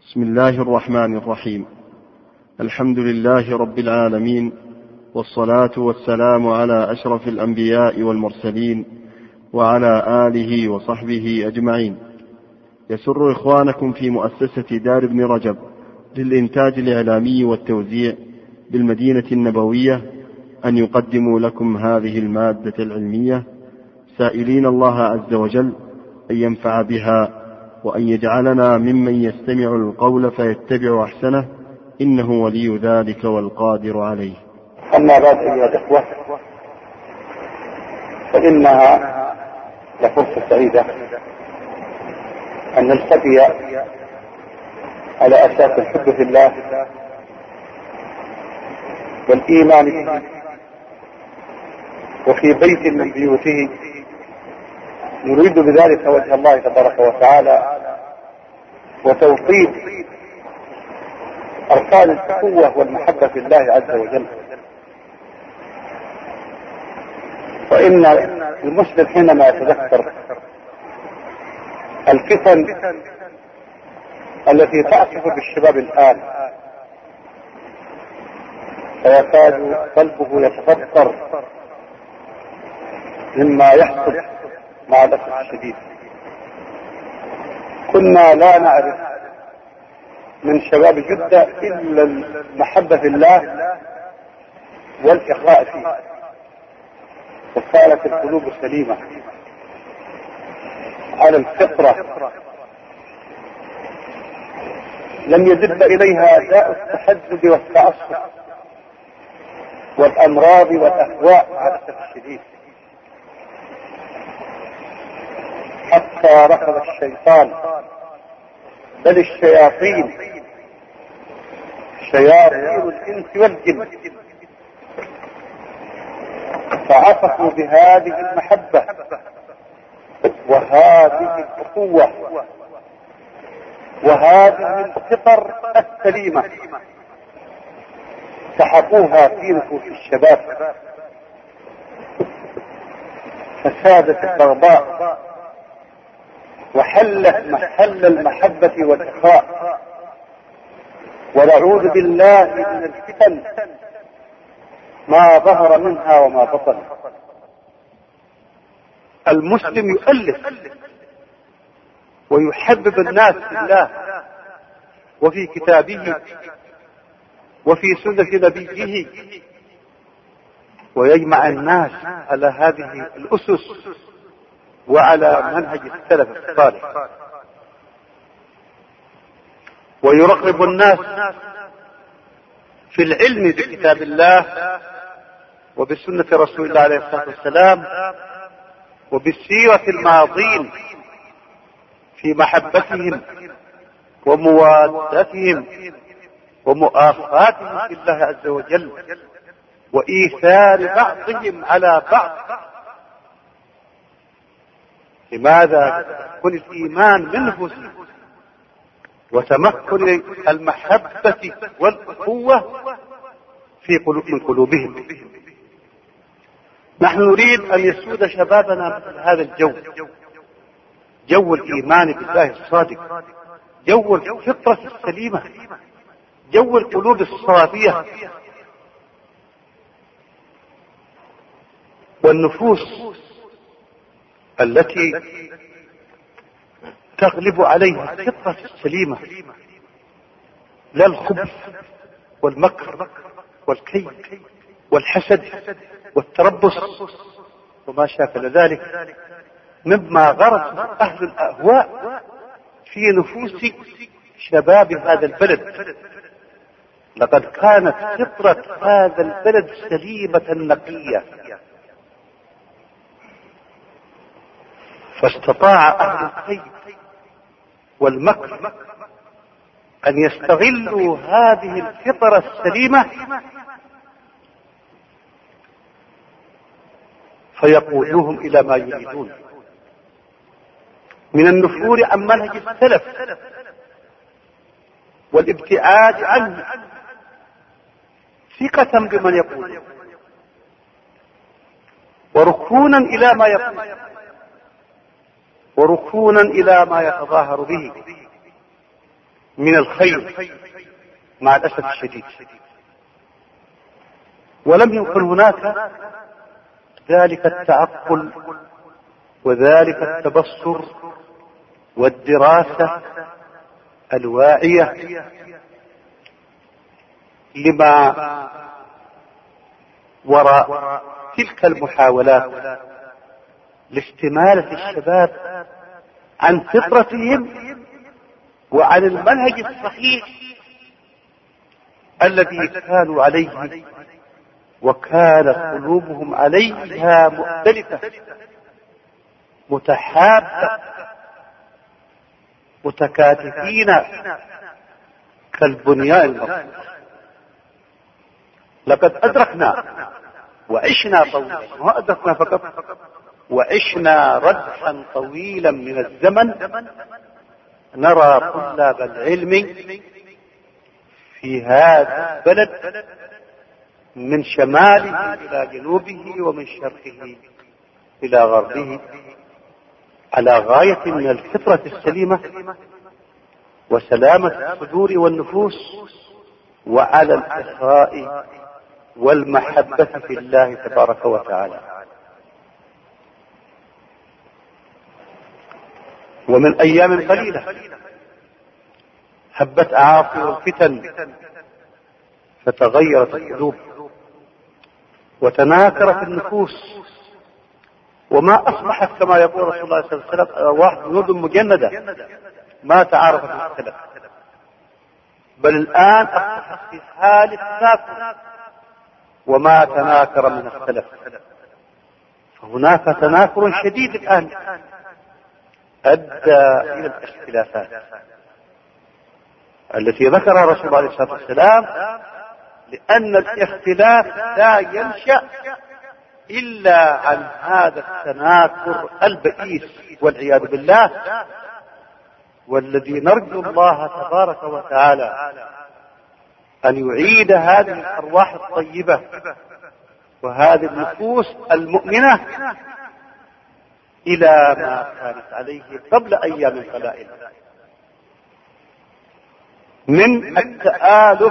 بسم الله الرحمن الرحيم. الحمد لله رب العالمين، والصلاة والسلام على أشرف الأنبياء والمرسلين وعلى آله وصحبه أجمعين. يسر إخوانكم في مؤسسة دار ابن رجب للإنتاج الإعلامي والتوزيع بالمدينة النبوية أن يقدموا لكم هذه المادة العلمية، سائلين الله عز وجل أن ينفع بها وأن يجعلنا ممن يستمع القول فيتبع أحسنه، إنه ولي ذلك والقادر عليه. أما بعد أيها الإخوة، فإنها لفرصة سعيدة أن نلتقي على أساس الحب في الله والإيمان به، وفي بيت من بيوته نريد بذلك وجه الله تبارك وتعالى وتوطيد أركان الأخوة والمحبة في الله عز وجل. فإن المسلم حينما يتذكر الفتن التي تعكف بالشباب الآن فيكاد قلبه يتفطر مما يحصل مع الأسف الشديد. كنا لا نعرف من شباب جدة إلا المحبة في الله والإخاء فيه، وصارت القلوب سليمة على الفطرة، لم يدب إليها داء التحدد والتعصب والأمراض والأهواء على الأسف الشديد، حتى ركض الشيطان بل الشياطين شياطين الإنس والجن فعصفوا بهذه المحبة وهذه الأخوة وهذه الفطر السليمة، سحقوها في نفوس الشباب فسادت البغضاء وحلت محل المحبة والإخاء. ونعوذ بالله من الفتن ما ظهر منها وما بطن. المسلم يؤلف ويحبب الناس في الله وفي كتابه وفي سنة نبيه، ويجمع الناس على هذه الأسس وعلى منهج السلف الصالح، ويرغب الناس في العلم بكتاب الله وبسنة رسول الله عليه الصلاة والسلام وبسيرة الماضين في محبتهم وموادتهم ومؤاخاتهم في الله عز وجل وإيثار بعضهم على بعض. لماذا؟ تكون الإيمان من نفوسهم وتمكن المحبة والأخوة من قلوبهم. نحن نريد أن يسود شبابنا مثل هذا الجو، جو الإيمان بالله الصادق، جو الفطرة السليمة، جو القلوب الصافية، والنفوس التي تغلب عليها الفطرة السليمة، لا الخبث والمكر والكيد والحسد والتربص وما شاكل ذلك مما غرس أهل الأهواء في نفوس شباب هذا البلد. لقد كانت فطرة هذا البلد سليمة نقية، فاستطاع أهل الكيد والمكر أن يستغلوا هذه الفطرة السليمة فيقودوهم إلى ما يريدون من النفور عن منهج السلف والابتعاد عنه ثقة بمن يقول وركونا إلى ما يقول وركونا إلى ما يتظاهر به من الخير مع الأسف الشديد. ولم يكن هناك ذلك التعقل وذلك التبصر والدراسة الواعية لما وراء تلك المحاولات لاستمالة الشباب عن فطرتهم وعن المنهج الصحيح الذي كانوا عليه وكانت قلوبهم عليها مختلفة متحابة متكاتفين كالبنيان المرصوص. لقد أدركنا وعشنا طويلا، ما أدركنا فقط، وعشنا ردحا طويلا من الزمن نرى طلاب العلم في هذا البلد من شماله إلى جنوبه ومن شرقه إلى غربه على غاية من الفطرة السليمة وسلامة الصدور والنفوس وعلى الإخاء والمحبة في الله تبارك وتعالى. ومن أيام قليلة هبت أعاصر الفتن فتغيرت القلوب وتناكرت النفوس، وما أصبحت كما يقول رسول الله صلى الله عليه وسلم واحد جنود مجندة ما تعارفت الاختلاف، بل الآن أصبحت في حال التناكر وما تناكر من اختلاف. فهناك تناكر شديد الآن أدى إلى الاختلافات التي ذكرها رسول الله عليه الصلاة والسلام، لأن الاختلاف لا ينشأ إلا عن هذا التناكر البئيس والعياذ بالله، والذي نرجو الله تبارك وتعالى أن يعيد هذه الأرواح الطيبة وهذه النفوس المؤمنة إلى ما كانت عليه قبل أيام قلائل من التآلف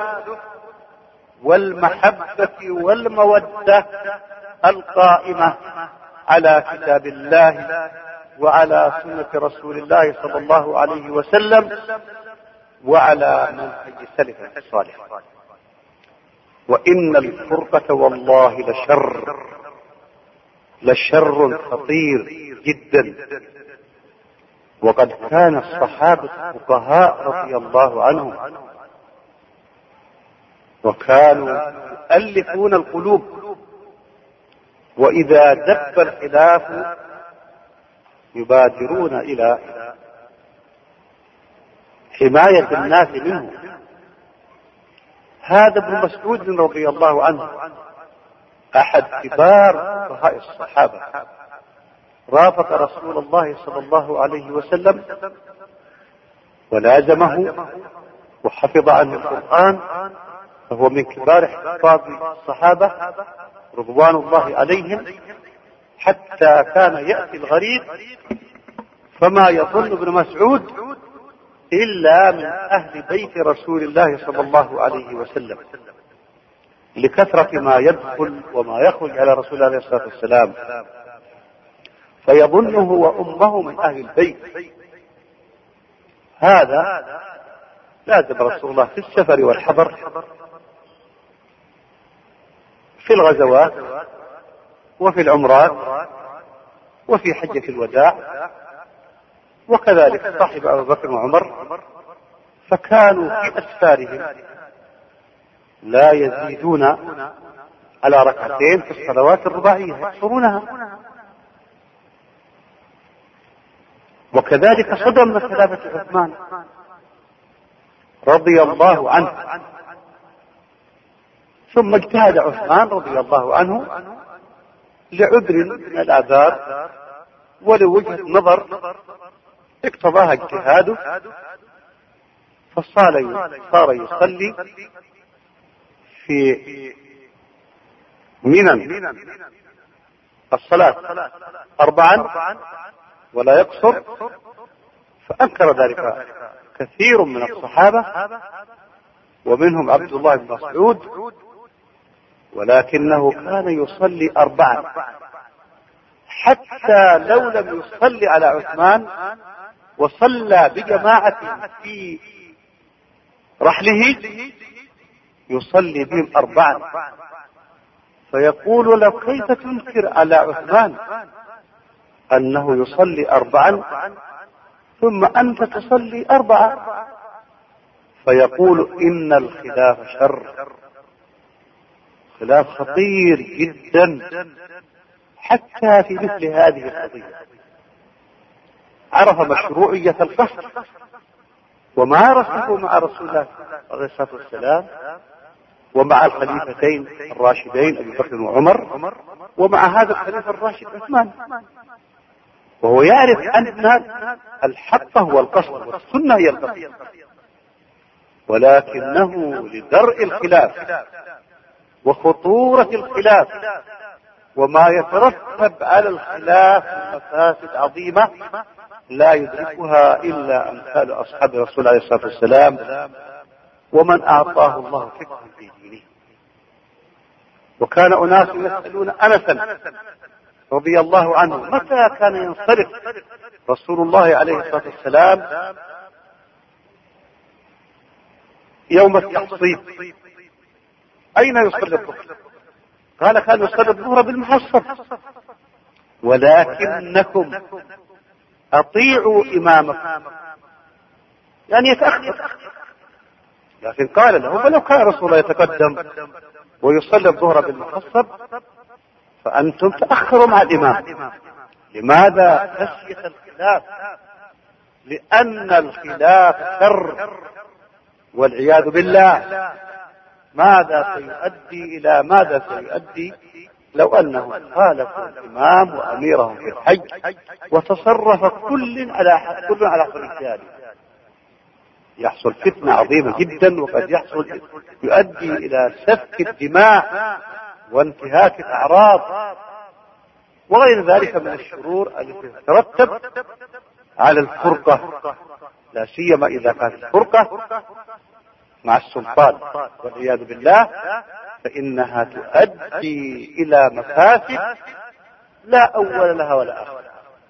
والمحبة والمودة القائمة على كتاب الله وعلى سنة رسول الله صلى الله عليه وسلم وعلى منهج سلف الصالح. وإن الفرقة والله لشر خطير جدا. وقد كان الصحابة فقهاء رضي الله عنهم وكانوا يؤلفون القلوب، وإذا دب الخلاف يبادرون إلى حماية الناس منه. هذا ابن مسعود رضي الله عنه أحد كبار فقهاء الصحابة، رافق رسول الله صلى الله عليه وسلم ولازمه وحفظ عنه القرآن، فهو من كبار حفاظ الصحابة رضوان الله عليهم، حتى كان يأتي الغريب فما يظن ابن مسعود إلا من أهل بيت رسول الله صلى الله عليه وسلم، لكثرة ما يدخل وما يخرج على رسول الله عليه الصلاة والسلام، فيظنه وأمه من أهل البيت. هذا لازم رسول الله في السفر والحضر، في الغزوات وفي العمرات وفي حجة الوداع، وكذلك صاحب أبو بكر وعمر، فكانوا في أسفارهم لا يزيدون على ركعتين في الصلوات الرباعية يحصرونها. وكذلك صدم من خلافة عثمان رضي الله عنه، ثم اجتهد عثمان رضي الله عنه لعذر من الأعذار ولوجهة نظر اقتضاها اجتهاده، فصار يصلي في منى الصلاة 4 ولا يقصر، فأنكر ذلك كثير من الصحابة ومنهم عبد الله بن مسعود، ولكنه كان يصلي 4، حتى لو لم يصلي على عثمان وصلى بجماعة في رحله يصلي بهم 4. فيقول له: كيف تنكر على عثمان أنه يصلي 4 ثم أنت تصلي 4؟ فيقول: إن الخلاف شر، خلاف خطير جدا حتى في مثل هذه القضية. عرف مشروعية القصر ومارسه مع رسول الله عليه الصلاة والسلام ومع الخليفتين الراشدين أبي بكر وعمر ومع هذا الخليفة الراشد عثمان، وهو يعرف أن الحق هو القصر والسنة هي القصر، ولكنه لدرء الخلاف وخطورة الخلاف وما يترتب على الخلاف من مفاسد عظيمة لا يدركها إلا أمثال أصحاب رسول الله عليه الصلاة والسلام ومن أعطاه الله فقها في دينه. وكان أناس يسألون أنسا رضي الله عنه: متى كان ينصرف رسول الله عليه الصلاة والسلام يوم التحصيب؟ أين يصلي الظهر؟ قال: كان يصلي الظهر بالمحصب، ولكنكم أطيعوا إمامكم، يعني يتأخر. لكن قال له: فلو كان رسول الله يتقدم ويصلي الظهر بالمحصب فأنتم تأخروا مع الإمام. لماذا؟ خشية الخلاف، لأن الخلاف شر والعياذ بالله. ماذا سيؤدي إلى ماذا سيؤدي لو أنهم خالفوا الإمام وأميرهم في الحج وتصرف كل على خلفه؟ يحصل فتنة عظيمة جدا، وقد يؤدي إلى سفك الدماء وانتهاك الأعراض وغير ذلك من الشرور التي تترتب على الفرقة، لا سيما إذا كانت الفرقة مع السلطان والعياذ بالله، فإنها تؤدي إلى مفاسد لا أول لها ولا آخر.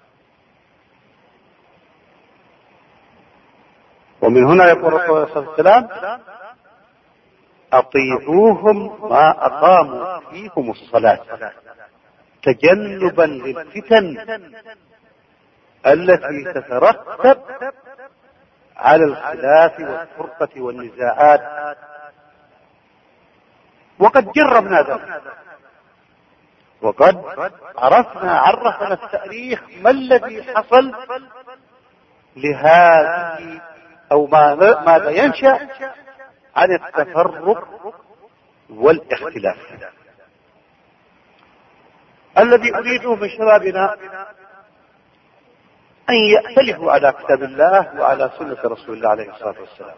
ومن هنا يقول الرسول صلى الله عليه وسلم: أطيعوهم ما أقاموا فيكم الصلاة تجنبا للفتن التي تترتب على الخلاف والفرقة والنزاعات. وقد جربنا ذلك، وقد عرفنا التاريخ ما الذي حصل لهذه أو ماذا ينشأ عن التفرق والاختلاف. الذي أريده من شبابنا أن يأتلفوا على كتاب الله وعلى سنة رسول الله عليه الصلاة والسلام.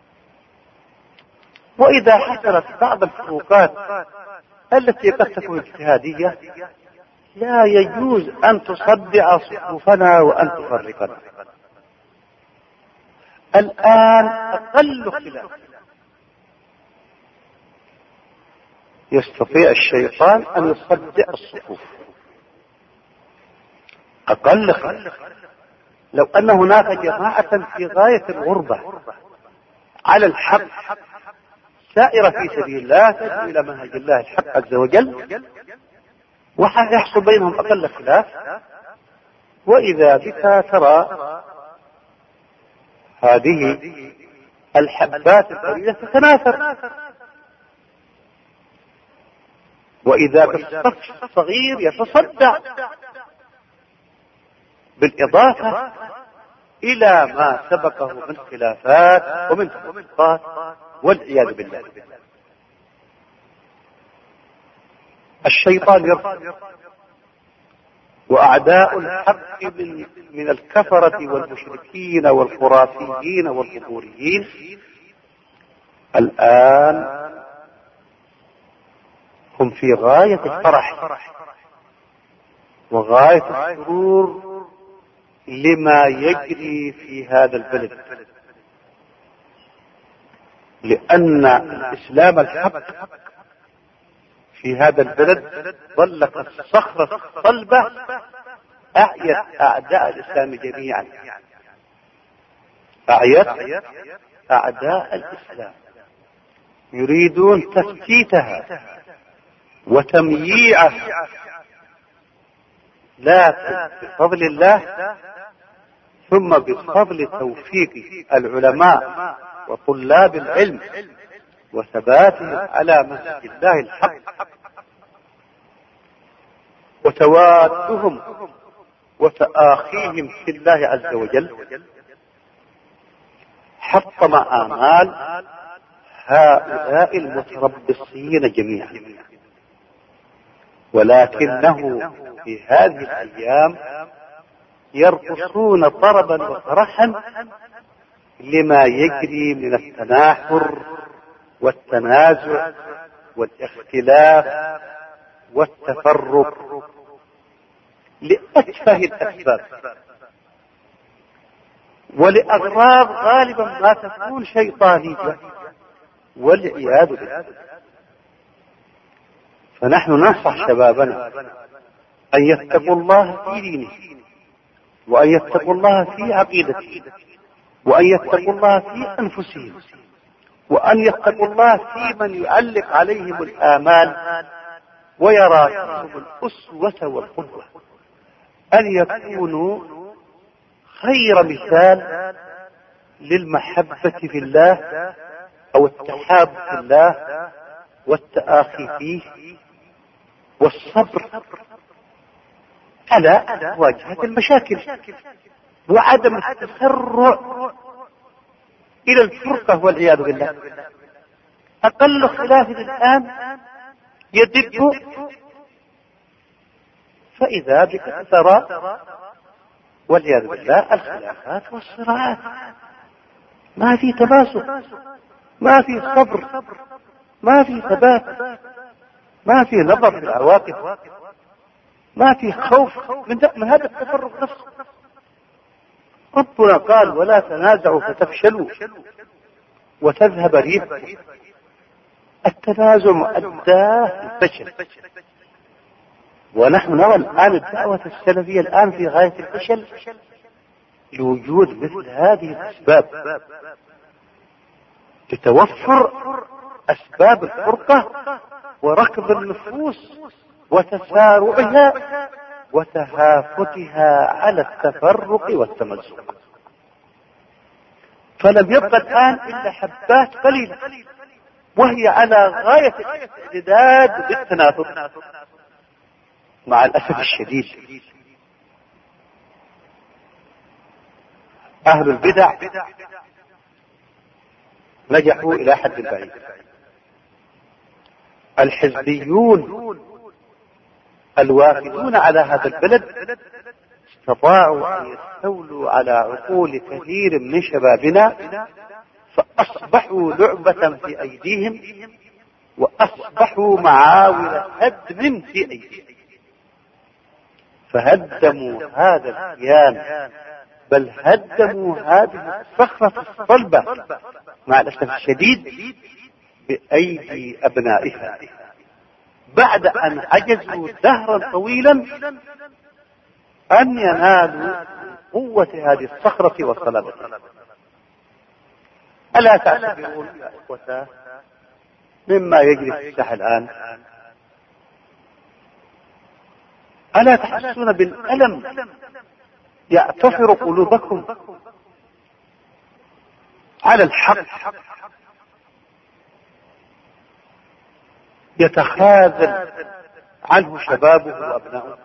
وإذا حصلت بعض الفروقات التي قد تكون اجتهادية لا يجوز أن تصدع صفوفنا وأن تفرقنا. الآن أقل خلاف يستطيع الشيطان أن يصدع الصفوف، أقل خلاف. لو أن هناك جماعة في غاية الغربة على الحق سائرة في سبيل الله تدعو إلى منهج الله الحق عز وجل، ويحصل بينهم أقل خلاف، وإذا بك ترى هذه الحبات القليلة تتناثر، وإذا بالصف الصغير يتصدع، بالإضافة إلى ما سبقه من خلافات ومن تفرقات والعياذ بالله. الشيطان يرفض، وأعداء الحق من الكفرة والمشركين والخرافيين والقبوريين الآن هم في غاية الفرح وغاية السرور لما يجري في هذا البلد لأن الإسلام الحق في هذا البلد ظل كالصخرة الصلبة أعيت أعداء الإسلام جميعا، أعيت أعداء الإسلام يريدون تفتيتها وتمييعها، لكن بفضل الله ثم بفضل توفيق العلماء وطلاب العلم وثباتهم على منهج الله الحق وتوادهم وتآخيهم في الله عز وجل، حطم آمال هؤلاء المتربصين جميعا. ولكنه في هذه الأيام يرقصون طربا وفرحا لما يجري من التناحر والتنازع والاختلاف والتفرق لأتفه الأسباب ولأغراض غالبا ما تكون شيطانية والعياذ بالله. فنحن ننصح شبابنا أن يتقوا الله في دينه، وأن يتقوا الله في عقيدته، وأن يتقوا الله في أنفسهم، وأن يتقوا الله في من يعلق عليهم الآمال ويرى فيهم الأسوة والقدوة، أن يكونوا خير مثال للمحبة في الله أو التحاب في الله والتآخي فيه والصبر على مواجهة المشاكل وعدم التسرع إلى الفرقة والعياذ بالله. أقل خلاف الآن يدب فإذا بك ترى والعياذ بالله الخلافات والصراعات، ما في تماسك، ما في صبر، ما في ثبات، ما في نظر في العواقب، ما في خوف من هذا التفرق نفسه. ربنا قال ولا تنازعوا فتفشلوا وتذهب ريحكم. التنازع مؤداه للفشل، ونحن نرى الآن الدعوة السلفية الآن في غاية الفشل لوجود مثل هذه الأسباب، تتوفر أسباب الفرقة وركض النفوس وتسارعها وتهافتها على التفرق والتمزق. فلم يبقى الآن إلا حبات قليلة وهي على غاية الاستعداد للتنافس. مع الأسف الشديد أهل البدع نجحوا إلى حد بعيد. الحزبيون الوافدون على هذا البلد استطاعوا أن يستولوا على عقول كثير من شبابنا، فأصبحوا لعبة في أيديهم وأصبحوا معاول هدم في أيديهم، فهدموا هذا الكيان، بل هدموا هذه الصخرة الصلبة مع الأسف الشديد بأيدي أبنائها، بعد أن عجزوا دهرا طويلا أن ينالوا قوة هذه الصخرة والصلابة. ألا تعتبرون يا إخوة مما يجري في الساحة الآن؟ ألا تحسون بالألم يعتصر قلوبكم على الحق يتخاذل عنه شبابه وأبنائه؟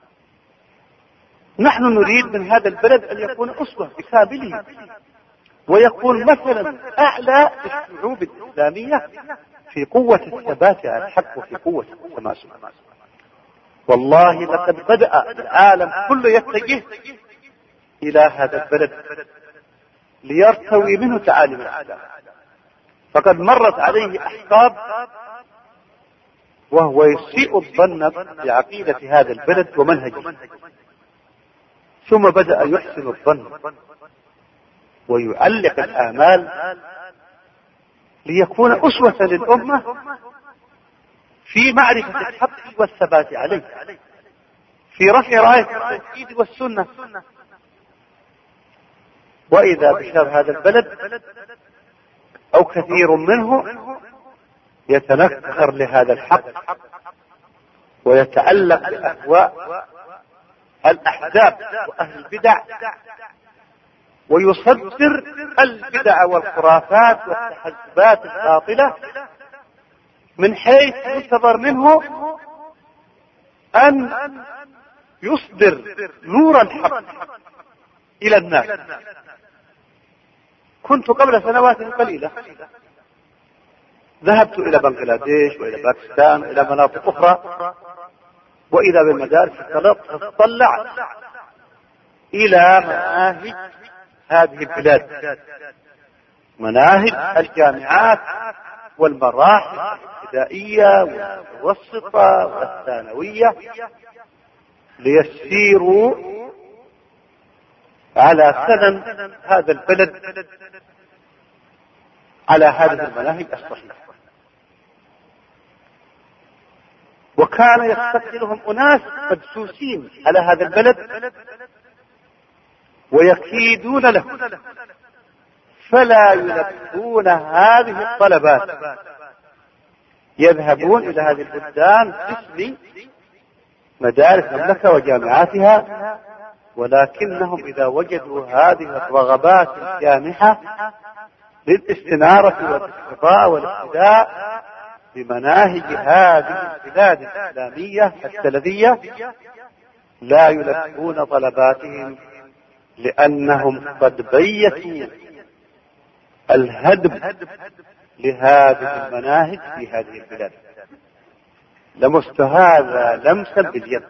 نحن نريد من هذا البلد أن يكون أسوة بكامله ويكون مثلا أعلى الشعوب الإسلامية في قوة الثبات على الحق وفي قوة التماسك. والله لقد بدأ العالم كله يتجه إلى هذا البلد ليرتوي منه تعاليم الإسلام، فقد مرت عليه أحقاب وهو يسيء الظن بعقيدة هذا البلد ومنهجه، ثم بدأ يحسن الظن ويعلق الآمال ليكون أسوة للأمة في معرفة الحق والثبات عليه، في رفع راية التوحيد والسنة. وإذا بشاب هذا البلد أو كثير منه يتنكر لهذا الحق ويتعلق بأهواء الأحزاب وأهل البدع، ويصدر البدع والخرافات والتحزبات الباطلة، من حيث ينتظر منه أن يصدر نور الحق إلى الناس. كنت قبل سنوات قليلة ذهبت إلى بنغلاديش وإلى باكستان وإلى مناطق أخرى، وإذا بالمدارس تطلع إلى مناهج هذه البلاد، مناهج الجامعات والمراحل الابتدائية والمتوسطة والثانوية، ليسيروا على سنن هذا البلد على هذه المناهج الصحيحة. وكان يستقبلهم أناس مدسوسين على هذا البلد ويكيدون له، فلا يلبون هذه الطلبات، يذهبون إلى هذه البلدان باسم مدارس المملكة وجامعاتها، ولكنهم إذا وجدوا هذه الرغبات الجامحة للاستنارة والاقتضاء والاقتداء بمناهج هذه البلاد الإسلامية السلفية، لا يلبون طلباتهم، لأنهم قد بيتوا الهدم لهذه المناهج في هذه البلاد. لمست هذا لمسا باليد.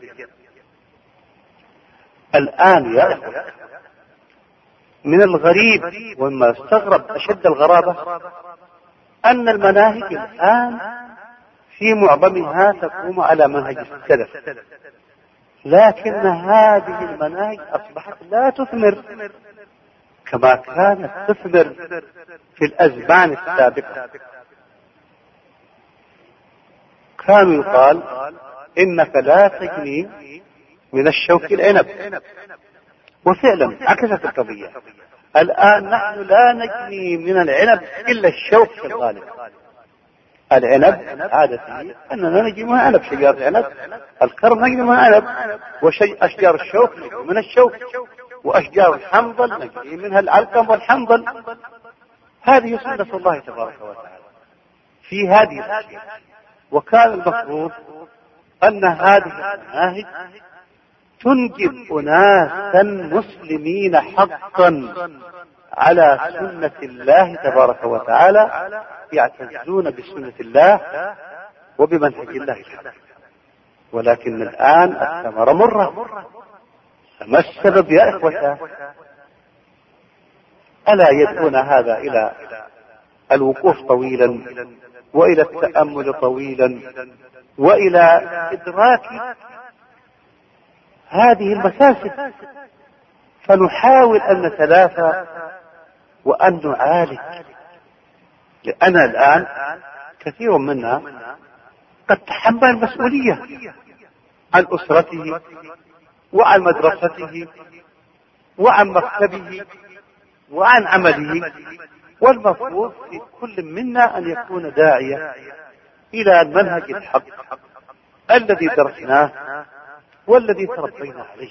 الآن يا أخوة، من الغريب وما استغرب أشد الغرابة أن المناهج الآن في معظمها تقوم على منهج السلف، لكن هذه المناهج أصبحت لا تثمر كما كانت تثمر في الأزمان السابقة. كان يقال إنك لا تجني من الشوك العنب، وفعلا عكست القضية. الآن نحن لا نجني من العنب إلا الشوك في الغالب. العنب عادة أننا نجني من عنب، شجار عنب، الكرم نجني من عنب، وأشجار الشوك نجني من الشوك، وأشجار الحنظل نجني منها العلقم والحنظل. هذه سنة الله تبارك وتعالى في هذه الأشياء. وكان المفروض أن هذه المناهج تنجب أناسا مسلمين حقا على سنة الله تبارك وتعالى، يعتزون بسنة الله وبمنهج الله الحق. ولكن الآن الثمرة مرة. فما السبب يا إخوة؟ ألا يدعون هذا إلى الوقوف طويلا، وإلى التأمل طويلا، وإلى إدراك هذه المفاسد، فنحاول أن نتلافى وأن نعالج. لأن الآن كثير منا قد تحمل المسؤولية عن أسرته وعن مدرسته وعن مكتبه وعن عمله، والمفروض في كل منا أن يكون داعية إلى المنهج الحق الذي درسناه والذي تربينا عليه.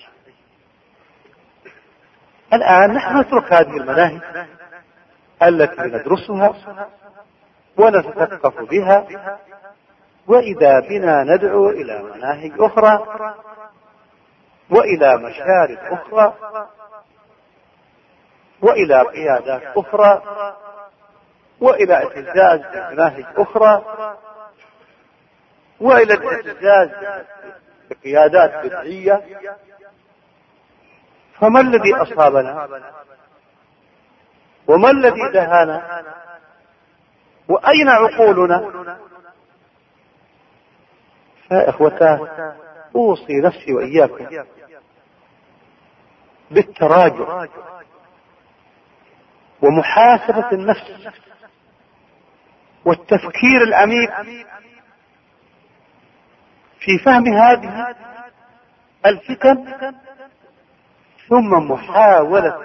الآن نحن نترك هذه المناهج التي ندرسها ونتثقف بها، وإذا بنا ندعو إلى مناهج أخرى وإلى مشارب أخرى وإلى قيادات أخرى وإلى اعتزاز بمناهج أخرى وإلى الاعتزاز بقيادات بدعية. فما الذي أصابنا؟ وما الذي دهانا؟ وأين عقولنا؟ فإخوتاه، أوصي نفسي وإياكم بالتراجع ومحاسبة النفس والتفكير العميق في فهم هذه الفتن، ثم محاولة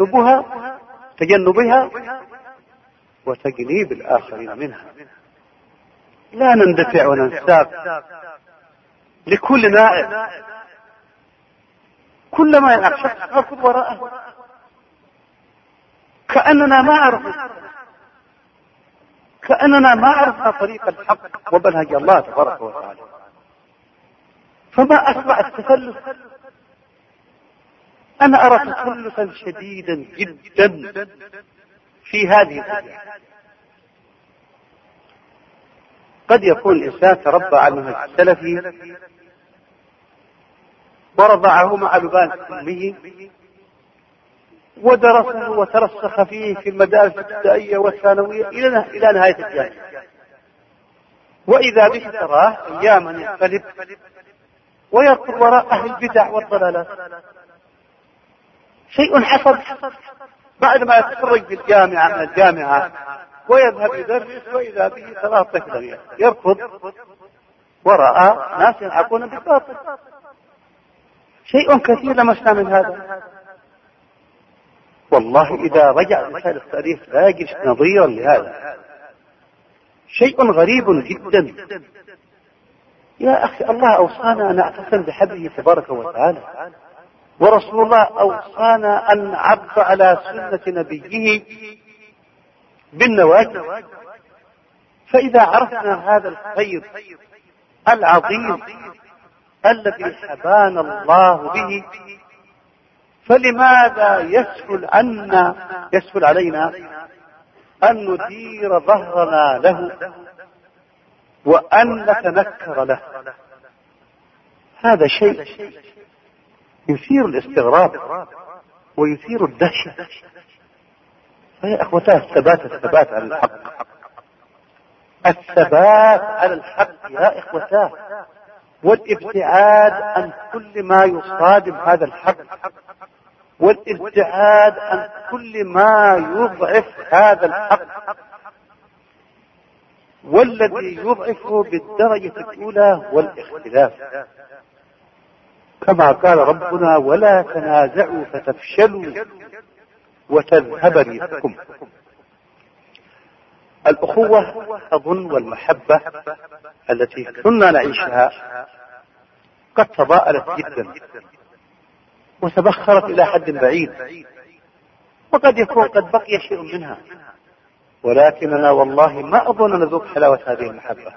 تجنبها وتجنيب الآخرين منها. لا نندفع وننساق لكل نائب، كلما ينعق شخص نركض وراءه كأننا ما عرفنا طريق الحق ومنهج الله تبارك وتعالى. فما أسرع التفلت. أنا أرى تفلتا شديدا جدا في هذه الأيام. قد يكون الإنسان تربى على المنهج السلفي ورضعه مع لبان أمه ودرسه وترسخ فيه في المدارس الابتدائية والثانوية إلى نهاية الجامعة، وإذا به تراه أياما ينقلب ويركض وراء أهل البدع والضلالات. شيء حصل بعد ما يتخرج في الجامعة من الجامعة ويذهب يدرس، وإذا به تراه طفلا يركض وراء ناس يلعبون بالباطل. شيء كثير لمسنا من هذا. والله إذا رجع الإنسان التاريخ لا يجد نظيرا لهذا. شيء غريب جدا. يا أخي، الله أوصانا أن نعتصم بحبله تبارك وتعالى، ورسول الله أوصانا أن نعض على سنة نبيه بالنواجذ. فإذا عرفنا هذا الخير العظيم الذي حبانا الله به، فلماذا يسهل علينا أن ندير ظهرنا له وأن نتنكر له؟ هذا شيء يثير الاستغراب ويثير الدهشة. فيا أخوتاه، الثبات على الحق، الثبات على الحق يا إخوتاه، والابتعاد عن كل ما يصادم هذا الحق، والابتعاد عن كل ما يضعف هذا الحق، والذي يضعفه بالدرجة الأولى والاختلاف، كما قال ربنا: ولا تنازعوا فتفشلوا وتذهب ريحكم. الأخوة أظن والمحبة التي كنا نعيشها قد تضاءلت جدا وتبخرت إلى حد بعيد، وقد يكون قد بقي شيء منها، ولكننا والله ما أظن نذوق حلاوة هذه المحبة.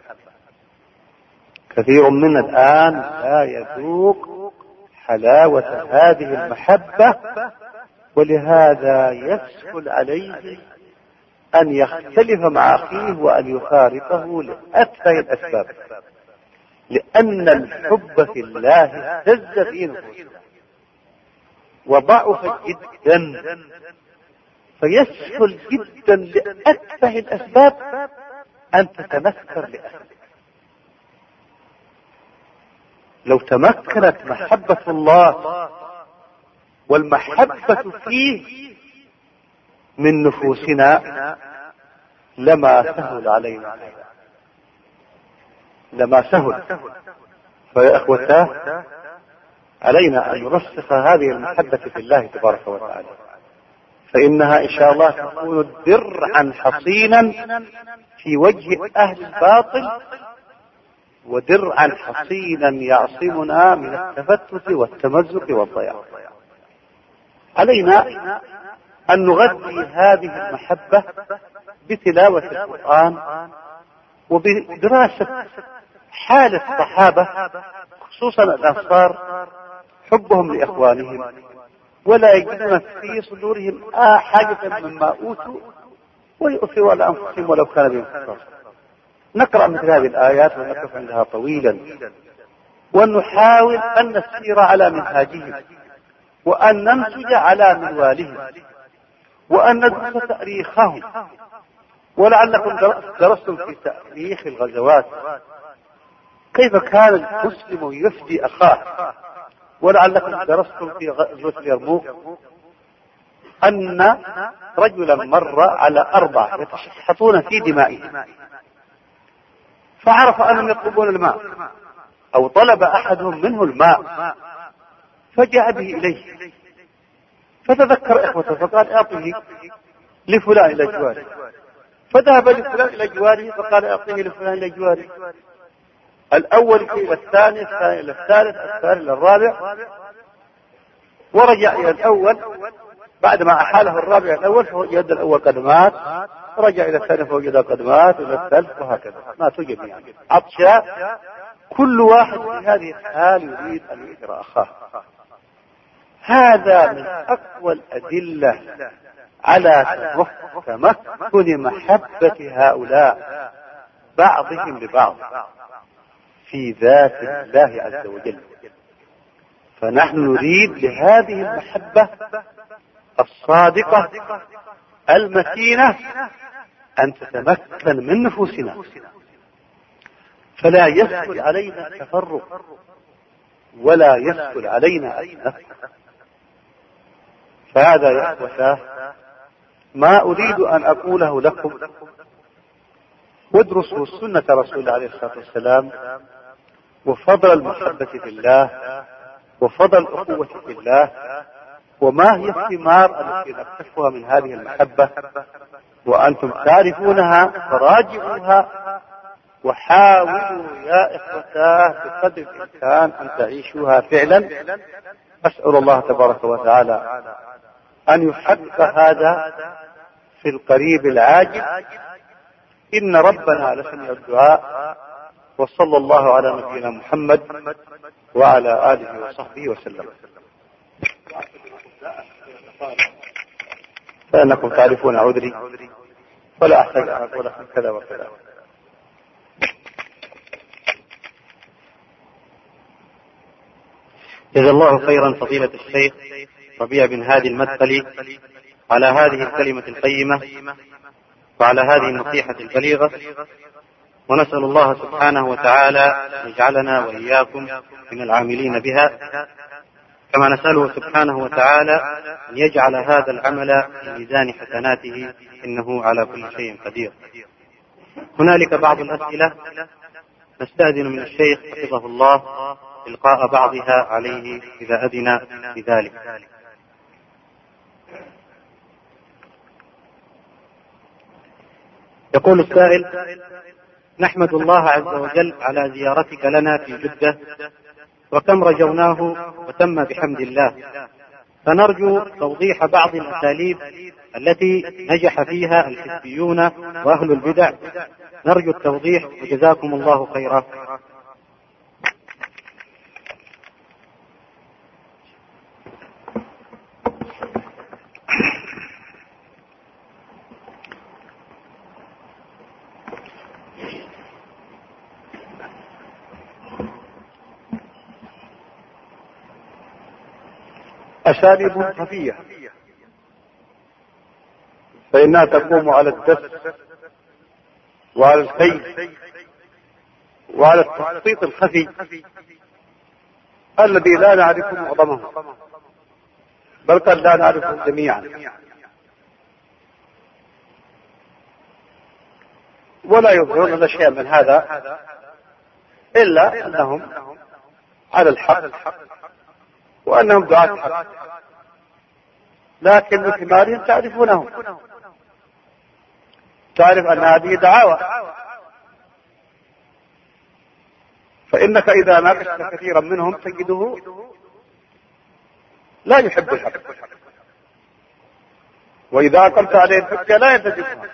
كثير منا الآن لا يذوق حلاوة هذه المحبة، ولهذا يسهل عليه أن يختلف مع أخيه وأن يفارقه لأتفه الأسباب، لأن الحب في الله اهتز في نفوسه وضعف جدا، فيسهل جدا لأتفه الأسباب أن تتنكر لأخيه. لو تمكنت محبة الله والمحبة فيه من نفوسنا لما سهل علينا، لما سهل. فيا أخوتاه، علينا أن نرسخ هذه المحبة في الله تبارك وتعالى، فإنها إن شاء الله تكون درعا حصينا في وجه أهل الباطل، ودرعا حصينا يعصمنا من التفتت والتمزق والضياع. علينا أن نغذي هذه المحبة بتلاوة القرآن وبدراسة حال الصحابة، خصوصا الأنصار، حبهم لإخوانهم، ولا يجدون في صدورهم حاجة مما أوتوا ويؤثروا على أنفسهم ولو كان بهم خصاصة. نقرأ مثل هذه الآيات ونقف عندها طويلا، ونحاول أن نسير على منهاجهم، وأن ننسج على منوالهم، وأن ندرس تاريخهم. ولعلكم درستم في تاريخ الغزوات كيف كان المسلم يفدي أخاه، ولعلكم درستم في غزوة اليرموك أن رجلا مر على 4 يتشحطون في دمائهم، فعرف أنهم يطلبون الماء أو طلب أحدهم منه الماء فجاء به إليه، فتذكر إخوته فقال أعطيه لفلان إلى جواره، فذهب لفلان إلى جواره فقال أعطيه لفلان إلى جواره، الأول إلى الثاني، الثاني إلى الثالث، الثالث إلى الرابع، ورجع إلى الأول بعدما أحاله الرابع إلى الأول فوجد الأول قد مات، رجع إلى الثاني فوجد قد مات، إلى الثالث وهكذا ماتوا جميعا عطشا. كل واحد في هذه الحال يريد أن يجرى أخاه. هذا من أقوى الأدلة على تمكن محبة هؤلاء بعضهم لبعض في ذات الله عز وجل. فنحن نريد لهذه المحبة الصادقة المتينة أن تتمكن من نفوسنا، فلا يسهل علينا التفرق ولا يسهل علينا التنفس. فهذا يا أخوتاه ما أريد أن أقوله لكم. وادرسوا سنة رسول الله عليه الصلاة والسلام وفضل المحبة في الله وفضل الأخوة في الله، وما هي الثمار التي نكتشفها من هذه المحبة، وأنتم تعرفونها فراجعوها وحاولوا يا إخوتاه بقدر الإمكان أن تعيشوها فعلا. أسأل الله تبارك وتعالى أن يحقق هذا في القريب العاجل، إن ربنا لسميع الدعاء. وصلى الله على نبينا محمد وعلى آله وصحبه وسلم. فإنكم تعرفون عذري ولا أحتاج أن أقول لكم كذا وكذا. جزا الله خيرا فضيلة الشيخ ربيع بن هادي المدخلي على هذه الكلمة القيمة وعلى هذه النصيحة البليغة، ونسأل الله سبحانه وتعالى أن يجعلنا وإياكم من العاملين بها، كما نسأله سبحانه وتعالى أن يجعل هذا العمل في ميزان حسناته، إنه على كل شيء قدير. هنالك بعض الأسئلة نستأذن من الشيخ حفظه الله إلقاء بعضها عليه إذا أذن بذلك. يقول السائل: نحمد الله عز وجل على زيارتك لنا في جدة، وكم رجوناه وتم بحمد الله، فنرجو توضيح بعض الأساليب التي نجح فيها الحزبيون وأهل البدع، نرجو التوضيح وجزاكم الله خيرا. أساليب خفية فإنها تقوم على الدس وعلى الخيل وعلى التخطيط الخفي الذي لا نعرف معظمه، بل قد لا نعرفه جميعا، ولا يظهرون لنا شيئا من هذا إلا أنهم على الحق وأنهم دعاة حق، لكن بثمارهم تعرفونهم، تعرف أن هذه دعاوى. فإنك إذا ناقشت كثيرا منهم تجده لا يحب الحق، وإذا أقمت عليه الحجة لا يلتزمها.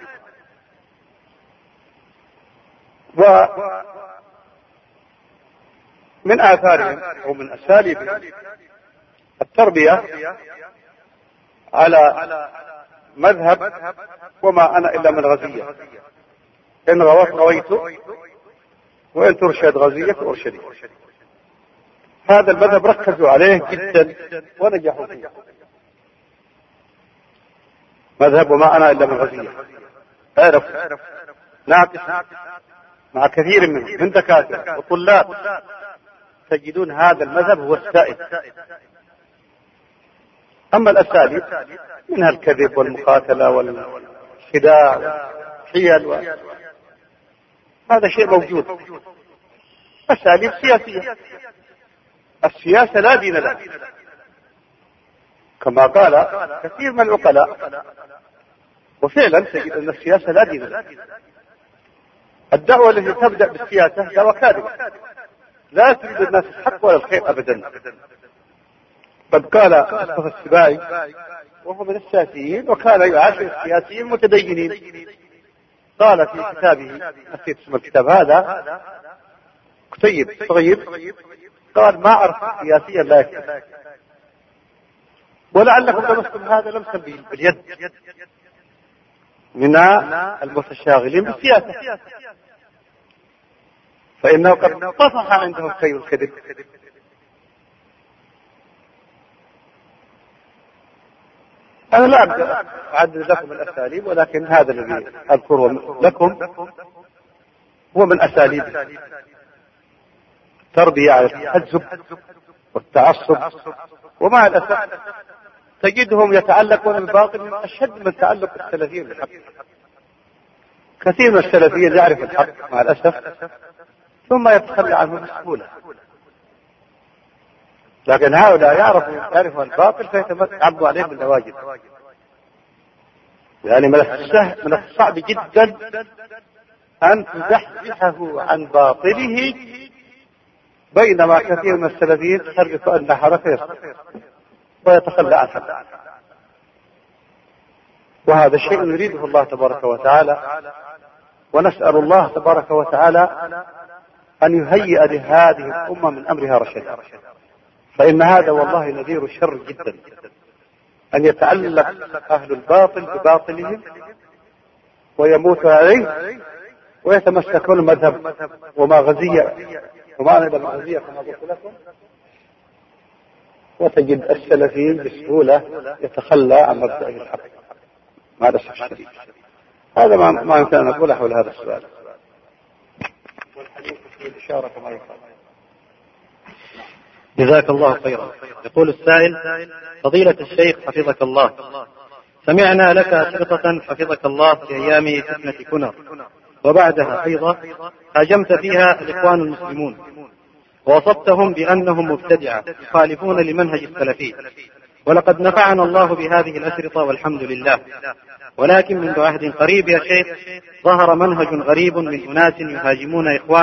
ومن آثارهم ومن أساليب التربية على مذهب وما أنا إلا من غزية، إن غويت غويت وإن ترشد غزية أرشدي. هذا المذهب ركزوا عليه جدا ونجحوا فيه، مذهب وما أنا إلا من غزية. عرفوا ناقش مع كثير منهم من دكاترة وطلاب تجدون هذا المذهب هو السائد. أما الأساليب منها الكذب والمقاتلة والخداع والحيل هذا شيء موجود. أساليب سياسية. السياسة لا دين لها، كما قال كثير من العقلاء، وفعلا تجد أن السياسة لا دين لها. الدعوة التي تبدأ بالسياسة دعوة كاذبة، لا تريد الناس الحق ولا الخير أبدا. قد قال مصطفى السباعي وهو من السياسيين وكان يعاشر السياسيين المتدينين، قال في كتابه، نسيت اسم الكتاب هذا، كتيب صغير، قال ما أعرف سياسيا لا يكتب، ولعلكم لمستم هذا لمسا باليد من المتشاغلين بالسياسة، فإنه قد طفح عندهم خير الكذب. أنا لا أبدأ أعدد لكم الأساليب، ولكن هذا الذي أذكره لكم هو من أساليب تربية على التحزب والتعصب. ومع الأسف تجدهم يتعلقون بالباطل أشد من تعلق السلفيين بالحق. كثير من السلفيين يعرف الحق مع الأسف ثم يتخلى عنه بسهولة، لكن هؤلاء يعرفون الباطل فيتعبوا عليه بالنواجذ. يعني من الصعب جدا أن تزحزحه عن باطله، بينما كثير من السلفيين تحرك أن حركة ويتخلى عنها. وهذا الشيء يريده الله تبارك وتعالى، ونسأل الله تبارك وتعالى أن يهيئ لهذه الأمة من أمرها رشدا، فإن هذا والله نذير شر جدا، أن يتعلق أهل الباطل بباطلهم ويموت عليه ويتمسكون المذهب وما غزية وما نبى غزية كما قلت لكم، وتجد السلفيين بسهولة يتخلى عن مبدأ الحق مع الأسف الشديد. هذا ما يمكن أن أقول حول هذا السؤال، والحديث في الإشارة كما يقال. جزاك الله خيرا. يقول السائل: فضيلة الشيخ حفظك الله، سمعنا لك أشرطة حفظك الله في أيام فتنة كنر، وبعدها أيضا هاجمت فيها الإخوان المسلمون ووصفتهم بأنهم مبتدعة يخالفون لمنهج السلفي، ولقد نفعنا الله بهذه الأشرطة والحمد لله، ولكن منذ عهد قريب يا شيخ ظهر منهج غريب من أناس يهاجمون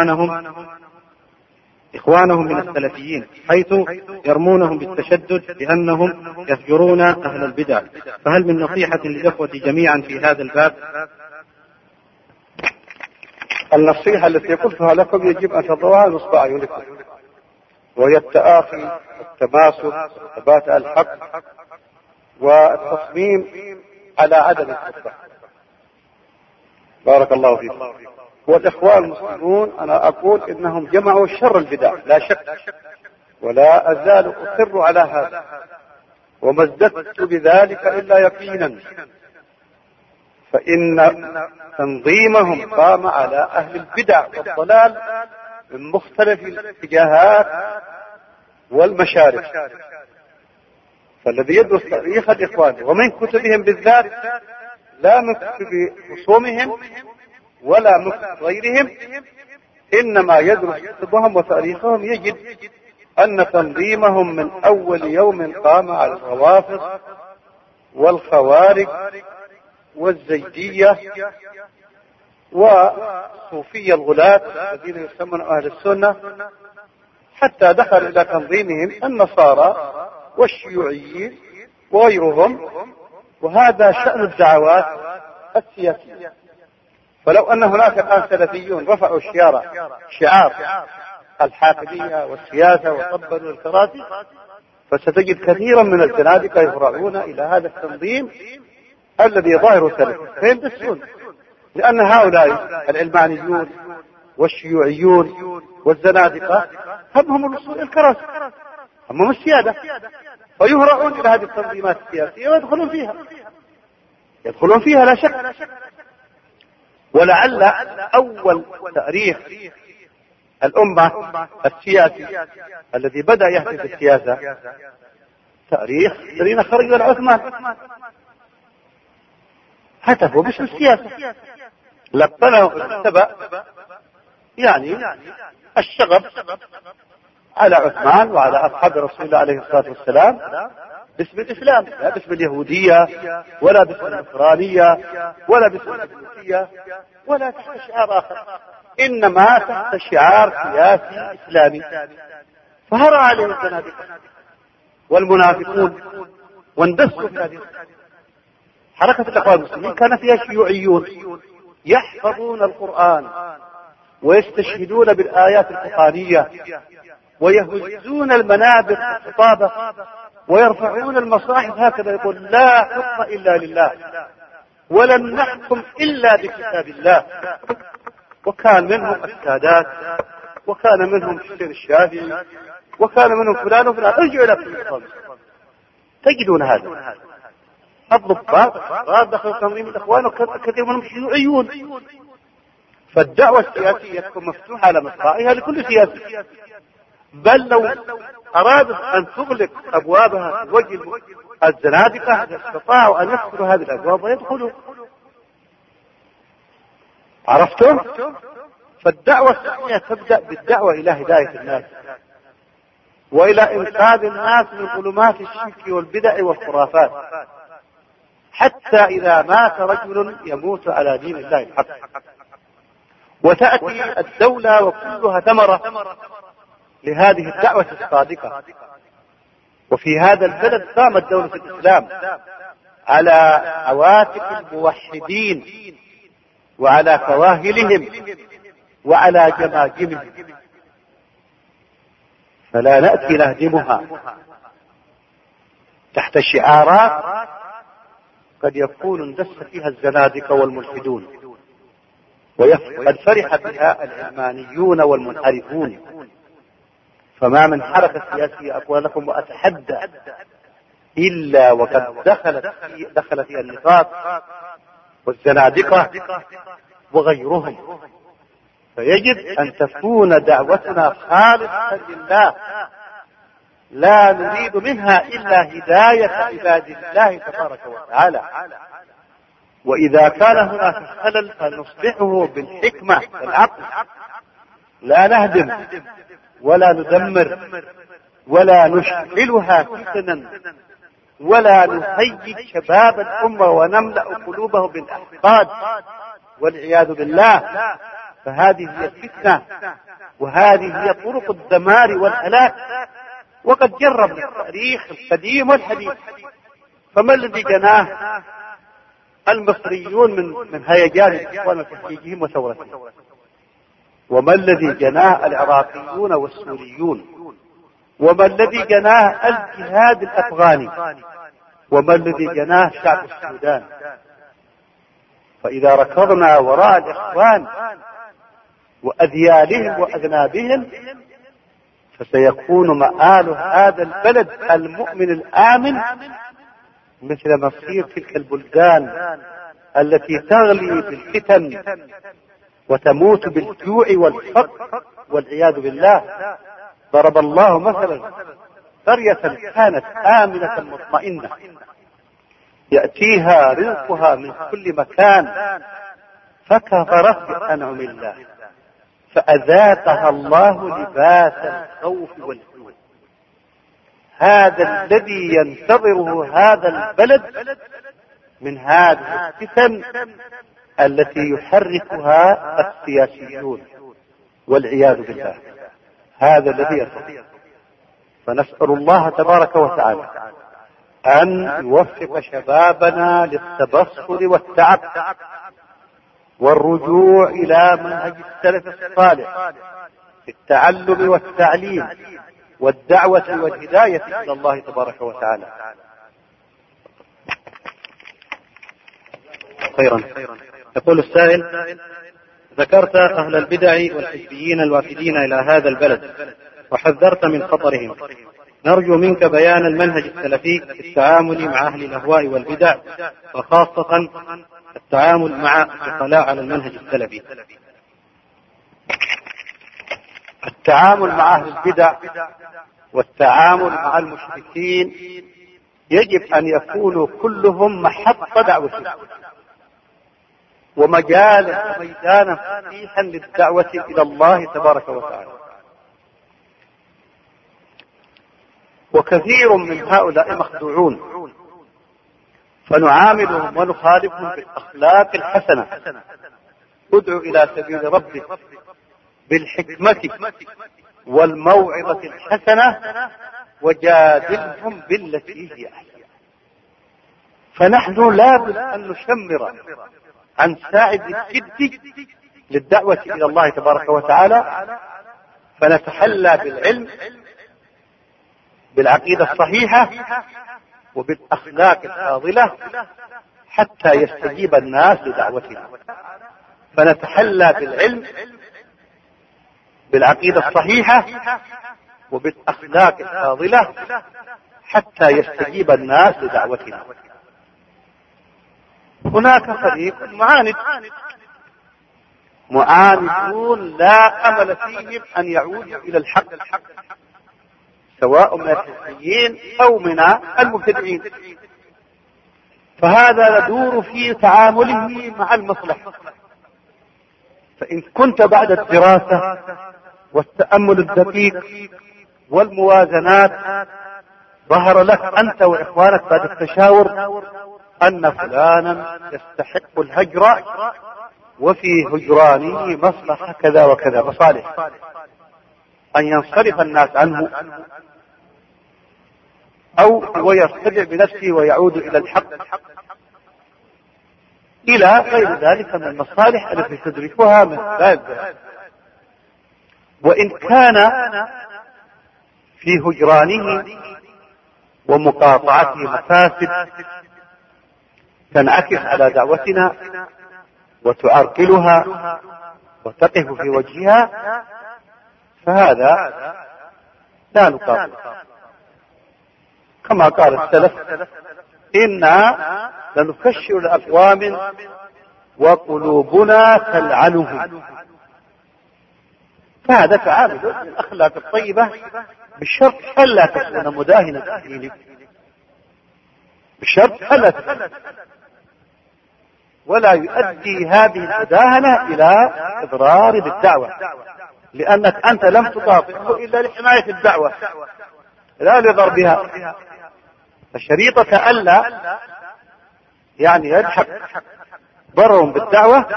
إخوانهم من السلفيين، حيث يرمونهم بالتشدد بأنهم يفجرون أهل البدع، فهل من نصيحة للإخوة جميعا في هذا الباب؟ النصيحة التي قلتها لكم يجب أن تضعوها نصب أعينكم، وهي التآخي والتماسك والثبات على الحق والتصميم على عدم الخطأ. بارك الله فيكم. والإخوان المسلمون أنا أقول إنهم جمعوا شر البدع لا شك، ولا أزال أصر على هذا، وما ازددت بذلك إلا يقينا، فإن تنظيمهم قام على أهل البدع والضلال من مختلف الاتجاهات والمشارب. فالذي يدرس تاريخ الإخوان ومن كتبهم بالذات، لا من كتب خصومهم ولا من كتب غيرهم، إنما يدرس كتبهم وتاريخهم يجد أن تنظيمهم من أول يوم قام على الروافض والخوارج والزيدية وصوفية الغلاة الذين يسمون أهل السنة، حتى دخل إلى تنظيمهم النصارى والشيوعيين وغيرهم. وهذا شأن الدعوات السياسية. فلو أن هناك الآن سلفيون رفعوا شعار الحاكمية والسياسة وطبلوا الكراسي، فستجد كثيرا من الزنادقة يفرعون إلى هذا التنظيم الذي ظاهر سلفي فيندسون، لأن هؤلاء العلمانيون والشيوعيون والزنادقة همهم الوصول الكراسي، همهم السيادة، فيهرعون إلى هذه التنظيمات السياسية ويدخلون فيها لا شك. ولعل أول تاريخ الأمة السياسي الذي بدأ يحدث السياسة تاريخ الذين خرجوا العثمان، هتفوا باسم السياسة، لقنوا السبأ يعني الشغب على عثمان وعلى أصحاب رسول الله عليه الصلاة والسلام باسم الإسلام، لا باسم اليهودية ولا باسم النصرانية ولا باسم الهندوسية ولا تحت شعار آخر، إنما تحت شعار سياسي إسلامي. فهرى عليه الزنادقة والمنافقون واندسوا في هذه حركة الإخوان المسلمين. كان فيها شيوعيون يحفظون القرآن ويستشهدون بالآيات القرآنية ويهزون المنابر الخطابة ويرفعون المصاحف هكذا، يقول لا حكم إلا لله ولن نحكم إلا بكتاب الله. وكان منهم السادات وكان منهم حسين الشافعي وكان منهم فلان وفلان. ارجعوا إلى كتب تجدون هذا الضباط دخلوا تنظيم الإخوان وكثير منهم شيوعيون. فالدعوة السياسية تكون مفتوحة على مصراعيها لكل سياسي، بل لو أرادت أن تغلق أبوابها في وجه الزنادقة استطاعوا أن يدخلوا هذه الأبواب ويدخلوا. عرفتم؟ فالدعوة السياسية تبدأ بالدعوة إلى هداية الناس وإلى إنقاذ الناس من ظلمات الشرك والبدع والخرافات، حتى إذا مات رجل يموت على دين الله الحق. وتأتي الدولة وكلها ثمرة لهذه الدعوة الصادقة. وفي هذا البلد قامت دولة الإسلام على عواتق الموحدين وعلى كواهلهم وعلى جماجمهم، فلا نأتي نهدمها تحت شعارات قد يكون اندس فيها الزنادقة والملحدون، وقد فرح بها العلمانيون والمنحرفون. فما من حركة سياسية أقول لكم وأتحدى إلا وقد دخل فيها النفاق والزنادقة وغيرهم. فيجب أن تكون دعوتنا خالصة لله، لا نريد منها إلا هداية عباد الله تبارك وتعالى. وإذا كان هناك خلل فنصلحه بالحكمة والعقل، لا نهدم ولا ندمر ولا نشغلها فتنا ولا نهيج شباب الأمة ونملأ قلوبهم بالأحقاد والعياذ بالله. فهذه هي الفتنة وهذه هي طرق الدمار والهلاك، وقد جربنا التاريخ القديم والحديث. فما الذي جناه المصريون من هيجان الإخوان وتحقيقهم وثورتهم؟ وما الذي جناه العراقيون والسوريون؟ وما الذي جناه الجهاد الأفغاني؟ وما الذي جناه شعب السودان؟ فإذا ركضنا وراء الإخوان وأذيالهم وأذنابهم فسيكون مآل هذا البلد المؤمن الآمن مثل مصير تلك البلدان التي تغلي بالفتن وتموت بالجوع والفقر والعياذ بالله. ضرب الله مثلا قرية كانت آمنة مطمئنة يأتيها رزقها من كل مكان فكفرت بأنعم الله فأذاقها الله لباس الخوف والجوع. هذا الذي ينتظره هذا البلد من هذه الفتن التي يحركها السياسيون والعياذ بالله. هذا الذي ينتظر. فنسأل الله تبارك وتعالى أن يوفق شبابنا للتبصر والتعب والرجوع إلى منهج السلف الصالح في التعلم والتعليم والدعوة والهداية إلى الله تبارك وتعالى. خيرا. يقول السائل: ذكرت أهل البدع والحزبيين الوافدين إلى هذا البلد وحذرت من خطرهم، نرجو منك بيان المنهج السلفي في التعامل مع أهل الأهواء والبدع، وخاصة التعامل مع الخلاء على المنهج السلفي. التعامل مع أهل البدع والتعامل مع المشركين يجب أن يكونوا كلهم محط دعوة، ومجالا وميدانا فتيحا للدعوة إلى الله تبارك وتعالى. وكثير من هؤلاء مخدوعون، فنعاملهم ونخالفهم بالأخلاق الحسنة. ادع إلى سبيل ربك بالحكمة والموعظة الحسنة وجادلهم بالتي هي أحسن. فنحن لابد أن نشمر عن ساعد الجد للدعوة إلى الله تبارك وتعالى، فنتحلى بالعلم بالعقيدة الصحيحة وبالأخلاق الفاضلة حتى يستجيب الناس لدعوتنا. فنتحلى بالعلم بالعقيدة الصحيحة وبالأخلاق الفاضلة حتى يستجيب الناس لدعوتنا. هناك فريق معاندون لا أمل فيهم أن يعودوا إلى الحق، سواء من الحزبيين أو من المبتدعين، فهذا يدور في تعامله مع المصلحة. فإن كنت بعد الدراسة والتأمل الدقيق والموازنات ظهر لك أنت وإخوانك بعد التشاور أن فلانا يستحق الهجرة وفي هجرانه مصلحة كذا وكذا مصالح، أن ينصرف الناس عنه أو هو يرتدع بنفسه ويعود إلى الحق إلى غير ذلك من المصالح التي تدركها من ذلك. وإن كان في هجرانه ومقاطعته مفاسد تنعكس على دعوتنا وتعرقلها وتقف في وجهها، فهذا لا نقاطع. كما قال السلف: إنا لنفشل لأقوام وقلوبنا تلعنهم. فهذا تعامل الأخلاق الطيبة بالشرط ألا تكون مداهنة دينك، بالشرط ألا تكون، ولا يؤدي هذه المداهنة إلى إضرار بالدعوة، لأنك أنت لم تقاطعه إلا لحماية الدعوة لا لضربها. فشريطة ألا يعني يلحق ضرر بالدعوة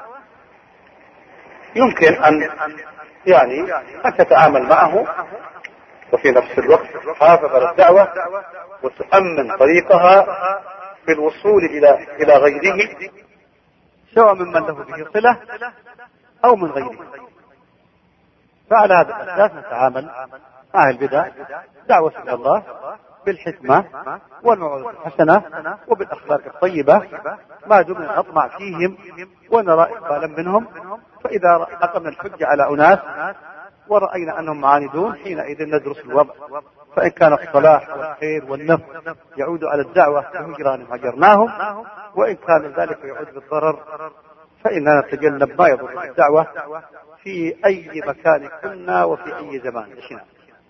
يمكن أن أن تتعامل معه، وفي نفس الوقت تحافظ على الدعوة وتؤمن طريقها في الوصول إلى غيره، سواء ممن له به صلة أو من غيره. فعلى هذا الأساس نتعامل مع البدع دعوة إلى الله بالحكمة والموعظة الحسنة وبالأخلاق الطيبة، ما دمنا نطمع فيهم ونرى إقبالا منهم. فإذا أقمنا الحجة على أناس ورأينا أنهم معاندون، حينئذ ندرس الوضع، فإن كان الصلاح والخير والنفع يعود على الدعوة بهجرانهم هجرناهم، وإن كان ذلك يعود بالضرر فإننا نتجنب ما يضر الدعوة في أي مكان كنا وفي أي زمان عشنا.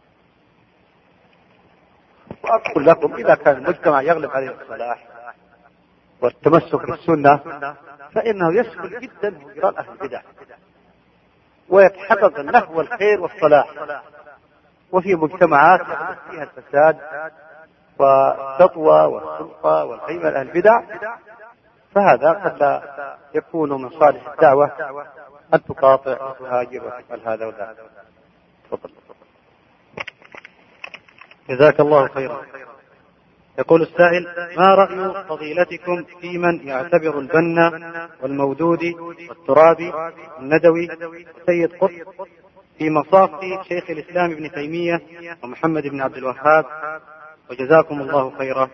وأقول لكم: إذا كان المجتمع يغلب عليه الصلاح والتمسك بالسنة فإنه يسهل جدا هجران أهل البدع، ويتحقق النفع والخير والصلاح. وفي مجتمعات يحدث فيها الفساد والسطوة والسلطة والهيمنة أهل البدع، فهذا قد لا يكون من صالح الدعوة أن تقاطع وتهاجر وتفعل هذا وذاك. تفضل. جزاك الله خيرا. يقول السائل: ما رأي فضيلتكم في من يعتبر البنا والمودودي والترابي والندوي وسيد قطب في مصاف شيخ الإسلام ابن تيمية ومحمد بن عبد الوهاب، وجزاكم الله خيرا؟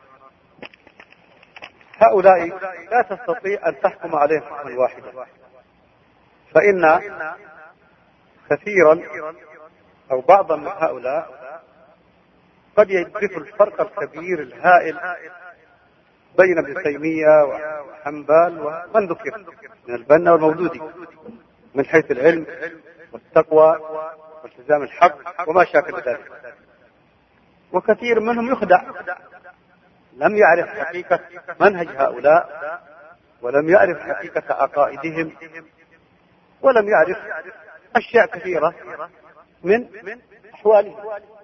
هؤلاء لا تستطيع أن تحكم عليهم حكما واحدا، فإن كثيرا أو بعضا من هؤلاء قد يدرك الفرق الكبير الهائل بين ابن تيمية وحنبل ومن ذكر من البنا والمودودي من حيث العلم والتقوى والتزام الحق وما شاكل ذلك. وكثير منهم يخدع، لم يعرف حقيقة منهج هؤلاء ولم يعرف حقيقة عقائدهم، ولم يعرف أشياء كثيرة من أحوالهم.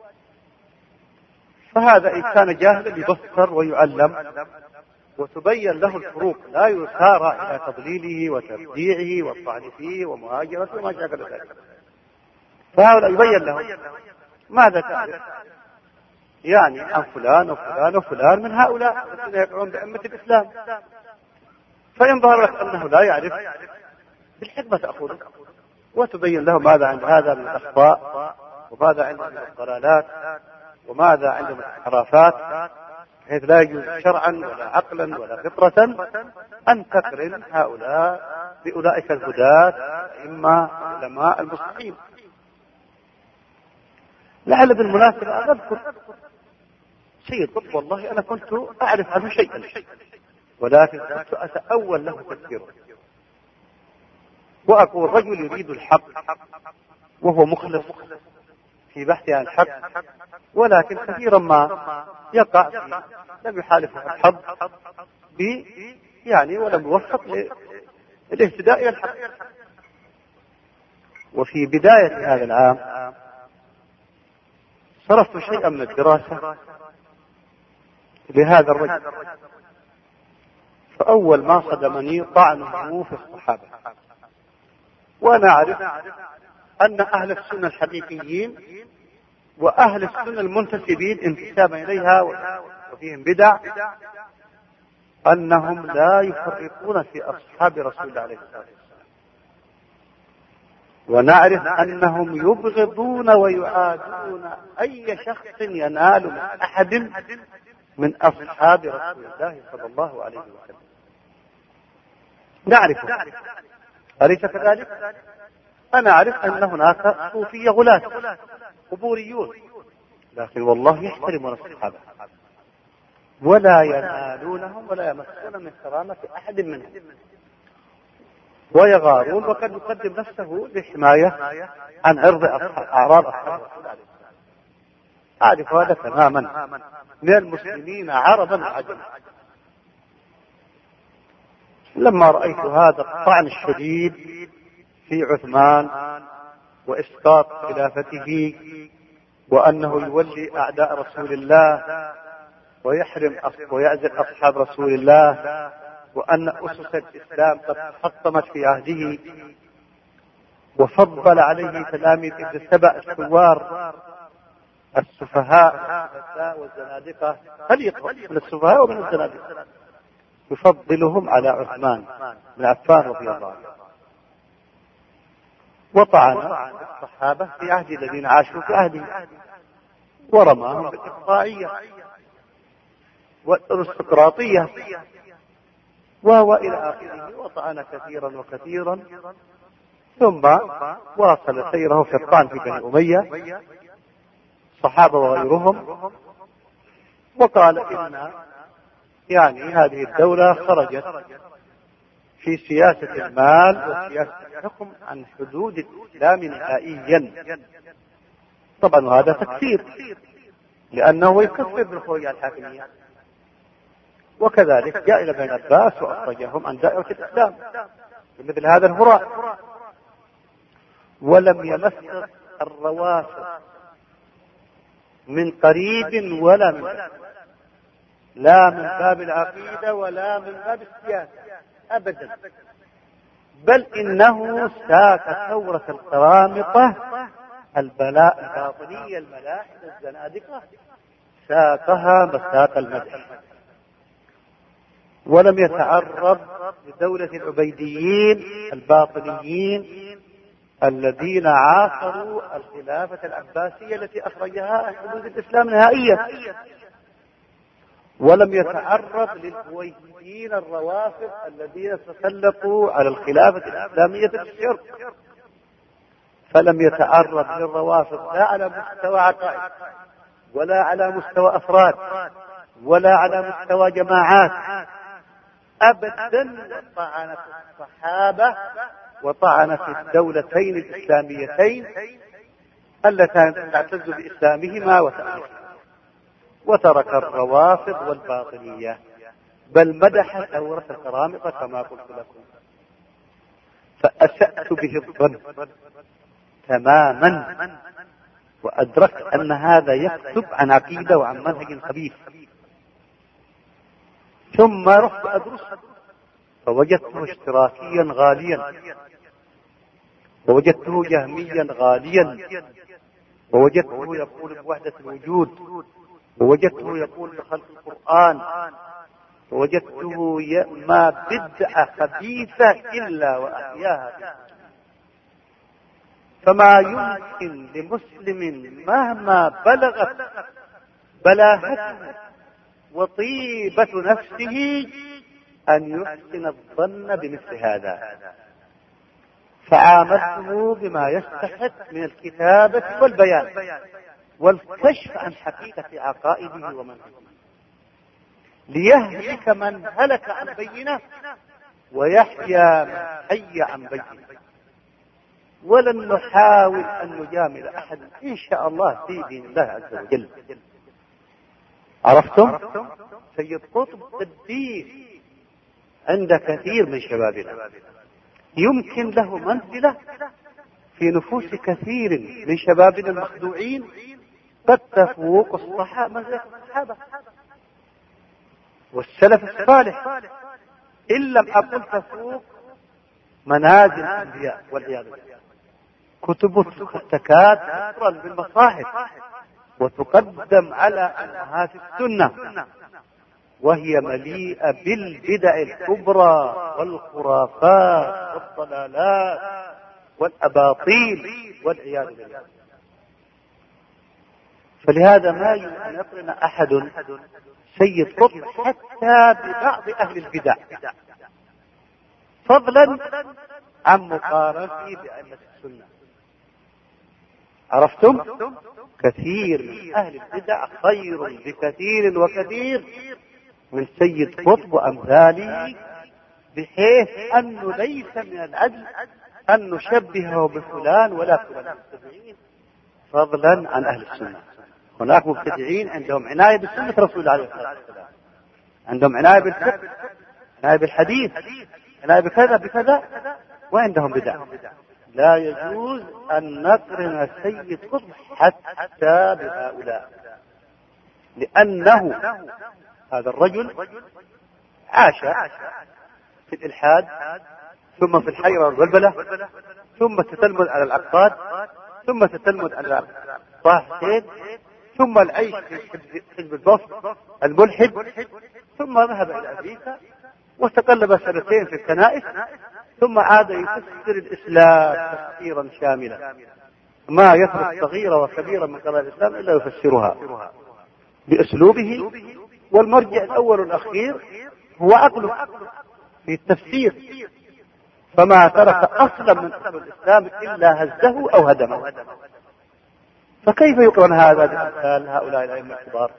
فهذا إن كان جاهلا يبصر ويعلم وتبين له الفروق، لا يسارع إلى تضليله وتبديعه والطعن فيه ومهاجرته وما شاكل ذلك. فهؤلاء يبين لهم ماذا تعرف يعني عن فلان وفلان وفلان من هؤلاء الذين يدعون بأمة الإسلام. فإن ظهر لك أنه لا يعرف بالحكمة تأخذه وتبين له ماذا عند هذا من الأخطاء وماذا عنده من الضلالات وماذا عنده من الانحرافات، بحيث لا يجوز شرعا ولا عقلا ولا فطرة أن تقرن هؤلاء بأولئك الهداة إما علماء المصلحين. لعل بالمناسبة أنا أذكر سيد قطب، والله أنا كنت أعرف عنه شيئا ولكن كنت أتأول له تفسيره، وأقول رجل يريد الحق وهو مخلص في بحثه عن الحق، ولكن كثيرا ما يقع في لم يحالفه الحظ يعني ولم يوفق للاهتداء إلى الحق. وفي بداية هذا العام صرفت شيئا من الدراسة لهذا الرجل، فأول ما صدمني طعنه في الصحابة. وأنا أعرف أن أهل السنة الحقيقيين وأهل السنة المنتسبين انتسابا إليها وفيهم بدع أنهم لا يفرقون في أصحاب رسول الله عليه الصلاة والسلام، ونعرف أنهم يبغضون ويعادون أي شخص ينال من أحد من أصحاب رسول الله صلى الله عليه وسلم. نعرفه، أليس كذلك؟ أنا أعرف أن هناك صوفية غلاة قبوريون، لكن والله يحترمون الصحابة ولا ينالونهم ولا يمسون من كرامة أحد منهم، ويغارون وقد يقدم نفسه للحماية عن عرض أعراض أصحاب رسول الله. أعرف هذا تماما من المسلمين عربا وعجما. لما رأيت هذا الطعن الشديد في عثمان وإسقاط خلافته وأنه يولي أعداء رسول الله ويحرم ويعزل أصحاب رسول الله، وأن أسس الإسلام قد تحطمت في عهده، وفضل عليه تلاميذ ابن سبأ الثوار السفهاء والزنادقة، خليط من السفهاء ومن الزنادقة، يفضلهم على عثمان بن عفان رضي الله عنه، وطعن الصحابة في عهد الذين عاشوا في عهده، ورماهم بالإقطاعية والارستقراطية وهو إلى آخره، وطعن كثيرا وكثيرا، ثم واصل سيره في الطعن في بني أمية صحابة وغيرهم، وقال إن يعني هذه الدولة خرجت في سياسة المال وسياسة الحكم عن حدود الإسلام نهائيا. طبعا هذا تكفير لأنه يكفر بالخروج عن الحاكمية، وكذلك جاء إلى ابن عباس وأخرجهم عن دائرة الإسلام بمثل هذا الهراء. ولم يمس الروافض من قريب ولا من بعيد، لا من باب العقيدة ولا من باب السياسة أبدا، بل إنه ساق ثورة القرامطة الباطنية الملاحدة الزنادقة، ساقها مساق المدح، ولم يتعرض لدولة العبيديين الباطنيين الذين عاصروا الخلافة العباسية التي أخرجها عن حدود الإسلام نهائيا، ولم يتعرض للبويهيين الروافض الذين تسلطوا على الخلافة الإسلامية في الشرق، فلم يتعرض للروافض لا على مستوى عقائد ولا على مستوى أفراد ولا على مستوى جماعات أبدا، طعن في الصحابة وطعن في الدولتين الإسلاميتين اللتان تعتز بإسلامهما وتأليفهما، وترك الروافض والباطنية بل مدح ثورة القرامطة كما قلت لكم، فأسأت به الظن تماما، وأدركت أن هذا يكتب عن عقيدة وعن منهج خبيث. ثم رحت أدرس فوجدته اشتراكيا غاليا، ووجدته جهميا غاليا، ووجدته يقول بوحدة الوجود، ووجدته يقول بخلق القرآن، ووجدته ما بدعة خبيثة إلا وأحياها. فما يمكن لمسلم مهما بلغت بلاهته وطيبة نفسه أن يحسن الظن بمثل هذا. فعاملته بما يستحق من الكتابة والبيان والكشف عن حقيقة عقائده ومنهجه، ليهلك من هلك عن بينه ويحيى من حي عن بينه. ولن نحاول أن نجامل أحد إن شاء الله في دين الله عز وجل. عرفتم؟ سيد قطب قديس عند كثير من شبابنا، يمكن له منزلة في نفوس كثير من شبابنا المخدوعين قد تفوق منزلة الصحابة والسلف الصالح، إن لم أقل تفوق منازل الأنبياء والعياذ بالله. كتب تكاد تقرأ بالمصاحف وتقدم على أمهات السنة، وهي مليئة بالبدع الكبرى والخرافات والضلالات والأباطيل والعياذ بالله. فلهذا ما يقرن أحد سيد قطب حتى ببعض أهل البدع، فضلا عن مقارنته بأئمة السنة. عرفتم؟ كثير من أهل البدع خير بكثير وكثير من سيد قطب وأمثاله، بحيث أنه ليس من العدل أن نشبهه بفلان ولا فلان المبتدعين، فضلا عن أهل السنة. هناك مبتدعين عندهم عناية بسنة رسول الله عليه الصلاة والسلام، عندهم عناية بالفقه، عناية بالحديث، عناية بكذا بكذا، وعندهم بدع. لا يجوز أن نقرن سيد قطب حتى بهؤلاء، لأنه هذا الرجل عاش في الإلحاد، ثم في الحيرة والبلبلة، ثم تتلمذ على العقاد، ثم تتلمذ على طه حسين، ثم العيش في حزب البسط الملحد، ثم ذهب إلى أمريكا وتقلب سنتين في الكنائس، ثم عاد يفسر الإسلام تفسيرا شاملا، ما يترك صغيرة وكبيرة من قضايا الإسلام إلا يفسرها بأسلوبه. والمرجع الأول والأخير هو عقله في التفسير، فما ترك أصلا من أصل الإسلام إلا هزه أو هدمه. فكيف يقرن هذا بأمثال هؤلاء الأئمة الكبار؟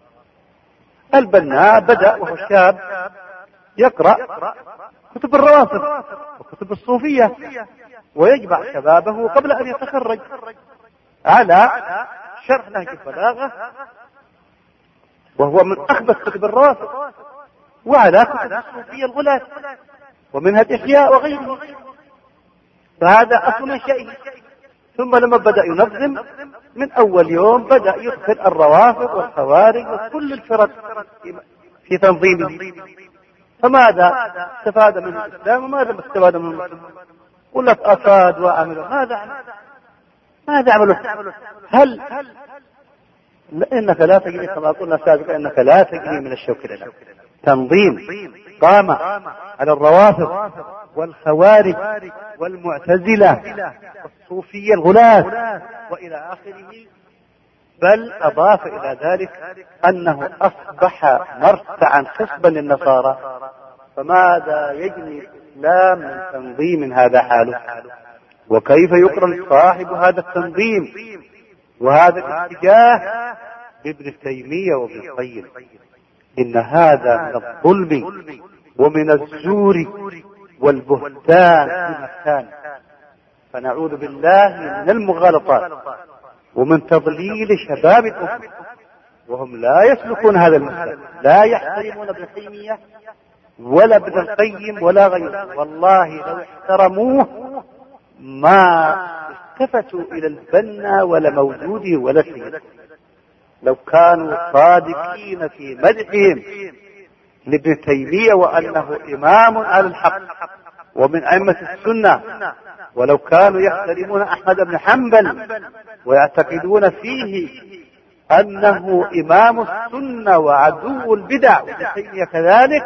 البناء بدأ وهو شاب يقرأ كتب الروافض وكتب الصوفية، ويجمع شبابه قبل أن يتخرج على شرح نهج البلاغة، وهو من أخبث كتب الروافض، وعلى كتب الصوفية الغلاة ومنها الإحياء وغيره. فهذا أصل منشئه. ثم لما بدأ ينظم من أول يوم بدأ يدخل الروافض والخوارج وكل الفرق في تنظيمه. فماذا استفاد منه الإسلام وماذا استفاد منه المسلمين؟ قل لك أفاد وعملوا، ماذا عملوا؟ هل إنك لا تجري كما قلنا سابقا، إنك لا تجري من الشوك لنا. تنظيم قام على الروافض والخوارج والمعتزلة والصوفية الغلاة وإلى آخره، بل أضاف إلى ذلك أنه أصبح مرتعا خصبا للنصارى. فماذا يجني الإسلام من تنظيم هذا حاله؟ وكيف يقرن صاحب هذا التنظيم وهذا الاتجاه بابن تيمية وابن القيم؟ إن هذا من الظلم ومن الزور والبهتان في مكان. فنعوذ بالله من المغالطات ومن تضليل شباب الأمة وهم لا يسلكون هذا المسلك، لا يحترمون ابن تيمية ولا ابن القيم ولا غيره. والله لو احترموه ما التفتوا إلى البنا ولا موجوده ولا شيء. لو كانوا صادقين في مدحهم لابن تيمية وأنه إمام على الحق ومن أئمة السنة، ولو كانوا يحترمون أحمد بن حنبل ويعتقدون فيه أنه إمام السنة وعدو البدع، وابن تيمية كذلك،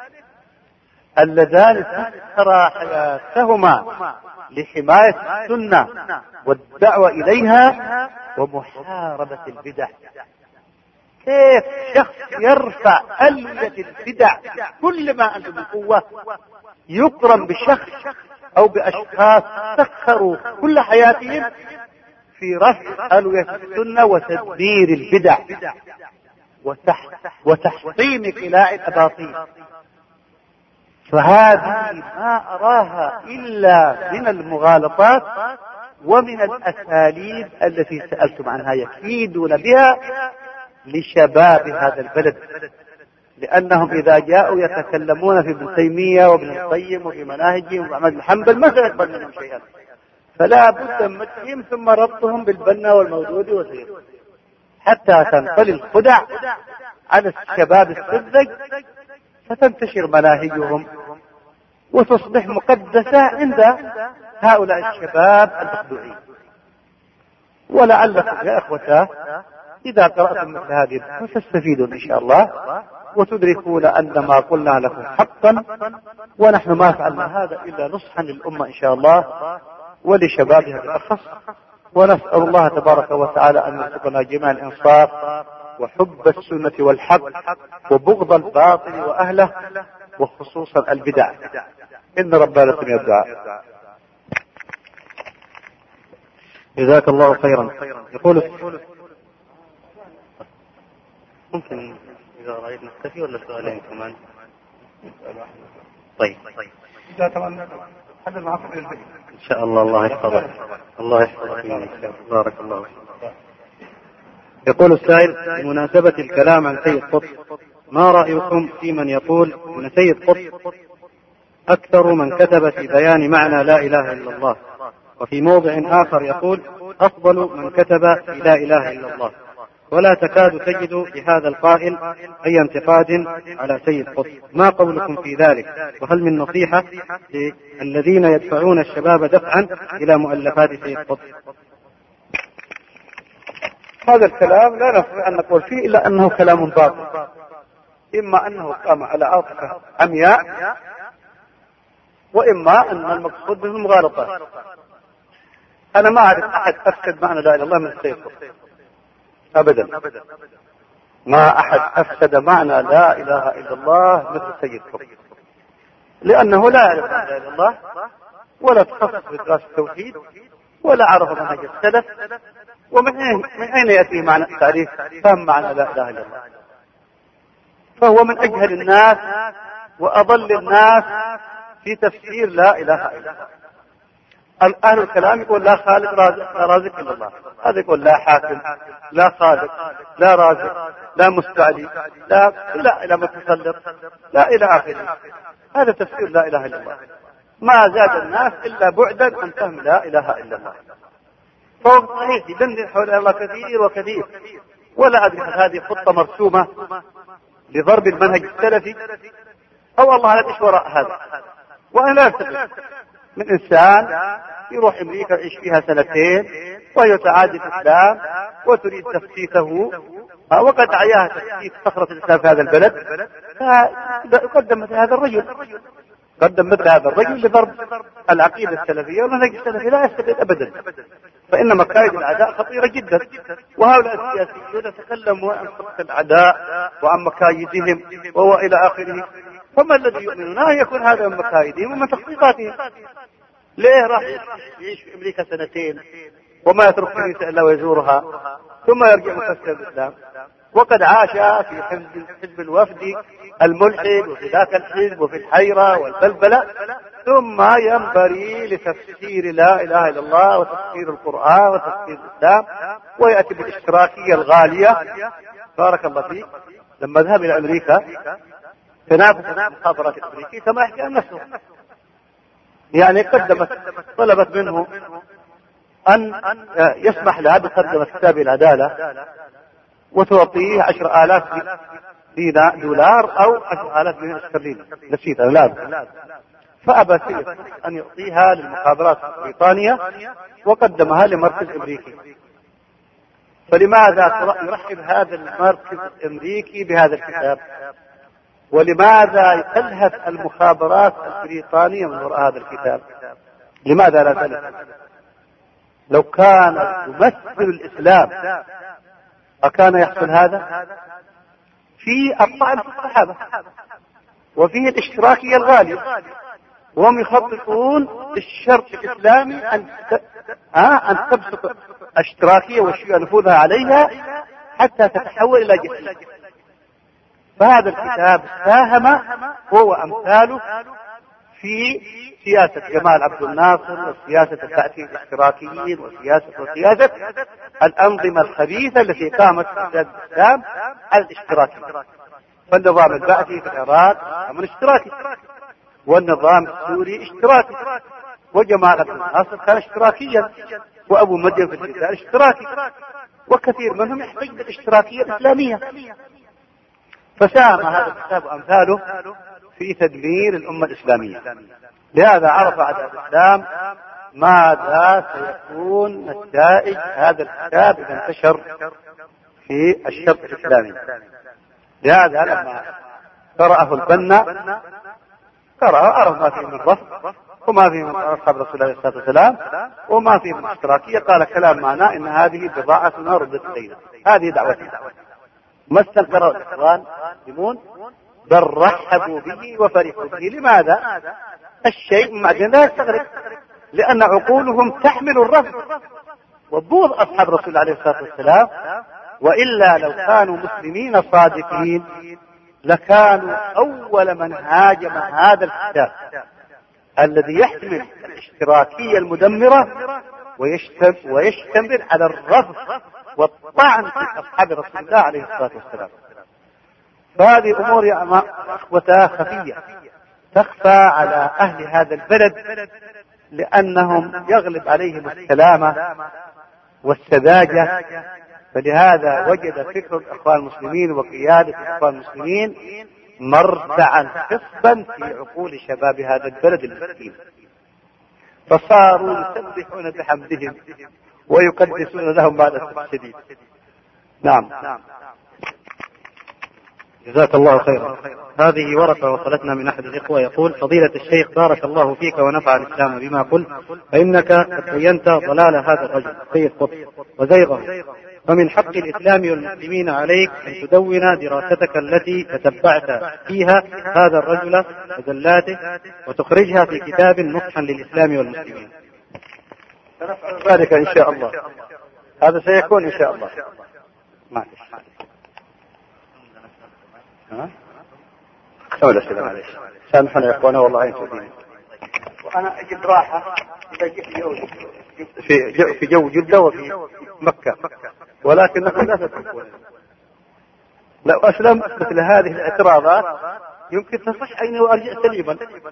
اللذان سخرا حياتهما لحماية السنة والدعوة إليها ومحاربة البدع. كيف شخص يرفع ألية البدع كل ما عنده من قوة يقرن بشخص أو بأشخاص سخروا كل حياتهم في رفع ألوية السنة وتدمير البدع وتحطيم قلاع الأباطيل؟ فهذه ما أراها إلا من المغالطات ومن الأساليب التي سألتم عنها يكيدون بها لشباب هذا البلد، لأنهم إذا جاءوا يتكلمون في ابن تيمية وابن القيم وفي مناهجهم وأحمد بن حنبل ما سيقبل منهم شيئا، فلا بد من مدحهم ثم ربطهم بالبنا والموجود وسير حتى تنقل الخدع على الشباب السذج، فتنتشر مناهجهم وتصبح مقدسة عند هؤلاء الشباب المخدوعين. ولعلكم يا أخوتاه إذا قرأتم مثل هذه ستستفيدون إن شاء الله وتدركون أن ما قلنا لكم حقا، ونحن ما فعلنا هذا إلا نصحا للأمة إن شاء الله ولشبابها بالأخص. ونسأل الله تبارك وتعالى أن يرزقنا جميعا الإنصاف وحب السنة والحق وبغض الباطل وأهله وخصوصا البدع. إن ربنا لسميع الدعاء. جزاك الله خيرا. يقول ممكن إذا رأيت نكتفي ولا سؤالين كمان؟ طيب إن شاء الله. الله يحفظك. الله يحفظك. بارك الله. يقول السائل بمناسبة الكلام عن سيد قطب، ما رأيكم في من يقول أن سيد قطب أكثر من كتب في بيان معنى لا إله إلا الله، وفي موضع آخر يقول أفضل من كتب في لا إله إلا الله، ولا تكاد تجد لهذا القائل أي انتقاد على سيد قطب؟ ما قولكم في ذلك؟ وهل من نصيحة للذين يدفعون الشباب دفعا إلى مؤلفات سيد قطب؟ هذا الكلام لا نستطيع أن نقول فيه إلا أنه كلام باطل، إما أنه قام على عاطفة عمياء، وإما أن المقصود به المغالطة. أنا ما أعرف أحد أفسد معنى لا إله إلا الله من السيد قطب أبدا. ما أحد أفسد معنى لا إله إلا الله مثل السيد قطب، لأنه لا يعرف لا إله إلا الله ولا تخصص في دراسة التوحيد ولا عرف منهج السلف، ومن أين يأتي معنى تعريف فهم معنى لا إله إلا الله؟ فهو من أجهل الناس وأضل الناس في تفسير لا إله إلا الله. أهل الكلام يقول لا خالق رازق إلا الله، هذا يقول لا حاكم لا خالق لا رازق لا مستعلي لا متسلط لا إلى آخره. هذا تفسير لا إله إلا الله. ما زاد الناس إلا بعدا عن فهم لا إله إلا الله. فهو صحيح يدندن حول الله كثير وكثير، ولا أدري هل هذه خطة مرسومة لضرب المنهج السلفي أو الله لا إيش وراء هذا. وأنا لا أستطيع من إنسان يروح أمريكا يعيش فيها سنتين ويتعادل الإسلام وتريد تفسيخه، وقد عياها تفسيخ صخرة الإسلام في هذا البلد، فقدم مثل هذا الرجل، قدم مثل هذا الرجل لضرب العقيدة السلفية والمنهج السلفي. لا يستفيد أبدا، فإن مكايد الأعداء خطيرة جدا، وهؤلاء السياسيون يتكلموا عن خطة الأعداء وعن مكايدهم وإلى آخره. فما الذي يؤمنون أن يكون هذا من مكايدهم ومن تخطيطاتهم؟ ليه راح يعيش في أمريكا سنتين وما يترك كنيسة إلا ويزورها ثم يرجع مفسر الإسلام، وقد عاش في حزب الوفد الملحد وفي ذاك الحزب وفي الحيرة والبلبلة، ثم ينبري لتفسير لا إله إلا الله وتفسير القرآن وتفسير الإسلام، ويأتي بالاشتراكية الغالية بارك الله فيك لما ذهب إلى أمريكا تنافس المخابرات الأمريكية كما يحكي عن نفسه، يعني طلبت منه أن يسمح لها بترجمة كتاب العدالة وتعطيه 10,000 دولار أو 10,000 جنيه استرليني، نسيت الآن. فأبى سيف أن يعطيها للمخابرات البريطانية وقدمها لمركز أمريكي. فلماذا يرحب هذا المركز الأمريكي بهذا الكتاب؟ ولماذا تلهث المخابرات البريطانية من وراء هذا الكتاب؟ لماذا لا تلهث؟ لو كان يمثل الإسلام أكان يحصل هذا؟ في الطعن في الصحابة وفيه الاشتراكية الغالية، وهم يخططون للشرط الإسلامي أن تبسط اشتراكية والشيوعية نفوذها عليها حتى تتحول إلى جهل. فهذا الكتاب ساهم هو أمثاله في سياسة جمال عبد الناصر وسياسة التأثير الاشتراكيين وسياسة الأنظمة الخبيثة التي قامت في بلاد الإسلام على الاشتراكي. فالنظام البعثي في العراق من اشتراكي، والنظام السوري اشتراكي، وجمال عبد الناصر كان اشتراكيا، وأبو مدين في الجزائر اشتراكي، وكثير منهم يحتج بالاشتراكية الإسلامية. فساهم هذا الكتاب أمثاله في تدمير الأمة الإسلامية. لهذا عرف أعداء الإسلام ماذا سيكون نتائج هذا الكتاب إذا انتشر في الشرق الإسلامي. لهذا لما قرأه البنا عرف ما فيه من رفض وما فيه من أصحاب رسول الله عليه الصلاة والسلام وما فيه من اشتراكية. قال كلام معناه إن هذه بضاعتنا ردت إلينا، هذه دعوتنا. ما استنكروا الإخوان المسلمون بل رحبوا به وفرحوا به. لماذا؟ الشيء معدن لا يستغرق، لأن عقولهم تحمل الرفض وبغض أصحاب رسول الله عليه الصلاة والسلام. وإلا لو كانوا مسلمين صادقين لكانوا أول من هاجم هذا الكتاب الذي يحمل الاشتراكية المدمرة ويشتمل على الرفض والطعن في أصحاب رسول الله عليه الصلاة والسلام. فهذه أمور يا أخوتها خفية تخفى على أهل هذا البلد، لأنهم يغلب عليهم السلامة والسذاجة. فلهذا وجد فكر الإخوان المسلمين وقيادة الإخوان المسلمين مرتعا خصبا في عقول شباب هذا البلد المسكين، فصاروا يسبحون بحمدهم ويقدسون لهم بعد الشديد. نعم. جزاك الله خيرا. هذه ورقة وصلتنا من أحد الإخوة يقول: فضيلة الشيخ بارك الله فيك ونفع الإسلام بما قلت، فإنك قد بينت ضلال هذا الرجل سيد قطب وزيغه، فمن حق الإسلام والمسلمين عليك أن تدون دراستك التي تتبعت فيها هذا الرجل وزلاته وتخرجها في كتاب نصحا للإسلام والمسلمين. سنفعل ذلك إن شاء الله، هذا سيكون إن شاء الله. معلش سامحنا يا اخوانا والله عين سودين. وانا اجد راحه اذا جئت في جو جده وفي مكه، ولكنكم لا تتركون. لو اسلمت مثل هذه الاعتراضات يمكن تصح عيني وارجع سليما.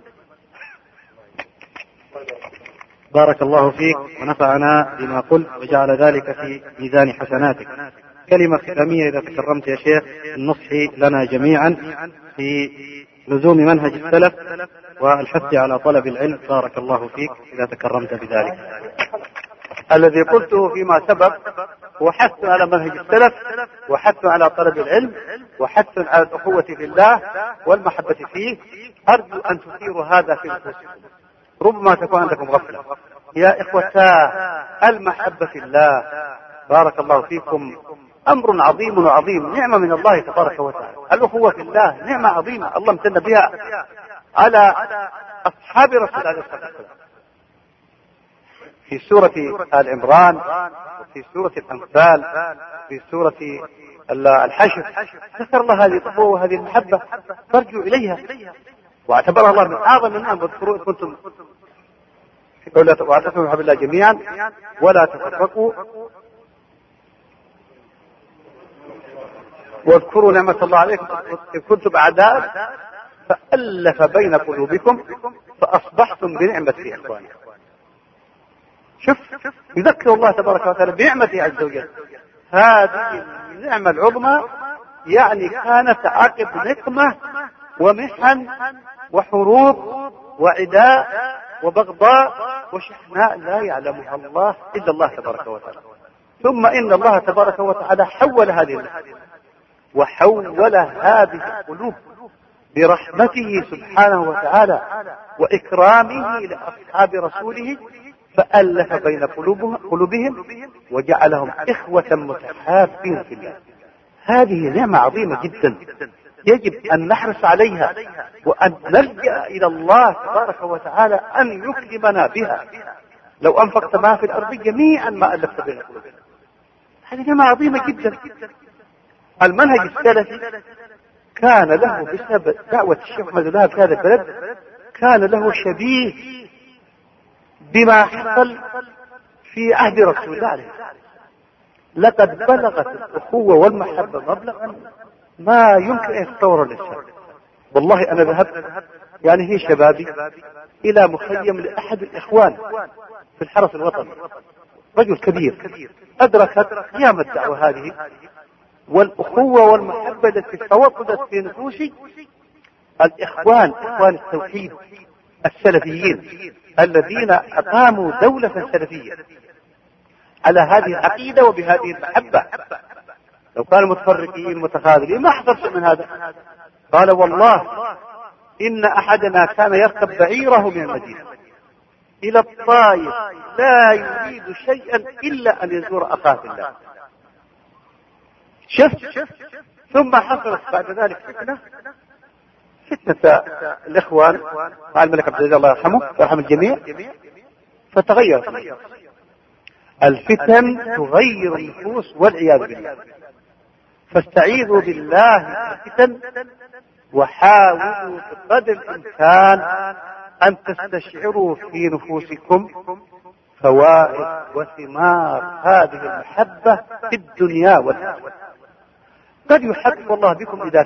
بارك الله فيك ونفعنا بما قلت وجعل ذلك في ميزان حسناتك. كلمة ختامية إذا تكرمت يا شيخ، النصح لنا جميعا في لزوم منهج السلف والحث على طلب العلم. بارك الله فيك إذا تكرمت بذلك. الذي قلته فيما سبق هو حث على منهج السلف وحث على طلب العلم وحث على الأخوة في الله والمحبة فيه. أرجو أن تثيروا هذا في نفوسكم، ربما تكون عندكم غفلة. يا إخوتا المحبة في الله بارك الله فيكم أمر عظيم وعظيم، نعمة من الله تبارك وتعالى. الأخوة في الله نعمة عظيمة الله امتن بها على أصحاب رسول الله عليه الصلاة والسلام. في سورة آل عمران وفي سورة الأنفال في سورة الحشر ذكر الله هذه الأخوة وهذه المحبة، فارجعوا إليها واعتبرها الله من أعظم النعم. واذكروا إن كنتم في قوله واعتصموا بحبل الله جميعا ولا تفرقوا. واذكروا نعمة الله عليكم إذ كنتم أعداء فألف بين قلوبكم فأصبحتم بنعمته إخوانا. شوف يذكر الله تبارك وتعالى بنعمته عز وجل. هذه النعمة العظمى يعني كانت عقب نقمة ومحن وحروب وعداء وبغضاء وشحناء لا يعلمها الله إلا الله تبارك وتعالى. ثم إن الله تبارك وتعالى حول هذه النعمة وحول هذه القلوب برحمته سبحانه وتعالى وإكرامه لأصحاب رسوله، فألف بين قلوبهم وجعلهم إخوة متحابين في الله. هذه نعمة عظيمة جدا يجب أن نحرص عليها وأن نلجأ إلى الله تبارك وتعالى أن يكرمنا بها. لو أنفقت ما في الأرض جميعا ما ألفت بين قلوبهم. هذه نعمة عظيمة جدا. المنهج السلفي كان له بسبب دعوة الشيخ محمد الله في هذا البلد كان له شبيه بما حصل في عهد رسول الله عليه. لقد بلغت الأخوة والمحبة مبلغا ما يمكن أن يتصور الإنسان. والله أنا ذهبت يعني هي شبابي إلى مخيم لأحد الإخوان في الحرس الوطني، رجل كبير أدركت قيام الدعوة هذه والأخوة والمحبة التي توطدت في نفوس الإخوان، إخوان التوحيد السلفيين الذين أقاموا دولة سلفية على هذه العقيدة وبهذه المحبة. لو كانوا متفرقين متخاذلين ما حصل شيء من هذا. قال والله إن أحدنا كان يركب بعيره من المدينة إلى الطائف لا يريد شيئا إلا أن يزور أخاه في الله. شفت ثم حصلت بعد ذلك فتنة الإخوان مع الملك عبد العزيز الله يرحمه ويرحم الجميع، فتغير الفتن تغير النفوس والعياذ بالله. فاستعيذوا بالله من الفتن وحاولوا بقدر الإمكان أن تستشعروا في نفوسكم فوائد وثمار هذه المحبة في الدنيا والآخرة. قد يحب الله بكم إذا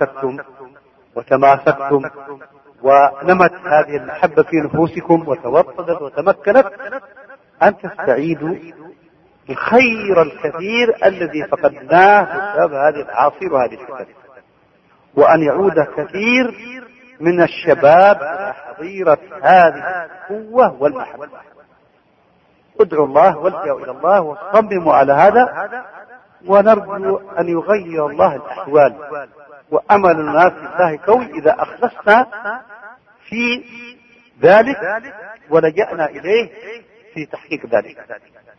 تماسكتم ونمت هذه المحبة في نفوسكم وتوطدت وتمكنت أن تستعيدوا الخير الكثير الذي فقدناه بسبب هذه العاصفة وهذه الفتن، وأن يعود كثير من الشباب إلى حظيرة هذه القوة والمحبة. ادعوا الله والجأوا إلى الله وصمموا على هذا، ونرجو أن يغير الله الأحوال. وأملنا في الله قوي إذا أخلصنا في ذلك ولجأنا إليه في تحقيق ذلك.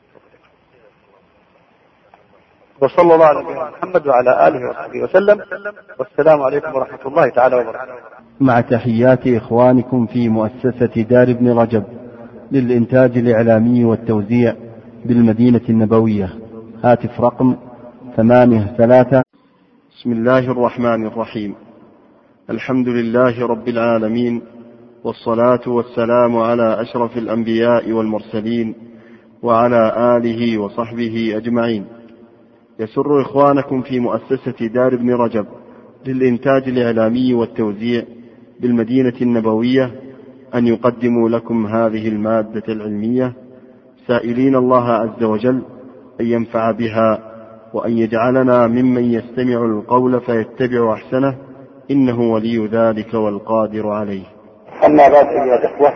وصلى الله على نبينا محمد وعلى آله وصحبه وسلم، والسلام عليكم ورحمة الله تعالى وبركاته. مع تحيات إخوانكم في مؤسسة دار ابن رجب للإنتاج الإعلامي والتوزيع بالمدينة النبوية. هاتف رقم 83. بسم الله الرحمن الرحيم. الحمد لله رب العالمين، والصلاة والسلام على أشرف الأنبياء والمرسلين وعلى آله وصحبه أجمعين. يسر إخوانكم في مؤسسة دار ابن رجب للإنتاج الإعلامي والتوزيع بالمدينة النبوية أن يقدموا لكم هذه المادة العلمية، سائلين الله عز وجل أن ينفع بها وأن يجعلنا ممن يستمع القول فيتبع أحسنه، إنه ولي ذلك والقادر عليه. أما بعد أيها الإخوة،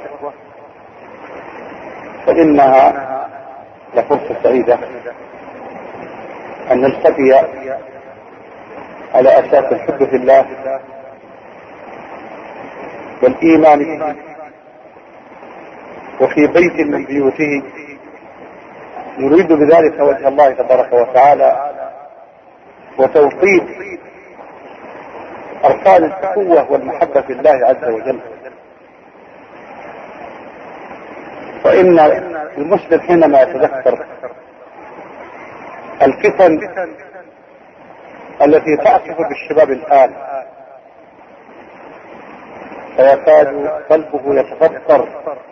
فإنها لفرصة سعيدة أن نلتقي على أساس الحب في الله والإيمان به، وفي بيت من بيوته نريد بذلك وجه الله تبارك وتعالى وتوطيد أركان القوة والمحبة في الله عز وجل. فإن المسلم حينما يتذكر الفتن التي تعصف بالشباب الآن فيكاد قلبه يتفطر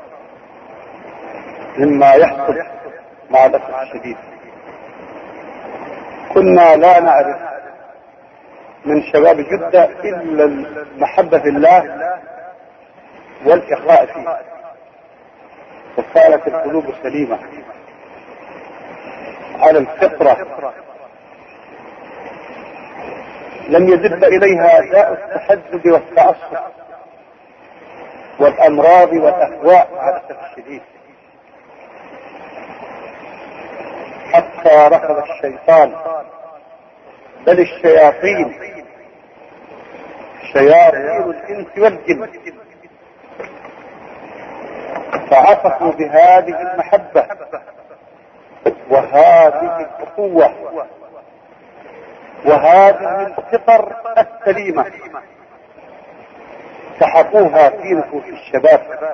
مما يحصل مع الأسف الشديد. كنا لا نعرف من شباب جدة إلا المحبة في الله والإخلاء فيه، وصارت القلوب سليمة على الفطرة، لم يزد إليها داء التحزب والتعصب والأمراض والأهواء على الأسف الشديد، حتى رفض الشيطان بل الشياطين شياطين الإنس والجن فعصفوا بهذه المحبة وهذه الأخوة وهذه الفطر السليمة، سحقوها في نفوس الشباب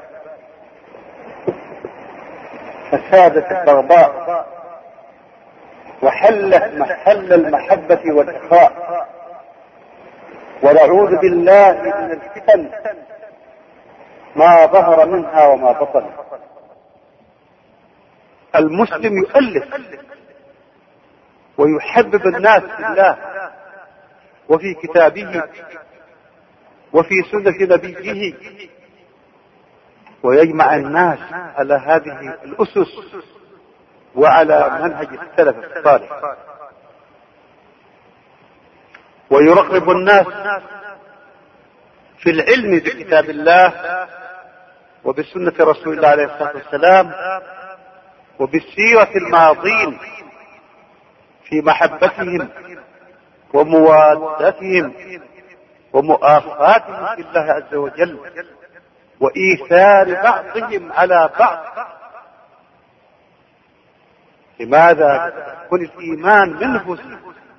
فسادت البغضاء وحلت محل المحبة والإخاء، ونعوذ بالله من الفتن ما ظهر منها وما بطن. المسلم يؤلف ويحبب الناس في الله وفي كتابه وفي سنة نبيه، ويجمع الناس على هذه الأسس وعلى منهج السلف الصالح، ويرغب الناس في العلم بكتاب الله وبسنة رسول الله عليه الصلاة والسلام وبسيرة الماضين في محبتهم وموادتهم ومؤاخاتهم بالله عز وجل وإيثار بعضهم على بعض. لماذا؟ تمكن الإيمان من نفوسهم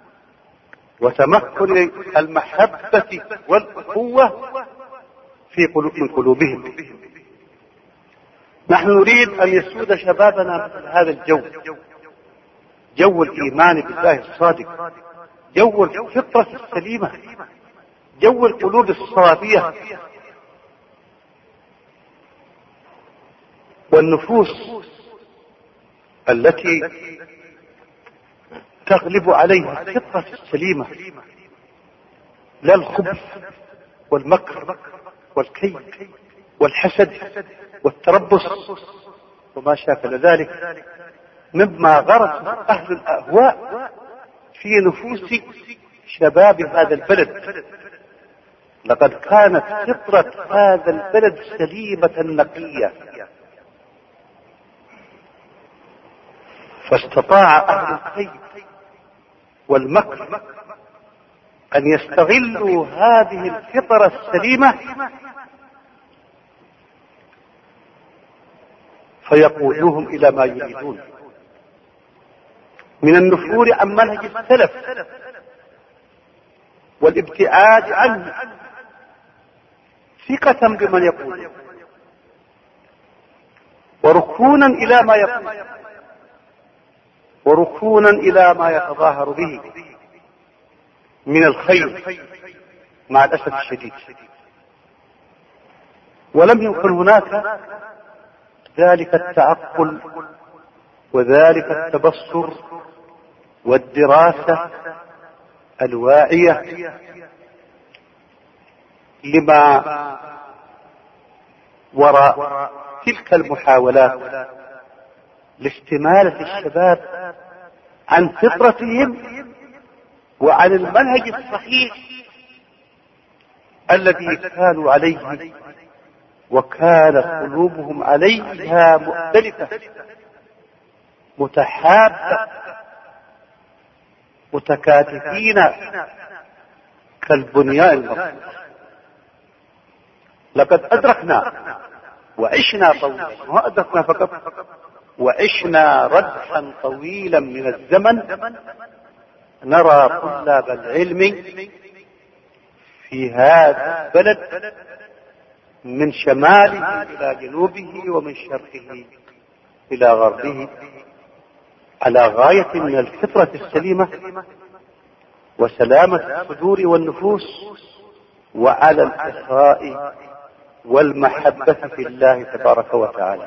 وتمكن المحبة والأخوة من قلوبهم. نحن نريد أن يسود شبابنا مثل هذا الجو، جو الإيمان بالله الصادق، جو الفطرة السليمة، جو القلوب الصافية، والنفوس التي تغلب عليها الفطرة السليمة، لا الخبث والمكر والكيد والحسد والتربص وما شاكل ذلك مما غرس أهل الأهواء في نفوس شباب هذا البلد. لقد كانت فطرة هذا البلد سليمة نقية، فاستطاع أهل الكيد والمكر أن يستغلوا هذه الفطرة السليمة فيقودوهم إلى ما يريدون من النفور عن منهج السلف والابتعاد عنه ثقة بمن يقول وركونا إلى ما يقول وركونا إلى ما يتظاهر به من الخير مع الأسف الشديد. ولم يكن هناك ذلك التعقل وذلك التبصر والدراسة الواعية لما وراء تلك المحاولات لاستمالة الشباب عن فطرتهم وعن المنهج الصحيح الذي كانوا عليه وكانت قلوبهم عليها مختلفة متحابة متكاتفين كالبنيان المرصوص. لقد أدركنا وعشنا طويلا، ما أدركنا فقط، وعشنا ردحا طويلا من الزمن نرى طلاب العلم في هذا البلد من شماله إلى جنوبه ومن شرقه إلى غربه على غاية من الفطرة السليمة وسلامة الصدور والنفوس وعلى الإخاء والمحبة في الله تبارك وتعالى.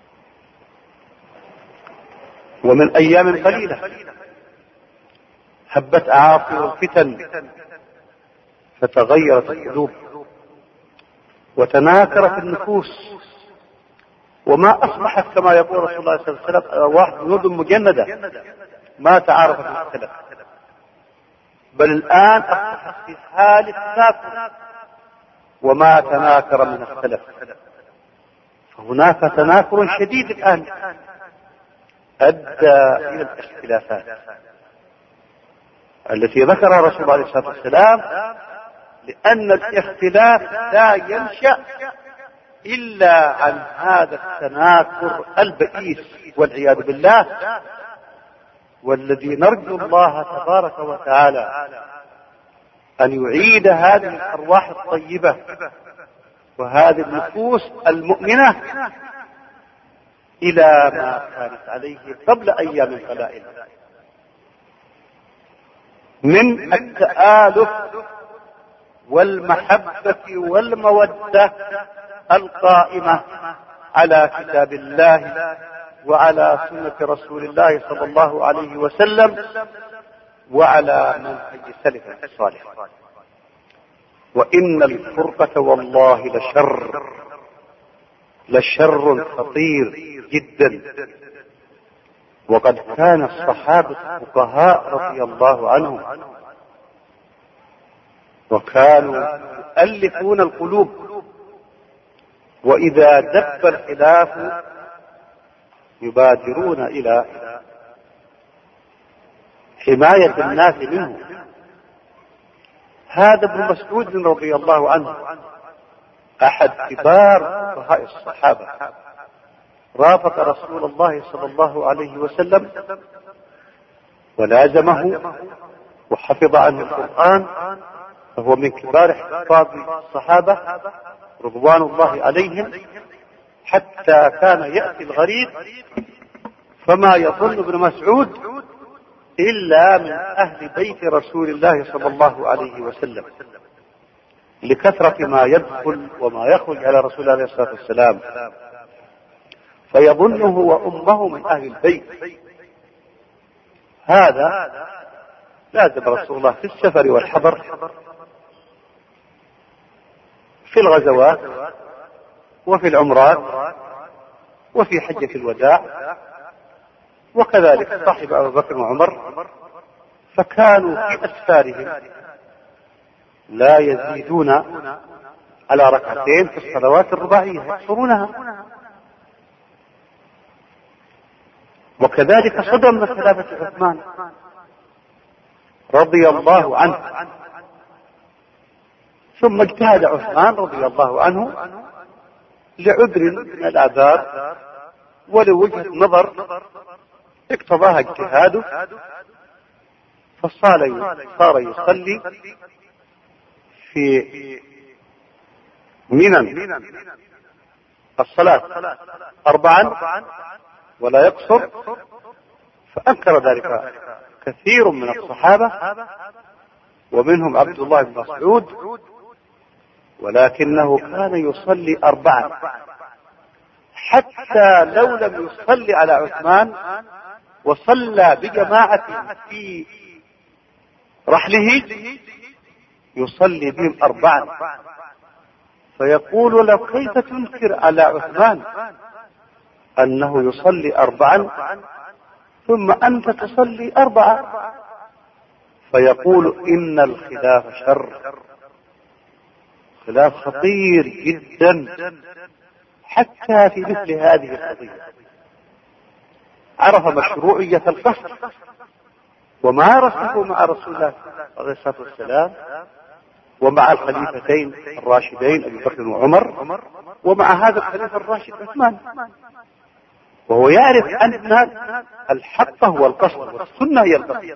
ومن أيام قليلة هبت أعاصر الفتن فتغيرت القلوب وتناكرت النفوس، وما أصبحت كما يقول رسول الله صلى الله عليه وسلم أرواح جنود مجندة ما تعارفت واختلفت، بل الآن أصبحت في حال التناكر وما تناكر من السلف. فهناك تناكر شديد الآن أدى إلى الاختلافات التي ذكرها رسول الله عليه الصلاة والسلام، لأن الاختلاف لا ينشأ إلا عن هذا التناكر البئيس والعياذ بالله، والذي نرجو الله تبارك وتعالى أن يعيد هذه الأرواح الطيبة وهذه النفوس المؤمنة إلى ما كانت عليه قبل أيام قلائل من التآلف والمحبة والمودة القائمة على كتاب الله وعلى سنة رسول الله صلى الله عليه وسلم وعلى منهج سلف الصالح. وإن الفرقة والله لشر خطير جدا. وقد كان الصحابة الفقهاء رضي الله عنهم وكانوا يؤلفون القلوب، وإذا دب الخلاف يبادرون إلى حماية الناس منه. هذا ابن مسعود رضي الله عنه أحد كبار فقهاء الصحابة، رافق رسول الله صلى الله عليه وسلم ولازمه وحفظ عنه القرآن، فهو من كبار حفاظ الصحابة رضوان الله عليهم، حتى كان يأتي الغريب فما يظن ابن مسعود إلا من أهل بيت رسول الله صلى الله عليه وسلم، لكثرة ما يدخل وما يخرج على رسول الله عليه الصلاة والسلام، فيظنه وأمه من أهل البيت. هذا لازم رسول الله في السفر والحضر، في الغزوات وفي العمرات وفي حجة الوداع، وكذلك صاحب أبو بكر وعمر، فكانوا في أسفارهم لا يزيدون على ركعتين في الصلوات الرباعية يقصرونها. وكذلك صدر من خلافة عثمان رضي الله عنه، ثم اجتهد عثمان رضي الله عنه لعذر من الأعذار ولوجهة نظر اقتضاها اجتهاده، فصار يصلي في منى الصلاة 4 ولا يقصر، فأنكر ذلك كثير من الصحابة ومنهم عبد الله بن مسعود، ولكنه كان يصلي 4، حتى لو لم يصلي على عثمان وصلى بجماعة في رحله يصلي بهم 4. فيقول له كيف تنكر على عثمان أنه يصلي 4 ثم أنت تصلي 4؟ فيقول إن الخلاف شر، خلاف خطير جدا حتى في مثل هذه القضية. عرف مشروعية القصر ومارسه مع رسول الله عليه الصلاة والسلام ومع الخليفتين الراشدين أبي بكر وعمر ومع هذا الخليفة الراشد عثمان، وهو يعرف أن الحق هو القصد والسنة هي القصد،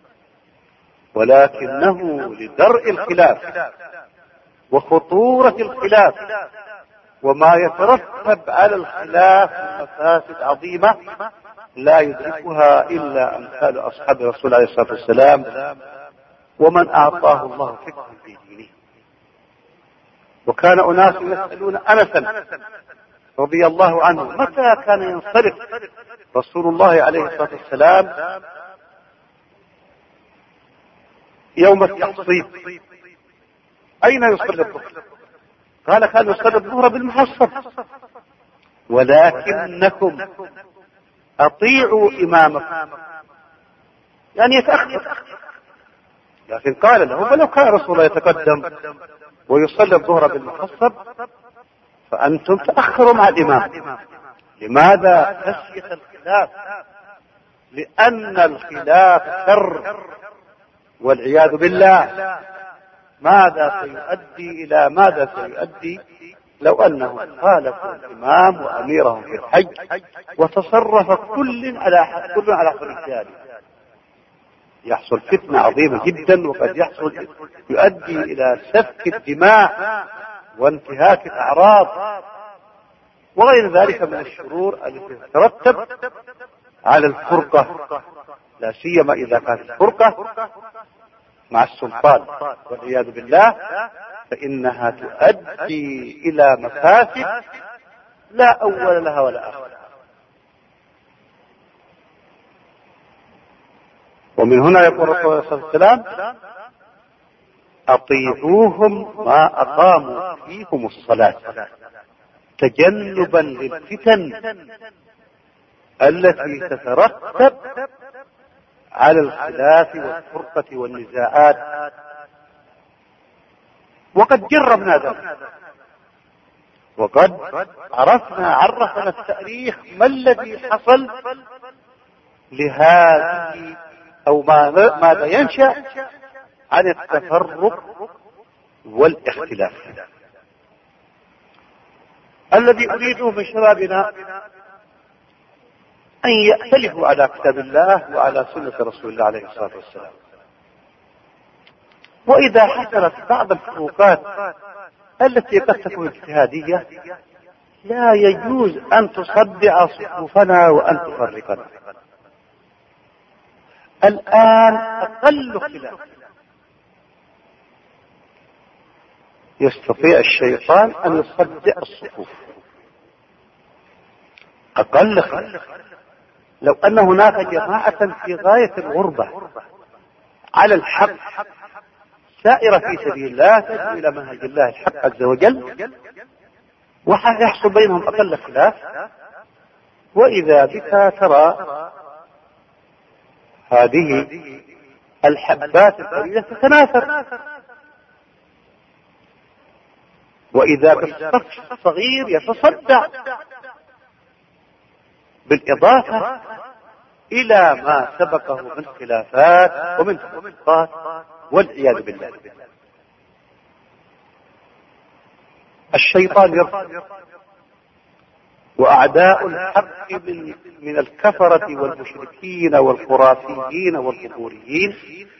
ولكنه لدرء الخلاف وخطورة الخلاف وما يترتب على الخلاف من مفاسد عظيمة لا يدركها إلا أمثال أصحاب رسول الله عليه الصلاة والسلام ومن أعطاه الله فقها في دينه. وكان أناس يسألون أنسا رضي الله عنه متى كان ينصرف رسول الله عليه الصلاة والسلام يوم التحصيب أين يصلي الظهر؟ قال كان يصلي الظهر بالمحصب، ولكنكم أطيعوا إمامكم، يعني يتأخر. لكن قال له فلو كان رسول الله يتقدم ويصلي الظهر بالمحصب فأنتم تأخروا مع الإمام. لماذا؟ خشية الخلاف، لأن الخلاف شر والعياذ بالله. ماذا سيؤدي إلى ماذا سيؤدي لو أنهم خالفوا الإمام وأميرهم في الحج وتصرف كل على رجاله؟ يحصل فتنة عظيمة جدا، وقد يؤدي إلى سفك الدماء وانتهاك الأعراض وغير ذلك من الشرور التي تترتب على الفرقة، لا سيما إذا كانت الفرقة مع السلطان والعياذ بالله، فإنها تؤدي إلى مفاسد لا أول لها ولا آخر. ومن هنا يقول الرسول صلى الله عليه وسلم: أطيعوهم ما أقاموا فيكم الصلاة تجنبا للفتن التي تترتب على الخلاف والفرقة والنزاعات. وقد جربنا ذلك، وقد عرفنا التاريخ ما الذي حصل لهذه أو ماذا ينشأ عن التفرق والاختلاف. الذي أريده من شبابنا أن يأتلفوا على كتاب الله وعلى سنة رسول الله عليه الصلاة والسلام. وإذا حصلت بعض الفروقات التي قد تكون اجتهادية لا يجوز أن تصدع صفوفنا وأن تفرقنا. الآن أقل خلاف يستطيع الشيطان أن يصدع الصفوف، أقل خلاف. لو أن هناك جماعة في غاية الغربة على الحق سائرة في سبيل الله تدعو إلى منهج الله الحق عز وجل، ويحصل بينهم أقل خلاف، وإذا بك ترى هذه الحبات القليلة تتناثر، وإذا بالصف الصغير يتصدع، بالإضافة إلى ما سبقه من خلافات ومن تفرقات والعياذ بالله. الشيطان يرفض، وأعداء الحق من الكفرة والمشركين والخرافيين والقبوريين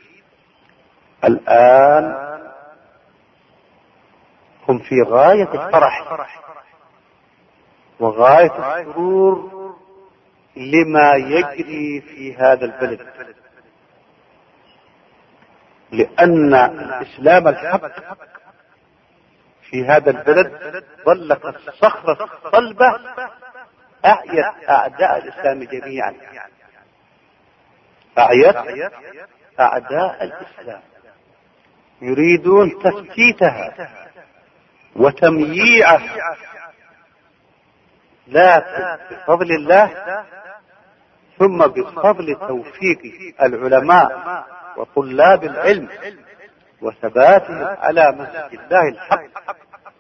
الآن هم في غاية الفرح وغاية السرور لما يجري في هذا البلد، لأن الإسلام الحق في هذا البلد ظل كالصخرة الصلبة أعيت أعداء الإسلام جميعا، أعيت أعداء الإسلام يريدون تفتيتها وتمييعها، لكن بفضل الله ثم بفضل توفيق العلماء وطلاب العلم وثباتهم على منهج الله الحق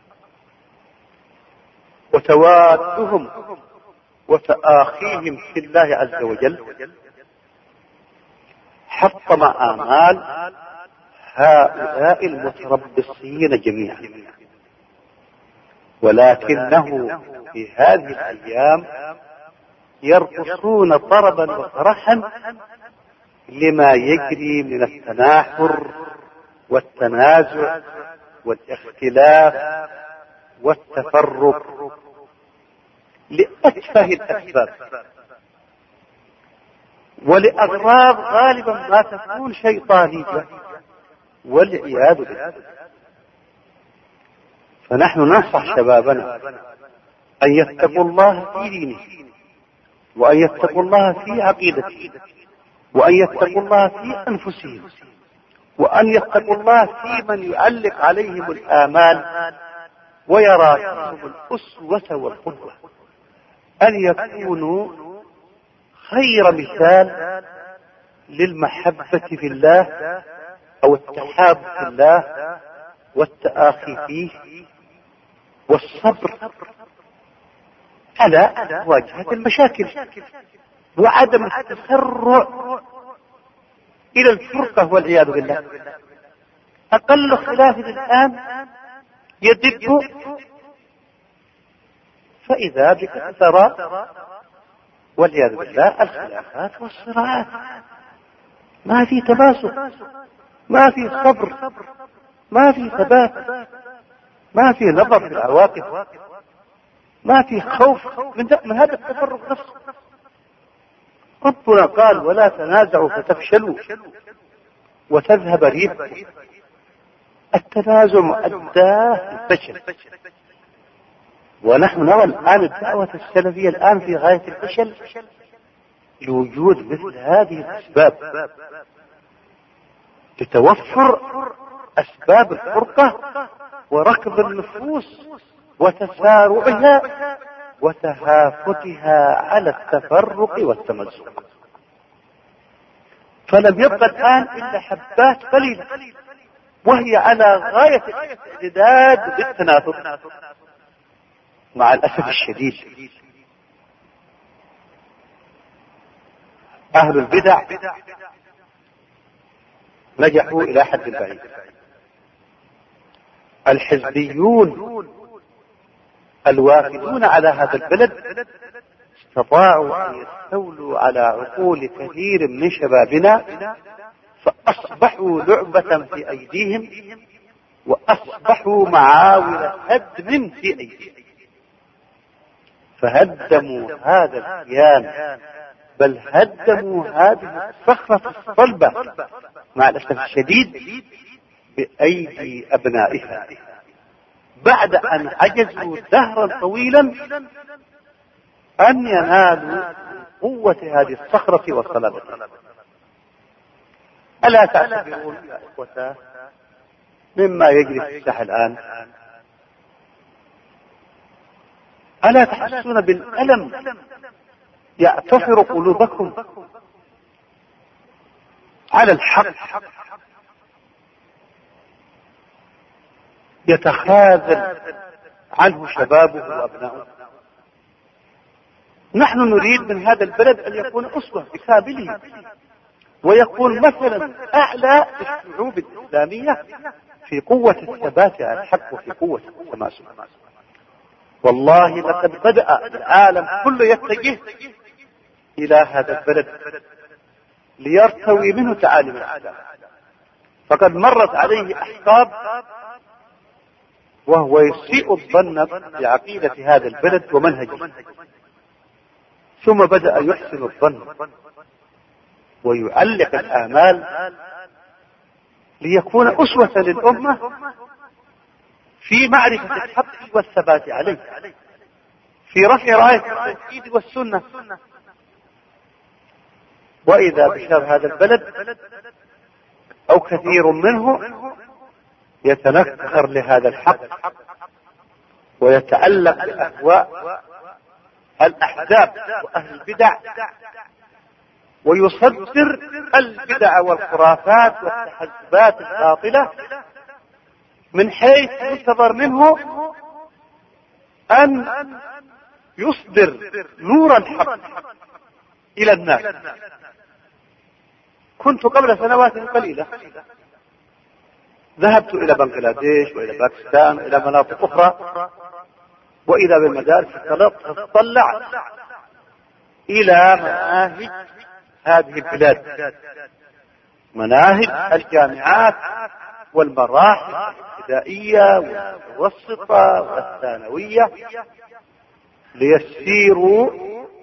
وتوادهم وتآخيهم في الله عز وجل حطم آمال هؤلاء المتربصين جميعا. ولكنه في هذه الأيام يرقصون طربا وفرحا لما يجري من التناحر والتنازع والاختلاف والتفرق لأتفه الأسباب ولأغراض غالبا ما تكون شيطانية والعياذ بالله. فنحن ننصح شبابنا أن يتقوا الله في دينه، وأن يتقوا الله في عقيدته، وأن يتقوا الله في أنفسهم، وأن يتقوا الله في من يعلق عليهم الآمال ويرى فيهم الأسوة والقدوة، أن يكونوا خير مثال للمحبة في الله أو التحاب في الله والتآخي فيه والصبر على مواجهة المشاكل وعدم التسرع إلى الفرقة والعياذ بالله. أقل خلاف الآن يدب فإذا بك ترى والعياذ بالله الخلافات والصراعات، ما في تماسك، ما في صبر، ما في ثبات، ما في نظر في العواقب، ما في خوف من هذا التفرق نفسه. ربنا قال ولا تنازعوا فتفشلوا وتذهب ريحكم. التنازع أداه الفشل، ونحن نرى الآن الدعوة السلفية الآن في غاية الفشل لوجود مثل هذه الأسباب، لتوفر أسباب الفرقة وركض النفوس وتسارعها وتهافتها على التفرق والتمزق. فلم يبقى الآن إلا حبات قليلة وهي على غاية الاستعداد للتنافس. مع الأسف الشديد أهل البدع نجحوا إلى حد بعيد. الحزبيون الوافدون على هذا البلد استطاعوا أن يستولوا على عقول كثير من شبابنا، فأصبحوا لعبة في أيديهم وأصبحوا معاول هدم في أيديهم، فهدموا هذا الكيان، بل هدموا هذه الصخرة الصلبة مع الأسف الشديد بأيدي أبنائها، بعد أن عجزوا دهرا طويلا أن ينالوا قوة هذه الصخرة والصلابة. ألا تعتبرون يا إخوة مما يجري في الساحة الآن؟ ألا تحسون بالألم يعتصر قلوبكم على الحق يتخاذل عنه شبابه وأبنائه؟ نحن نريد من هذا البلد أن يكون أسوة بكامله ويكون مثلا أعلى الشعوب الإسلامية في قوة الثبات على الحق وفي قوة التماسك. والله لقد بدأ العالم كله يتجه إلى هذا البلد ليرتوي منه تعاليم الإسلام، فقد مرت عليه أحقاب وهو يسيء الظن بعقيدة هذا البلد ومنهجه، ثم بدأ يحسن الظن ويعلق الآمال ليكون أسوة للأمة في معرفة الحق والثبات عليه، في رفع راية التوحيد والسنة. وإذا بشر هذا البلد أو كثير منه يتنكر لهذا الحق ويتعلق بأهواء الأحزاب وأهل البدع ويصدر البدع والخرافات والتحزبات الباطلة، من حيث ينتظر منه أن يصدر نور الحق إلى الناس. كنت قبل سنوات قليلة ذهبت إلى بنغلاديش وإلى باكستان وإلى مناطق أخرى، وإذا بالمدارس تطلع إلى مناهج هذه البلاد، مناهج الجامعات والمراحل الابتدائية والمتوسطة والثانوية، ليسيروا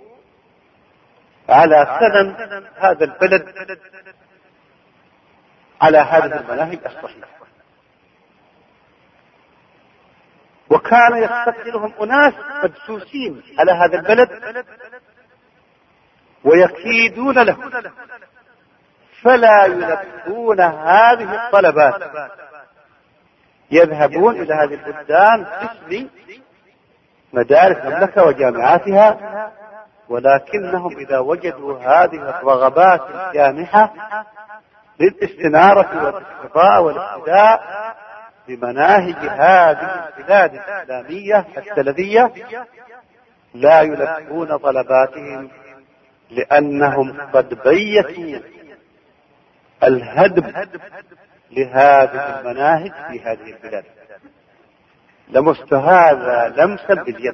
على سنن هذا البلد على هذه المناهج الصحيحة. وكان يستقبلهم أناس مدسوسين على هذا البلد ويكيدون له فلا يلبون هذه الطلبات، يذهبون إلى هذه البلدان باسم مدارس المملكة وجامعاتها، ولكنهم إذا وجدوا هذه الرغبات الجامحة للاستنارة والاستقراء والاقتداء بمناهج هذه البلاد الإسلامية السلفية لا يلبون طلباتهم، لأنهم قد بيتوا الهدم لهذه المناهج في هذه البلاد. لمست هذا لمسا باليد.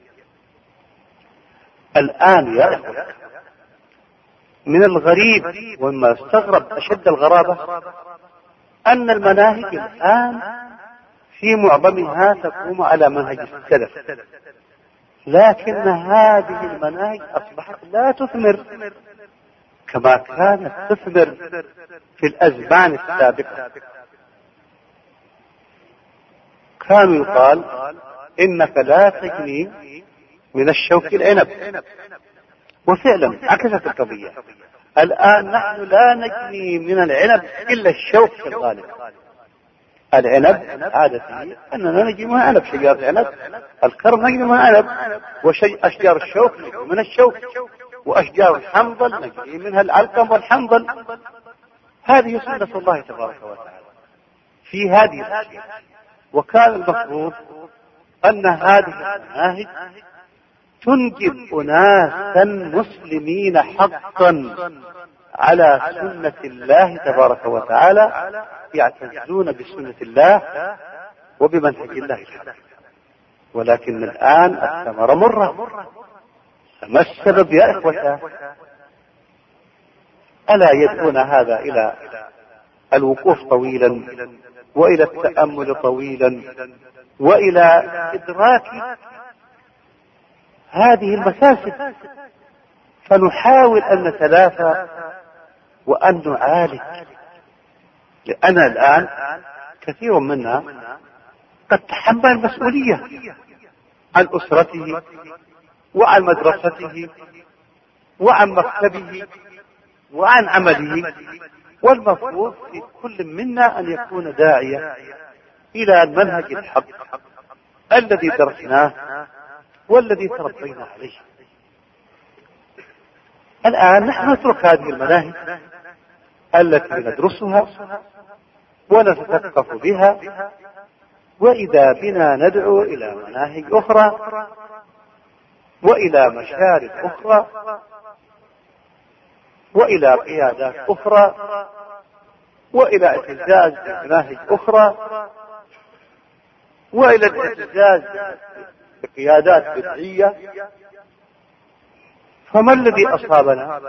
الآن يا أخوة، من الغريب وما استغرب أشد الغرابة أن المناهج الآن في معظمها تقوم على منهج السلف، لكن هذه المناهج أصبحت لا تثمر كما كانت تثمر في الأزمان السابقة. كان يقال إنك لا تجني من الشوك العنب، وفعلا عكست القضية. الآن نحن لا نجني من العنب إلا الشوك في الغالب. العنب عادة أننا نجني من عنب، شجار العنب الكرم نجني من عنب، وأشجار الشوك نجني من الشوك، وأشجار الحنظل نجني منها العلقم والحنظل. هذه سنة الله تبارك وتعالى في هذه الأشياء. وكان المفروض أن هذه المناهج تنجب أناسا مسلمين حقا على سنة الله تبارك وتعالى، يعتزون بسنة الله وبمنهج الله الحق. ولكن الآن الثمرة مرة. فما السبب يا إخوة؟ ألا يدعون هذا إلى الوقوف طويلا، وإلى التأمل طويلا، وإلى إدراك هذه المفاسد، فنحاول أن نتلافى وأن نعالج. لأن الآن كثير منا قد تحمل المسؤولية عن أسرته وعن مدرسته وعن مكتبه وعن عمله، والمفروض في كل منا أن يكون داعية إلى المنهج الحق الذي درسناه والذي تربينا عليه. الآن نحن نترك هذه المناهج التي ندرسها ونتثقف بها، وإذا بنا ندعو إلى مناهج أخرى وإلى مشارب أخرى وإلى قيادات أخرى وإلى اعتزاز بمناهج أخرى وإلى الاعتزاز بقيادات بدعية. فما الذي أصابنا؟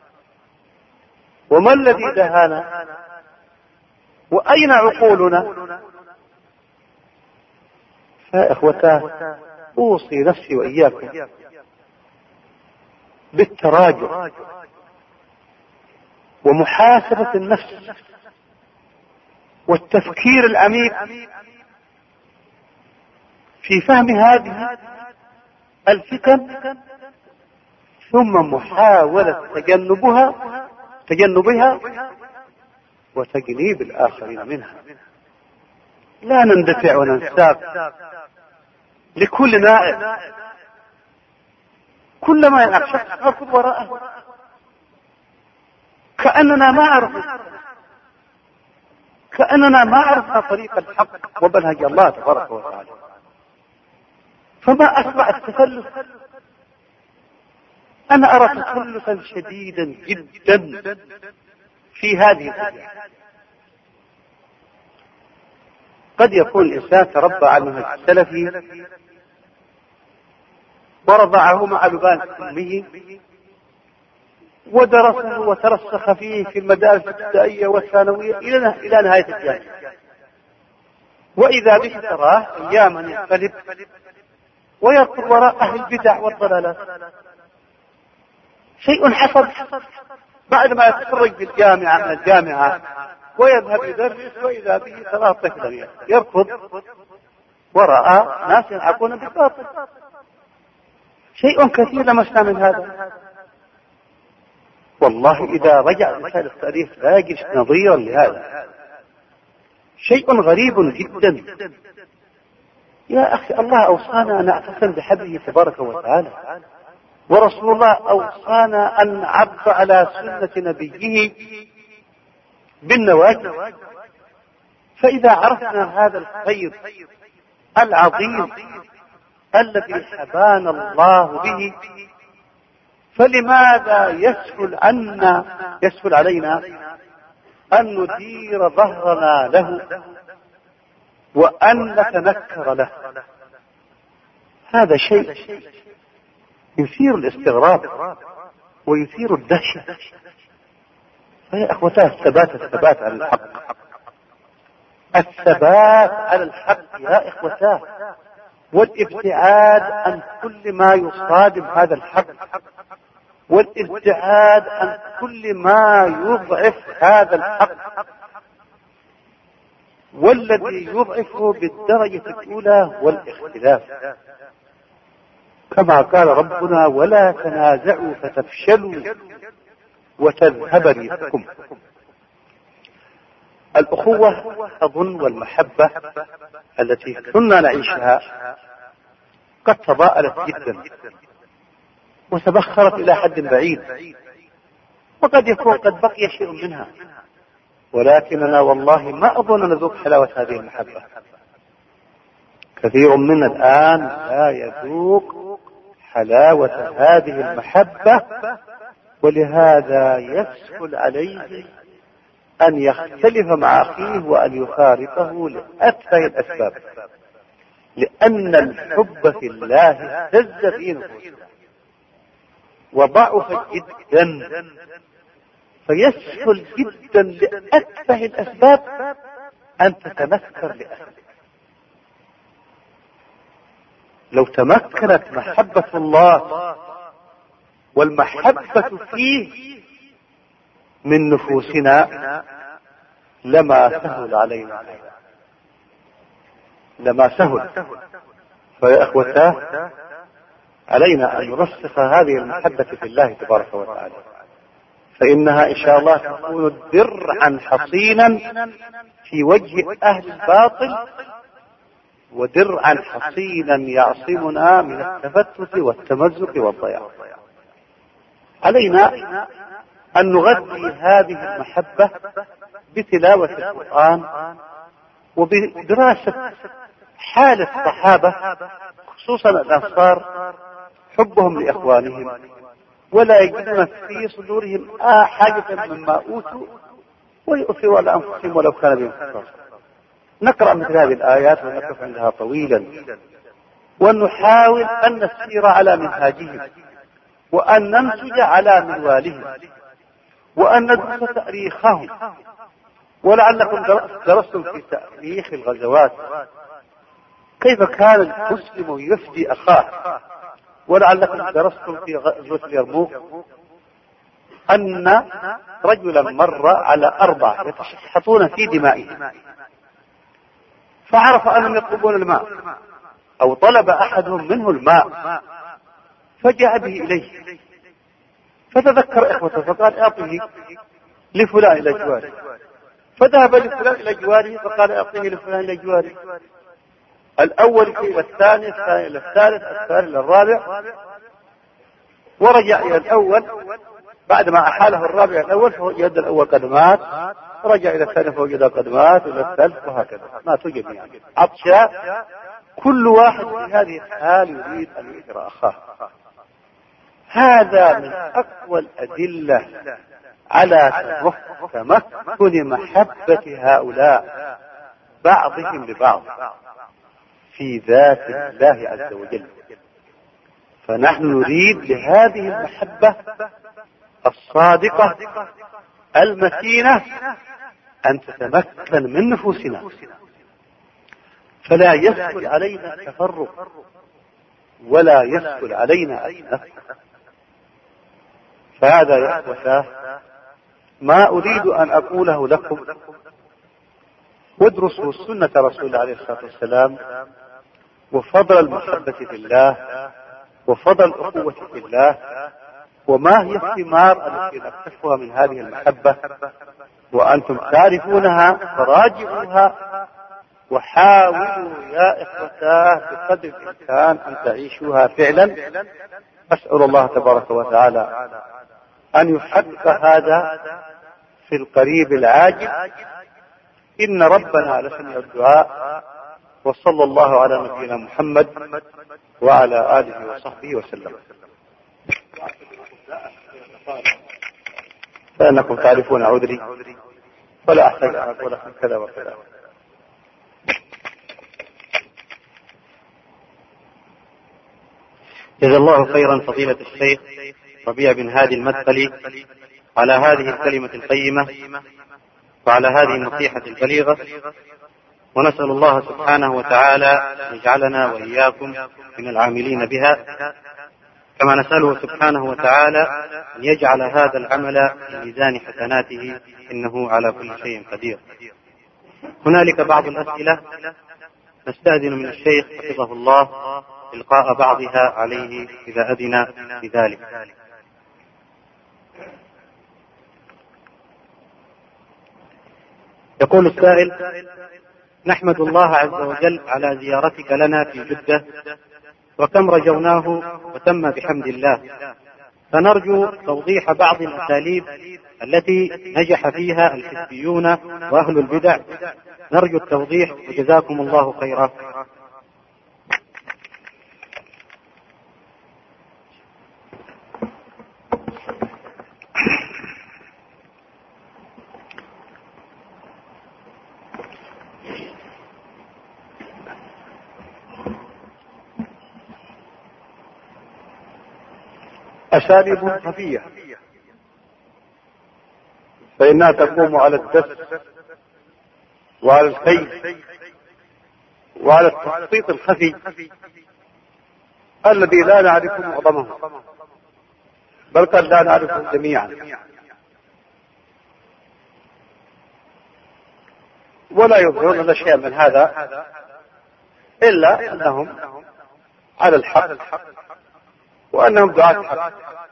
وما الذي دهانا؟ وأين عقولنا؟ فإخوتاه، أوصي نفسي وإياكم بالتراجع ومحاسبة النفس والتفكير العميق في فهم هذه الفتن، ثم محاولة تجنبها وتجنيب الآخرين منها. لا نندفع وننساق لكل نائب، كلما ينعق شخص نركض وراءه كأننا ما عرفنا طريق الحق ومنهج الله تبارك وتعالى. فما أسرع التفلت. أنا أرى تفلتا شديدا جدا في هذه الأشياء. قد يكون الإنسان تربى على المنهج السلفي ورضعه مع لبان أمه ودرسه وترسخ فيه في المدارس الابتدائية والثانوية إلى نهاية الجامعة، وإذا به تراه أياما ينقلب ويركض وراء أهل البدع والضلالات. شيء حصل بعد ما يتخرج بالجامعة من الجامعة ويذهب يدرس، وإذا به تراه طفلا يركض وراء ناس يلعبون بالباطل. شيء كثير لمسنا من هذا. والله إذا رجع الإنسان التاريخ لا يجد نظيرا لهذا. شيء غريب جدا. يا أخي الله أوصانا أن نعتصم بحبله تبارك وتعالى، ورسول الله أوصانا أن نعض على سنة نبيه بالنواجذ. فإذا عرفنا هذا الخير العظيم الذي حبانا الله به، فلماذا يسهل علينا أن ندير ظهرنا له وأن نتنكر له؟ هذا شيء يثير الاستغراب ويثير الدهشة. فيا أخوتاه الثبات على الحق، الثبات على الحق يا إخوتاه، والابتعاد عن كل ما يصادم هذا الحق، والابتعاد عن كل ما يضعف هذا الحق، والذي يضعفه بالدرجة الأولى والاختلاف، كما قال ربنا: ولا تنازعوا فتفشلوا وتذهب ريحكم. الأخوة أظن والمحبة التي كنا نعيشها قد تضاءلت جدا وتبخرت إلى حد بعيد، وقد يكون قد بقي شيء منها، ولكننا والله ما أظن نذوق حلاوة هذه المحبة. كثير منا الآن لا يذوق حلاوة هذه المحبة، ولهذا يسهل عليه أن يختلف مع أخيه وأن يفارقه لأتفه الأسباب، لأن الحب في الله اهتز في نفوسنا وضعف جدا، فيسهل جدا لأتفه الأسباب أن تتنكر لأخيك. لو تمكنت محبة الله والمحبة فيه من نفوسنا لما سهل علينا، لما سهل. فيا أخوتاه علينا أن نرسخ هذه المحبة في الله تبارك وتعالى، فإنها إن شاء الله تكون درعا حصينا في وجه أهل الباطل، ودرعا حصينا يعصمنا من التفتت والتمزق والضياع. علينا أن نغذي هذه المحبة بتلاوة القرآن وبدراسة حال الصحابة، خصوصا الأنصار، حبهم لإخوانهم، ولا يجدون في صدورهم حاجة مما أوتوا ويؤثروا على أنفسهم ولو كان بهم خصاصة. نقرأ مثل هذه الآيات ونقف عندها طويلا، ونحاول أن نسير على منهاجهم، وأن ننسج على منوالهم، وأن ندرس تاريخهم. ولعلكم درستم في تاريخ الغزوات كيف كان المسلم يفدي أخاه، ولعلكم درستم في غزوة اليرموك أن رجلا مر على 4 يتشحطون في دمائهم، فعرف أنهم يطلبون الماء، أو طلب أحدهم منه الماء فجاء به إليه، فتذكر إخوته فقال: أعطيه لفلان إلى جواره. فذهب لفلان إلى جواره فقال: أعطيه لفلان إلى جواره. الأول إلى الثاني، الثاني إلى الثالث، الثالث إلى الرابع، ورجع إلى الأول. بعدما أحاله الرابع الأول فوجد الأول قد مات، رجع إلى الثاني فوجد قد مات، إلى الثالث، وهكذا ماتوا جميعا عطشا. كل واحد في هذه الحال يريد أن يجرى أخاه. هذا من أقوى الأدلة على تمكن محبة هؤلاء بعضهم لبعض في ذات الله عز وجل. فنحن نريد لهذه المحبة الصادقة المتينة أن تتمكن من نفوسنا، فلا يسهل علينا التفرق ولا يسهل علينا النفس. فهذا يا أخوتاه ما أريد أن أقوله لكم. وادرسوا سنة رسول الله عليه الصلاة والسلام، وفضل المحبة في الله، وفضل الأخوة في الله، وما هي الثمار التي نكتشفها من هذه المحبة وأنتم تعرفونها، فراجعوها وحاولوا يا إخوتاه بقدر الإمكان أن تعيشوها فعلا. أسأل الله تبارك وتعالى أن يحقق هذا في القريب العاجل، إن ربنا لسميع الدعاء. وصلى الله على نبينا محمد وعلى آله وصحبه وسلم. فإنكم تعرفون عذري ولا أحتاج أن أقول لكم كذا وكذا. جزا الله خيرا فضيلة الشيخ ربيع بن هادي المدخلي على هذه الكلمة القيمة وعلى هذه النصيحة البليغة، ونسأل الله سبحانه وتعالى أن يجعلنا وإياكم من العاملين بها، كما نسأله سبحانه وتعالى أن يجعل هذا العمل في ميزان حسناته، إنه على كل شيء قدير. هنالك بعض الأسئلة نستأذن من الشيخ حفظه الله إلقاء بعضها عليه إذا أذن بذلك. يقول السائل: نحمد الله عز وجل على زيارتك لنا في جدة، وكم رجوناه وتم بحمد الله، فنرجو توضيح بعض الأساليب التي نجح فيها الحزبيون وأهل البدع، نرجو التوضيح وجزاكم الله خيرا. أساليب خفية فإنها تقوم على الدس وعلى الكيد وعلى التخطيط الخفي الذي لا نعرف معظمه، بل قد لا نعرفه جميعا، ولا يظهرون لنا شيئا من هذا إلا أنهم على الحق وأنهم دعاة حق،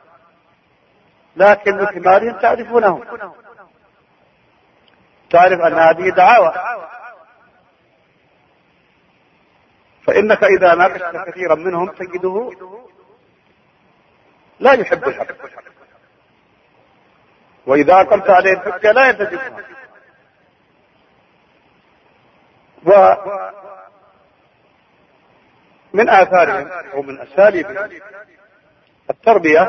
لكن من ثمارهم تعرفونهم، تعرف أن هذه دعاوى. فإنك إذا ناقشت كثيرا منهم تجده لا يحب الحق، وإذا أقمت عليه الحجة لا ينتجبها. ومن آثارهم ومن أساليب التربية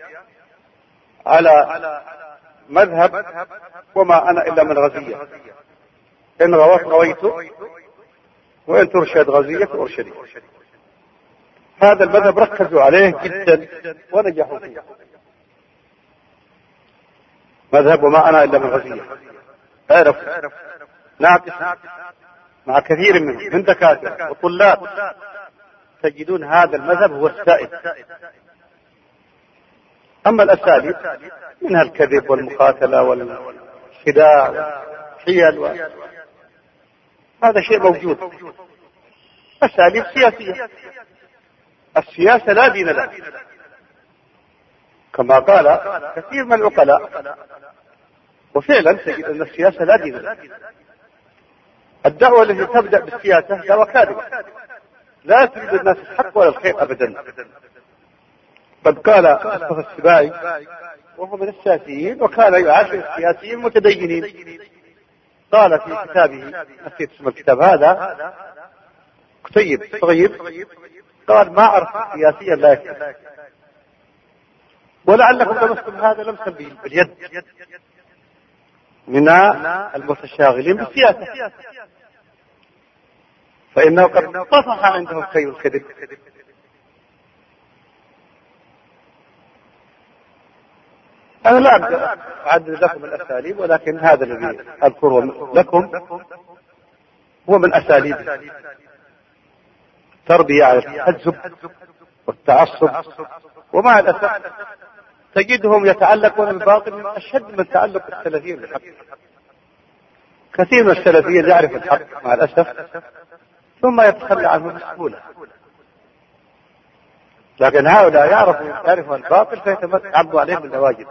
على مذهب وما أنا إلا من غزية، إن غوت غويت وإن ترشد غزية أرشدي. هذا المذهب ركزوا عليه جدا ونجحوا فيه، مذهب وما أنا إلا من غزية. اعرف ناقش مع كثير منهم من دكاترة وطلاب تجدون هذا المذهب هو السائد. أما الأساليب منها الكذب والمقاتلة والخداع والحيل هذا شيء موجود. أساليب سياسية، السياسة لا دين لها، كما قال كثير من العقلاء، وفعلا تجد أن السياسة لا دين لها. الدعوة التي تبدأ بالسياسة دعوة كاذبة، لا تريد الناس الحق ولا الخير أبدا. قد قال مصطفى السباعي وهو من السياسيين وكان يعاشر السياسيين المتدينين، قال في كتابه، نسيت اسم الكتاب هذا، كتيب صغير، قال: ما أعرف سياسيا لا يكتب، ولعلكم لمستم هذا لمسا باليد من المتشاغلين بالسياسة، فإنه قد طفح عندهم كي الكذب. أنا لا أعدد لكم الأساليب، ولكن هذا الذي أذكره لكم هو من أساليب تربية على التحزب والتعصب. ومع الأسف تجدهم يتعلقون بالباطل من أشد من تعلق السلفيين بالحق. كثير من السلفيين يعرف الحق مع الأسف ثم يتخلى عنه بسهولة. لكن هؤلاء يعرفوا الباطل فيتعبوا عليه بالنواجذ.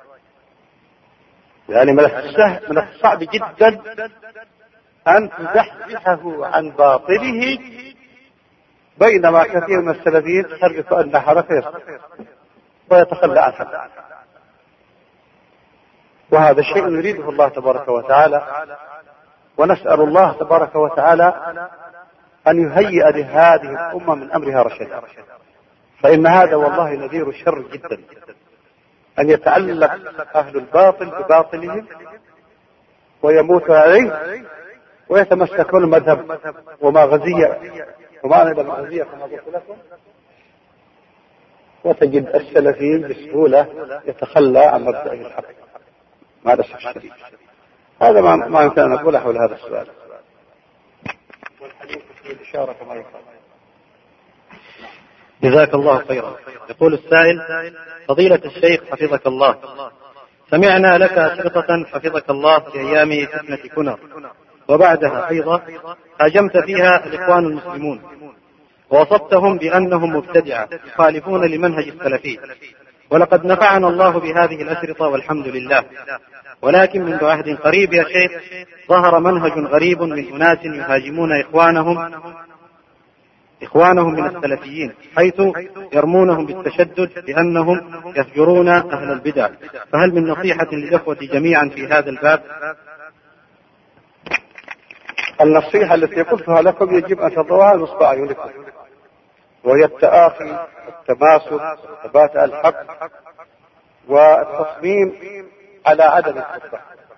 يعني من الصعب جدا أن تزحزحه عن باطله، بينما كثير من السلفيين تحرك أن حركة ويتخلى عنها. وهذا شيء يريده الله تبارك وتعالى، ونسأل الله تبارك وتعالى أن يهيئ لهذه الأمة من أمرها رشدا، فإن هذا والله نذير شر جدا، أن يتعلق أهل الباطل بباطلهم ويموت عليه ويتمسكون المذهب وما غزية وما نبى الغزية كما قلت لكم، وتجد السلفيين بسهولة يتخلى عن مبدأ الحق. مع الأسف الشديد هذا ما يمكن أن نقول حول هذا السؤال، والحديث في الإشارة كما يقال. جزاك الله خيرا. يقول السائل: فضيلة الشيخ حفظك الله، سمعنا لك أشرطة حفظك الله في أيام فتنة كنر وبعدها أيضا هاجمت فيها الإخوان المسلمون ووصفتهم بأنهم مبتدعة يخالفون لمنهج السلفي، ولقد نفعنا الله بهذه الأشرطة والحمد لله، ولكن منذ عهد قريب يا شيخ ظهر منهج غريب من أناس يهاجمون إخوانهم من السلفيين، حيث يرمونهم بالتشدد بأنهم يفجرون أهل البدع، فهل من نصيحة للإخوة جميعا في هذا الباب؟ النصيحة التي قلتها لكم يجب أن تضعوها نصب أعينكم، وهي التآخي والتماسك وثبات الحق والتصميم على عدم الكفر.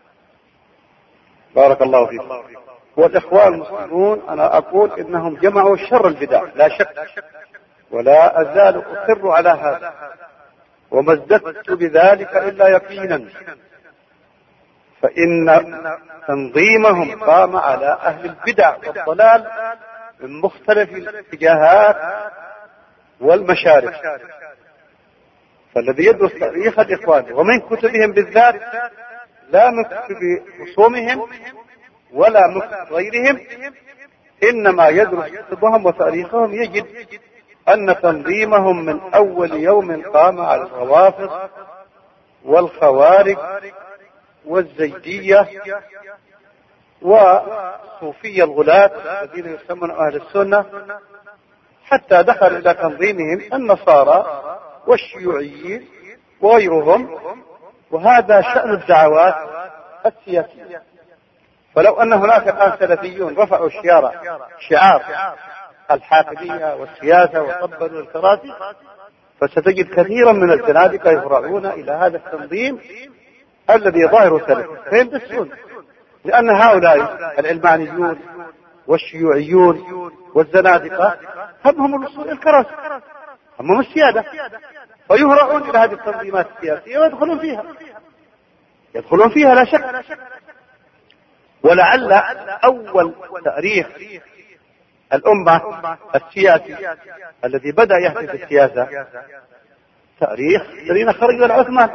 بارك الله فيكم. والإخوان المسلمون أنا أقول إنهم جمعوا شر البدع لا شك، ولا أزال أصر على هذا، وما ازددت بذلك إلا يقينا، فإن تنظيمهم قام على أهل البدع والضلال من مختلف الاتجاهات والمشارب. فالذي يدرس تاريخ الإخوان ومن كتبهم بالذات، لا من كتب خصومهم ولا من كتب غيرهم، إنما يدرس كتبهم وتاريخهم يجد أن تنظيمهم من أول يوم قام على الروافض والخوارج والزيدية وصوفية الغلاة الذين يسمون أهل السنة، حتى دخل إلى تنظيمهم النصارى والشيوعيين وغيرهم. وهذا شأن الدعوات السياسية. فلو أن هناك الآن سلفيون رفعوا شعار الحاكمية والسياسة وطبلوا الكراسي، فستجد كثيرا من الزنادقة يفرعون إلى هذا التنظيم الذي ظاهر سلفي فيندسون، لأن هؤلاء العلمانيون والشيوعيون والزنادقة همهم الوصول الكراسي، همهم السيادة، فيهرعون إلى هذه التنظيمات السياسية ويدخلون فيها لا شك. ولعل أول تاريخ الأمة السياسي الذي بدأ يهتف السياسة تاريخ الذين خرجوا العثمان،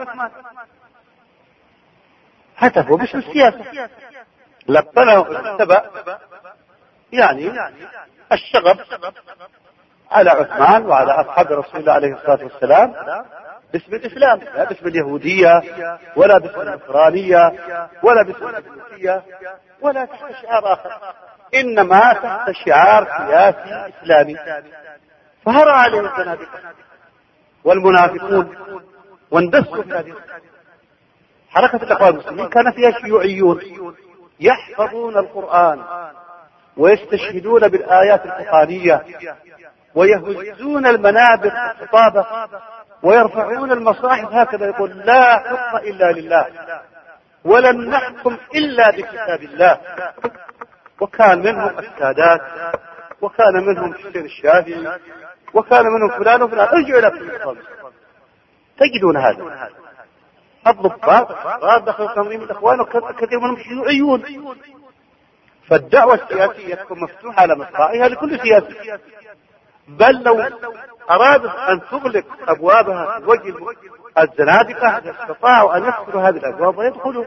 هتفوا باسم السياسة، لقنوا السبأ يعني الشغب على عثمان وعلى أصحاب رسول الله عليه الصلاة والسلام باسم الإسلام، لا باسم اليهودية ولا باسم النصرانية ولا باسم الهندوسية ولا تحت شعار آخر، إنما تحت شعار سياسي إسلامي. فهرى عليه الزنادقة والمنافقون واندسوا في هذه حركة الإخوان المسلمين. كان فيها شيوعيون يحفظون القرآن ويستشهدون بالآيات القرآنية ويهزون المنابر الخطابة ويرفعون المصاحف هكذا، يقول لا حكم إلا لله ولن نحكم إلا بكتاب الله. وكان منهم السادات، وكان منهم حسين الشافعي، وكان منهم فلان وفلان. ارجعوا إلى كتب تجدون هذا الضباط دخلوا تنظيم الإخوان وكثير منهم شيوعيون. فالدعوة السياسية تكون مفتوحة على مصراعيها لكل سياسي، بل لو أرادت أن تغلق أبوابها في وجه الزنادقة استطاعوا أن يدخلوا هذه الأبواب ويدخلوا.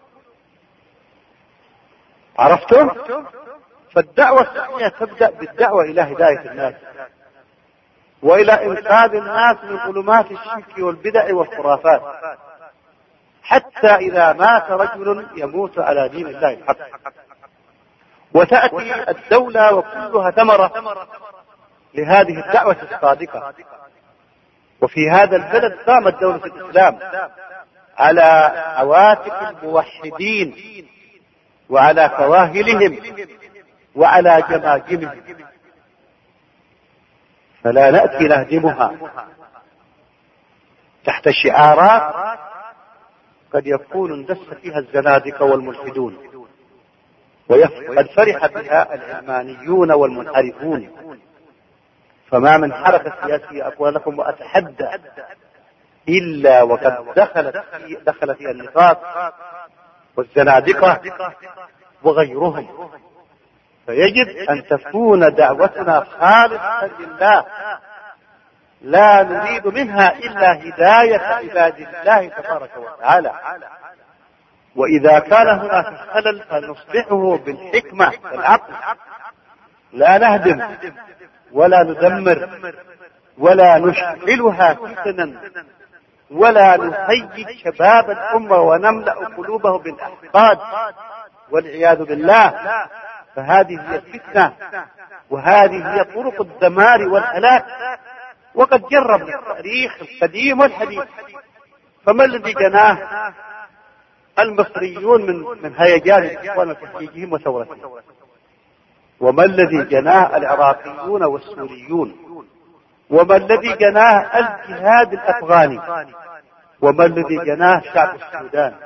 عرفتم؟ فالدعوة السياسية تبدأ بالدعوة إلى هداية الناس وإلى إنقاذ الناس من ظلمات الشرك والبدع والخرافات، حتى إذا مات رجل يموت على دين الله الحق، وتأتي الدولة وكلها ثمرة لهذه الدعوة الصادقة. وفي هذا البلد قامت دولة الإسلام على عواتق الموحدين وعلى كواهلهم وعلى جماجمهم، فلا نأتي نهدمها تحت شعارات قد يكون اندس فيها الزنادقة والملحدون، وقد فرح بها العلمانيون والمنحرفون. فما من حركة سياسية أقول لكم وأتحدى إلا وقد دخل فيها النفاق والزنادقة وغيرهم. فيجب أن تكون دعوتنا خالصة لله، لا نريد منها إلا هداية عباد الله تبارك وتعالى. وإذا كان هناك خلل فنصلحه بالحكمة والعقل، لا نهدم ولا ندمر ولا نشغلها فتنا ولا نهيج شباب الأمة ونملأ قلوبه بالأحقاد والعياذ بالله. فهذه هي الفتنة، وهذه هي طرق الدمار والهلاك، وقد جربنا التاريخ القديم والحديث. فما الذي جناه المصريون من هيجان الإخوان وتحقيقهم وثورتهم؟ وما الذي جناه العراقيون والسوريون؟ وما الذي جناه الجهاد الأفغاني؟ وما الذي جناه شعب السودان؟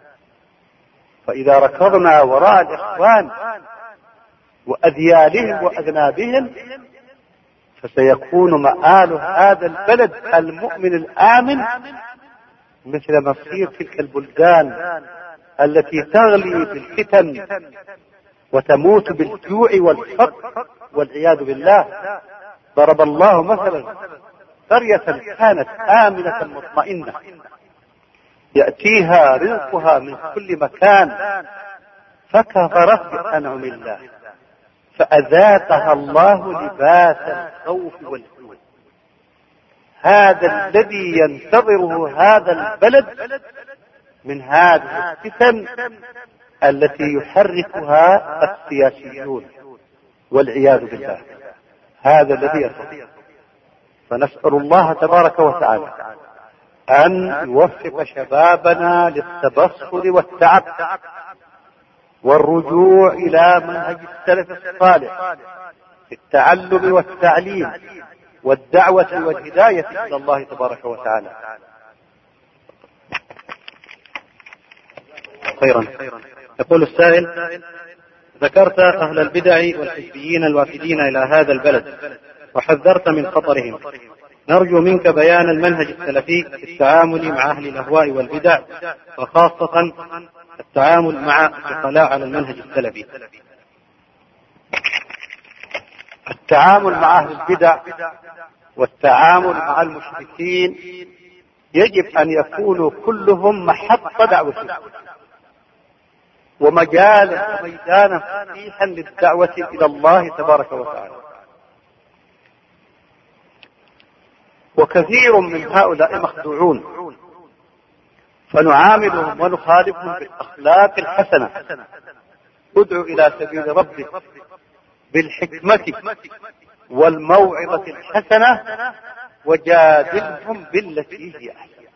فإذا ركضنا وراء الإخوان وأذيالهم وأذنابهم فسيكون مآل هذا البلد المؤمن الآمن مثل مصير تلك البلدان التي تغلي بالفتن وتموت بالجوع والفقر والعياذ بالله. ضرب الله مثلا قرية كانت آمنة مطمئنة يأتيها رزقها من كل مكان فكفرت بأنعم الله فأذاقها الله لباس الخوف والجوع. هذا الذي ينتظره هذا البلد من هذه الفتن التي يحركها السياسيون والعياذ بالله. هذا الذي يصح. فنسأل الله تبارك وتعالى أن يوفق شبابنا للتبصر والتعب والرجوع إلى منهج السلف الصالح في التعلم والتعليم والدعوة والهداية إلى الله تبارك وتعالى. خيرا. يقول السائل: ذكرت أهل البدع والحزبيين الوافدين إلى هذا البلد وحذرت من خطرهم، نرجو منك بيان المنهج السلفي في التعامل مع أهل الأهواء والبدع، وخاصة التعامل مع الدخلاء على المنهج السلفي. التعامل مع أهل البدع والتعامل مع المشركين يجب أن يكونوا كلهم محط دعوة ومجالا وميدانا فتيحا للدعوة إلى الله تبارك وتعالى. وكثير من هؤلاء مخدوعون، فنعاملهم ونخالفهم بالأخلاق الحسنة. ادعو إلى سبيل ربك بالحكمة والموعظة الحسنة وجادلهم بالتي هي أحسن.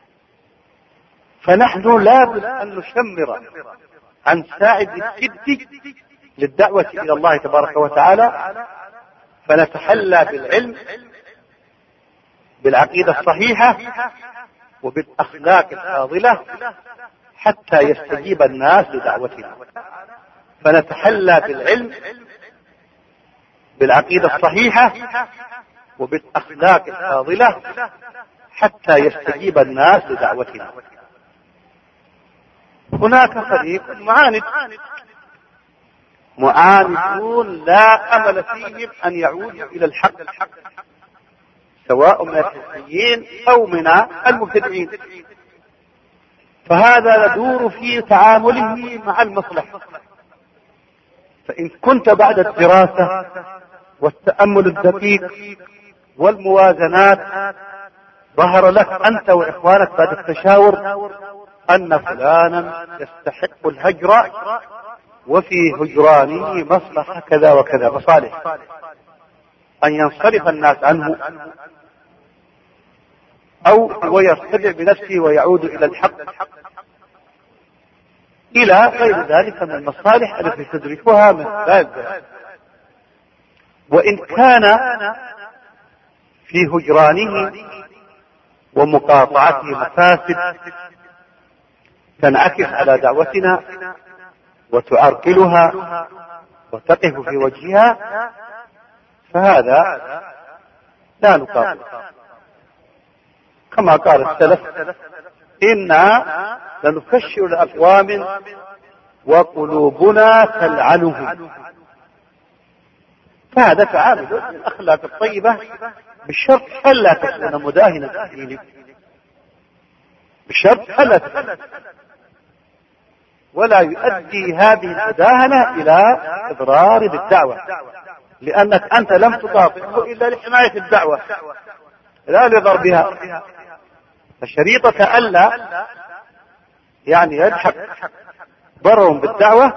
فنحن لابد أن نشمر عن ساعد الجد للدعوة إلى الله تبارك وتعالى، فنتحلى بالعلم بالعقيدة الصحيحة وبالأخلاق الفاضلة حتى يستجيب الناس لدعوتنا. فنتحلى بالعلم بالعقيدة الصحيحة وبالأخلاق الفاضلة حتى يستجيب الناس لدعوتنا. هناك فريق معاندون لا أمل فيهم أن يعودوا إلى الحق، سواء من الحزبيين أو من المبتدعين، فهذا ندور في تعامله مع المصلحة. فإن كنت بعد الدراسة والتأمل الدقيق والموازنات ظهر لك أنت وإخوانك بعد التشاور أن فلانا يستحق الهجرة وفي هجرانه مصلحة كذا وكذا، مصالح أن ينصرف الناس عنه أو ويرتدع بنفسه ويعود إلى الحق إلى غير ذلك من المصالح التي تدركها من ذلك. وإن كان في هجرانه ومقاطعته مفاسد تنعكس على دعوتنا وتعرقلها وتقف في وجهها، فهذا لا نقاطع. كما قال السلف: إنا لنفشر لأقوام وقلوبنا تلعنهم. فهذا تعامل الأخلاق الطيبة بالشرط ألا تكون مداهنا في دينك، بالشرط ألا تكون، ولا يؤدي هذه المداهنة إلى إضرار بالدعوة، لأنك أنت لم تقاطعه إلا لحماية الدعوة لا لضربها. فشريطة ألا يلحق ضرر بالدعوة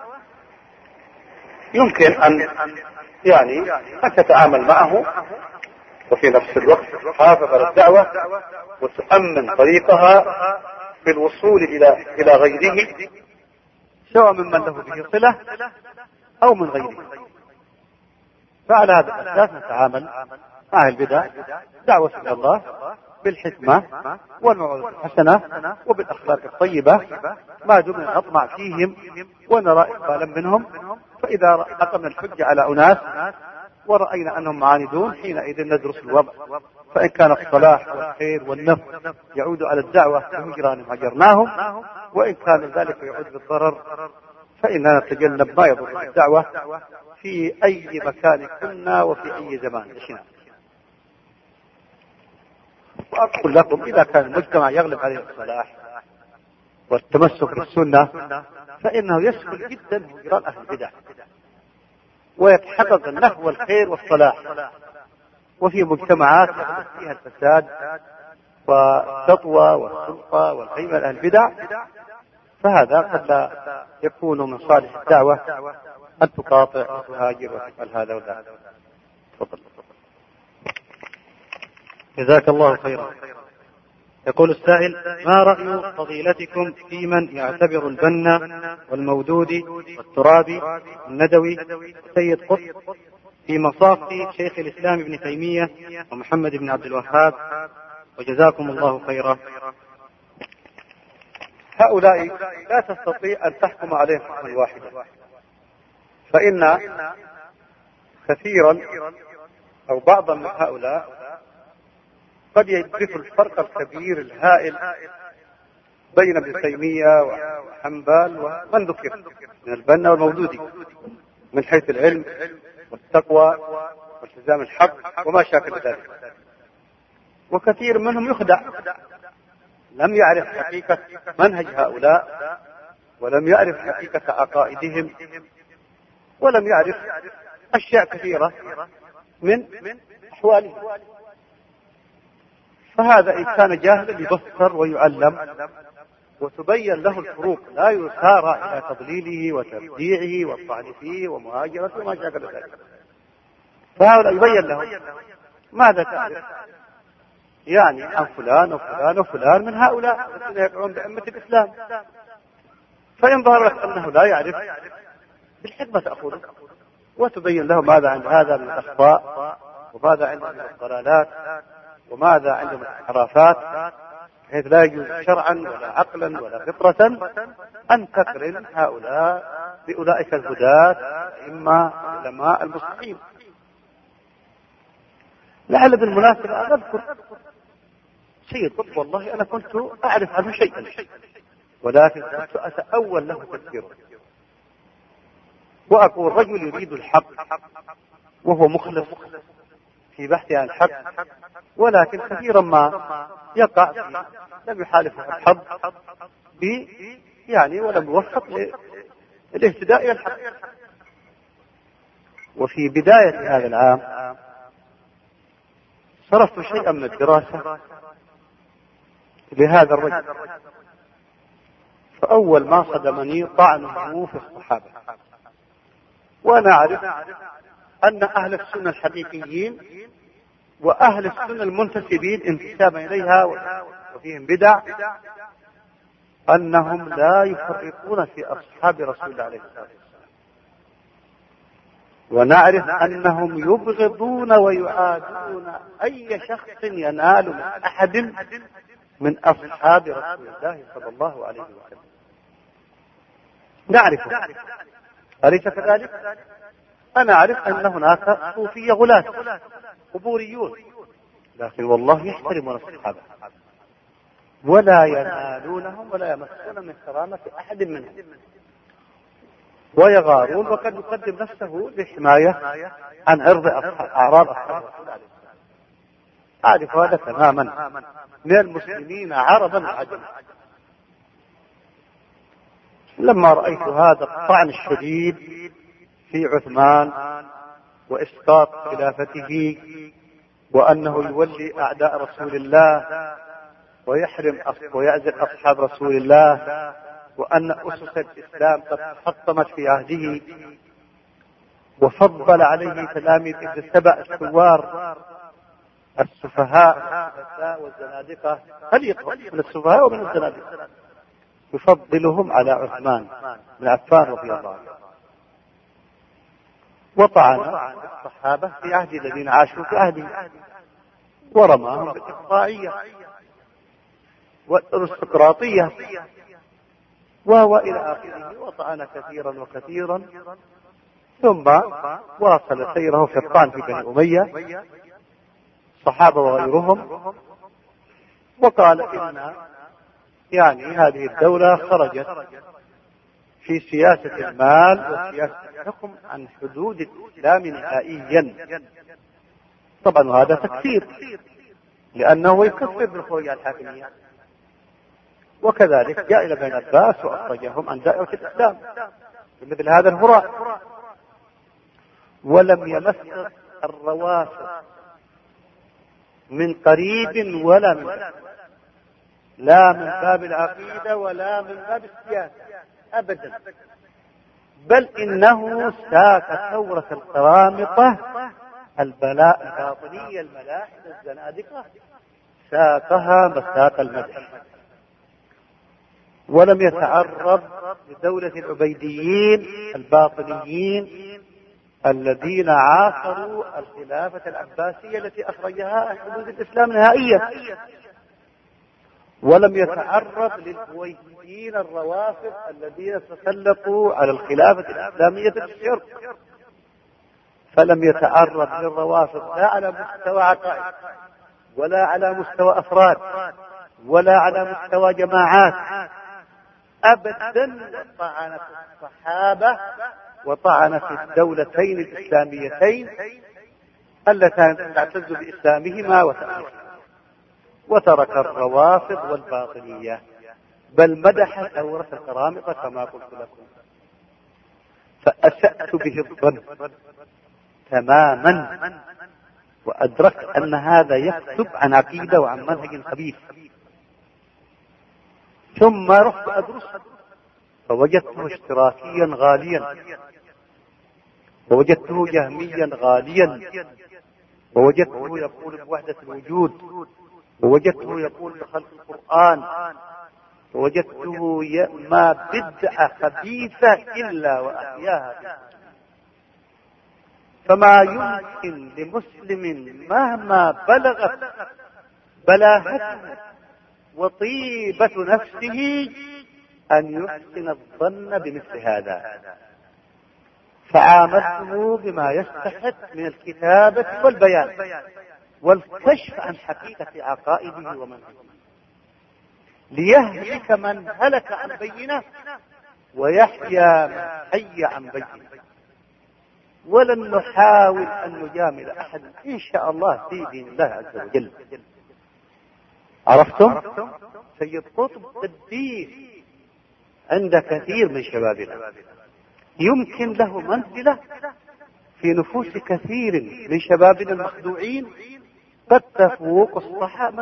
يمكن أن أن تتعامل معه وفي نفس الوقت تحافظ على الدعوة وتؤمن طريقها في الوصول إلى غيره، سواء ممن له به صلة أو من غيره. فعلى هذا الأساس نتعامل مع البدع دعوة إلى الله بالحكمة والموعظة الحسنة وبالأخلاق الطيبة، ما دمنا نطمع فيهم ونرى إقبالا منهم. فإذا أقمنا الحجة على أناس ورأينا أنهم معاندون، حينئذ ندرس الوضع، فإن كان الصلاح والخير والنفع يعود على الدعوة بهجرانهم هجرناهم، وإن كان ذلك يعود بالضرر فإننا نتجنب ما يضر الدعوة في أي مكان كنا وفي أي زمان عشنا. وأقول لكم: إذا كان المجتمع يغلب عليه الصلاح والتمسك بالسنة فإنه يسهل جدا هجران أهل البدع ويتحقق النفع والخير والصلاح. وفي مجتمعات فيها الفساد والسطوة والسلطة والغيبة لأهل البدع، فهذا قد لا يكون من صالح الدعوة أن تقاطع وتهاجر وتفعل هذا وذاك. تفضل. جزاك الله خيرا. يقول السائل: ما رأي فضيلتكم في من يعتبر البنا والمودودي والترابي والندوي وسيد قطب في مصاف شيخ الإسلام ابن تيمية ومحمد بن عبد الوهاب، وجزاكم الله خيرا؟ هؤلاء لا تستطيع أن تحكم عليهم حكما واحدا، فإن كثيرا أو بعضا من هؤلاء قد يدرك الفرق الكبير الهائل بين ابن تيمية وحنبل ومن ذكر من البنا والمودودي من حيث العلم والتقوى والتزام الحق وما شاكل ذلك. وكثير منهم يخدع، لم يعرف حقيقة منهج هؤلاء، ولم يعرف حقيقة عقائدهم، ولم يعرف أشياء كثيرة من أحوالهم. فهذا إن كان جاهلا يبصر ويعلم وتبين له الفروق، لا يسارع إلى تضليله وتبديعه والطعن فيه ومهاجرته وما شاكل ذلك. فهؤلاء يبين له ماذا تعرف عن فلان وفلان وفلان من هؤلاء الذين يقعون بأمة الإسلام. فإن ظهر لك أنه لا يعرف، بالحكمة تأخذه وتبين له ماذا عند هذا من الأخطاء وماذا عنده من الضلالات وماذا عنده من الانحرافات، بحيث لا يجوز شرعا ولا عقلا ولا فطرة أن تقرن هؤلاء بأولئك الهداة إما علماء المستقيم. لعل بالمناسبة أن أذكر سيد قطب، والله أنا كنت أعرف عنه شيئا، ولكن كنت أتأول له تفسيره وأقول: رجل يريد الحق وهو مخلص في بحث عن الحق، ولكن كثيرا ما يقع لم يحالفه الحظ ولم يوفق للاهتداء إلى الحق. وفي بداية هذا العام صرفت شيئا من الدراسة لهذا الرجل، فأول ما صدمني طعنه في الصحابة. وأنا أعرف أن أهل السنة الحقيقيين وأهل السنة المنتسبين انتسابا إليها وفيهم بدع أنهم لا يفرقون في أصحاب رسول الله عليه الصلاة والسلام، ونعرف أنهم يبغضون ويعادون أي شخص ينال من أحد من أصحاب رسول الله صلى الله عليه وسلم. نعرف، أليس كذلك؟ أنا أعرف أن هناك صوفية غلاة قبوريون، لكن والله يحترمون الصحابة ولا ينالونهم ولا يمسون من كرامة أحد منهم، ويغارون، وقد يقدم نفسه للحماية عن عرض أعراض أصحاب رسول الله. أعرف هذا تماما من المسلمين عربا وعجما. لما رأيت هذا الطعن الشديد في عثمان وإسقاط خلافته وأنه يولي أعداء رسول الله ويحرم ويعزل أصحاب رسول الله، وأن أسس الإسلام قد تحطمت في عهده، وفضل عليه تلاميذ ابن سبأ الثوار السفهاء والزنادقة، خليط من السفهاء ومن الزنادقة، يفضلهم على عثمان بن عفان رضي الله عنه، وطعن الصحابة في عهد الذين عاشوا في عهده، ورماهم بالإقطاعية والارستقراطية وهو إلى آخره، وطعن كثيرا وكثيرا، ثم واصل سيره في الطعن في بني أمية صحابة وغيرهم، وقال إن هذه الدولة خرجت في سياسة المال وسياسة الحكم عن حدود الإسلام نهائيا. طبعا هذا تكفير، لأنه يكفر بالخروج عن الحاكمية، وكذلك جاء إلى ابن عباس وأخرجهم عن دائرة الإسلام بمثل هذا الهراء. ولم يمس الروافض من قريب ولا من بعيد، لا من باب العقيدة ولا من باب السياسة أبدا، بل إنه ساق ثورة القرامطة الباطنية الملاحدة الزنادقة، ساقها مساق المدح، ولم يتعرض لدولة العبيديين الباطنيين الذين عاصروا الخلافة العباسية التي أخرجها عن حدود الإسلام نهائيا، ولم يتعرض للكويتيين الروافض الذين تسلطوا على الخلافة الإسلامية في الشرق، فلم يتعرض للروافض لا على مستوى عقائد ولا على مستوى أفراد ولا على مستوى جماعات أبدا. طعن في الصحابة وطعن في الدولتين الإسلاميتين اللتان تعتز بإسلامهما وترك الروافض والباطنية، بل مدح ثورة القرامطة كما قلت لكم. فأسأت به الظن تماما، وأدركت أن هذا يكتب عن عقيدة وعن منهج خبيث. ثم رحت أدرس فوجدته اشتراكيا غاليا، ووجدته جهميا غاليا، ووجدته يقول بوحدة الوجود، ووجدته يقول بخلق القرآن، ووجدته ما بدعة خبيثة إلا وأحياها. فما يمكن لمسلم مهما بلغت بلاهته وطيبة نفسه أن يحسن الظن بمثل هذا. فعاملته بما يستحق من الكتابة والبيان والكشف عن حقيقة عقائده ومنهجه، ليهلك من هلك عن بينه ويحيى من حي عن بينه. ولن نحاول أن نجامل أحد إن شاء الله في دين الله عز وجل. عرفتم؟ سيد قطب قديس عند كثير من شبابنا، يمكن له منزلة في نفوس كثير من شبابنا المخدوعين قد تفوق الصحابة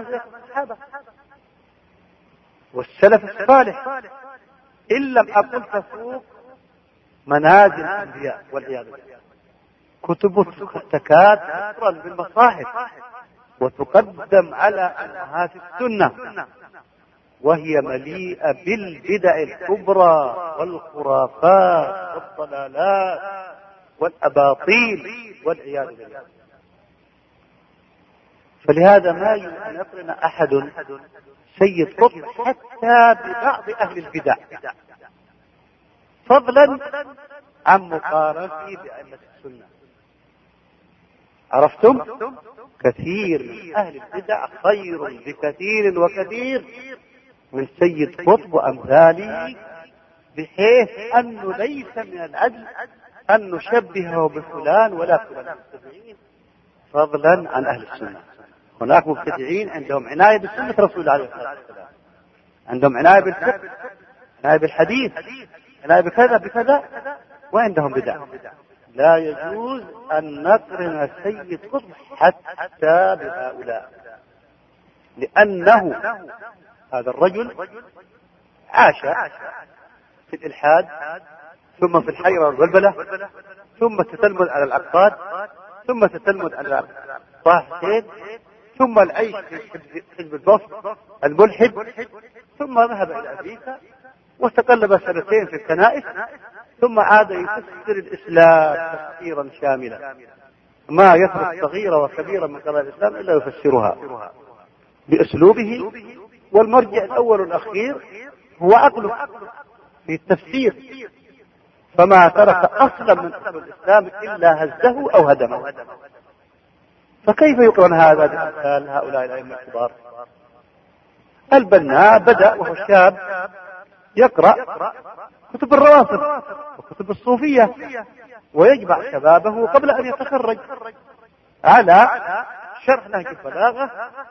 والسلف الصالح، إن لم أقل تفوق منازل الأنبياء والعياذ بالله. كتب تكاد تقرأ بالمصاحف وتقدم على أمهات السنة، وهي مليئة بالبدع الكبرى والخرافات والضلالات والأباطيل والعياذ بالله. فلهذا ما يقرن أحد سيد قطب حتى ببعض أهل البدع، فضلا عن مقارنته بأئمة السنة. عرفتم؟ كثير من أهل البدع خير بكثير وكثير من سيد قطب وأمثاله، بحيث أنه ليس من العدل أن نشبهه بفلان ولا فلان المبتدعين، فضلا عن أهل السنة. هناك مبتدعين عندهم عناية بسنة رسول الله عليه الصلاة والسلام، عندهم عناية بالفقه، عناية بالحديث، عناية بكذا بكذا، وعندهم بدع. لا يجوز أن نقرن سيد قطب حتى بهؤلاء، لأنه هذا الرجل عاش في الإلحاد، ثم في الحيرة والبلبلة، ثم تتلمذ على العقاد، ثم تتلمذ على طه حسين، ثم العيش في حزب البصر الملحد، ثم ذهب إلى أمريكا واستقلب سنتين في الكنائس، ثم عاد يفسر الإسلام تفسيرا شاملا، ما يترك صغيرة وكبيرة من قضايا الإسلام إلا يفسرها بأسلوبه، والمرجع الأول والأخير هو عقله في التفسير، فما ترك أصلا من أصل الإسلام إلا هزه أو هدمه. فكيف يقرن هذا بأمثال هؤلاء الأئمة الكبار؟ البناء بدأ وهو شاب يقرأ كتب الروافض وكتب الصوفية، ويجمع شبابه قبل أن يتخرج على شرح نهج البلاغة،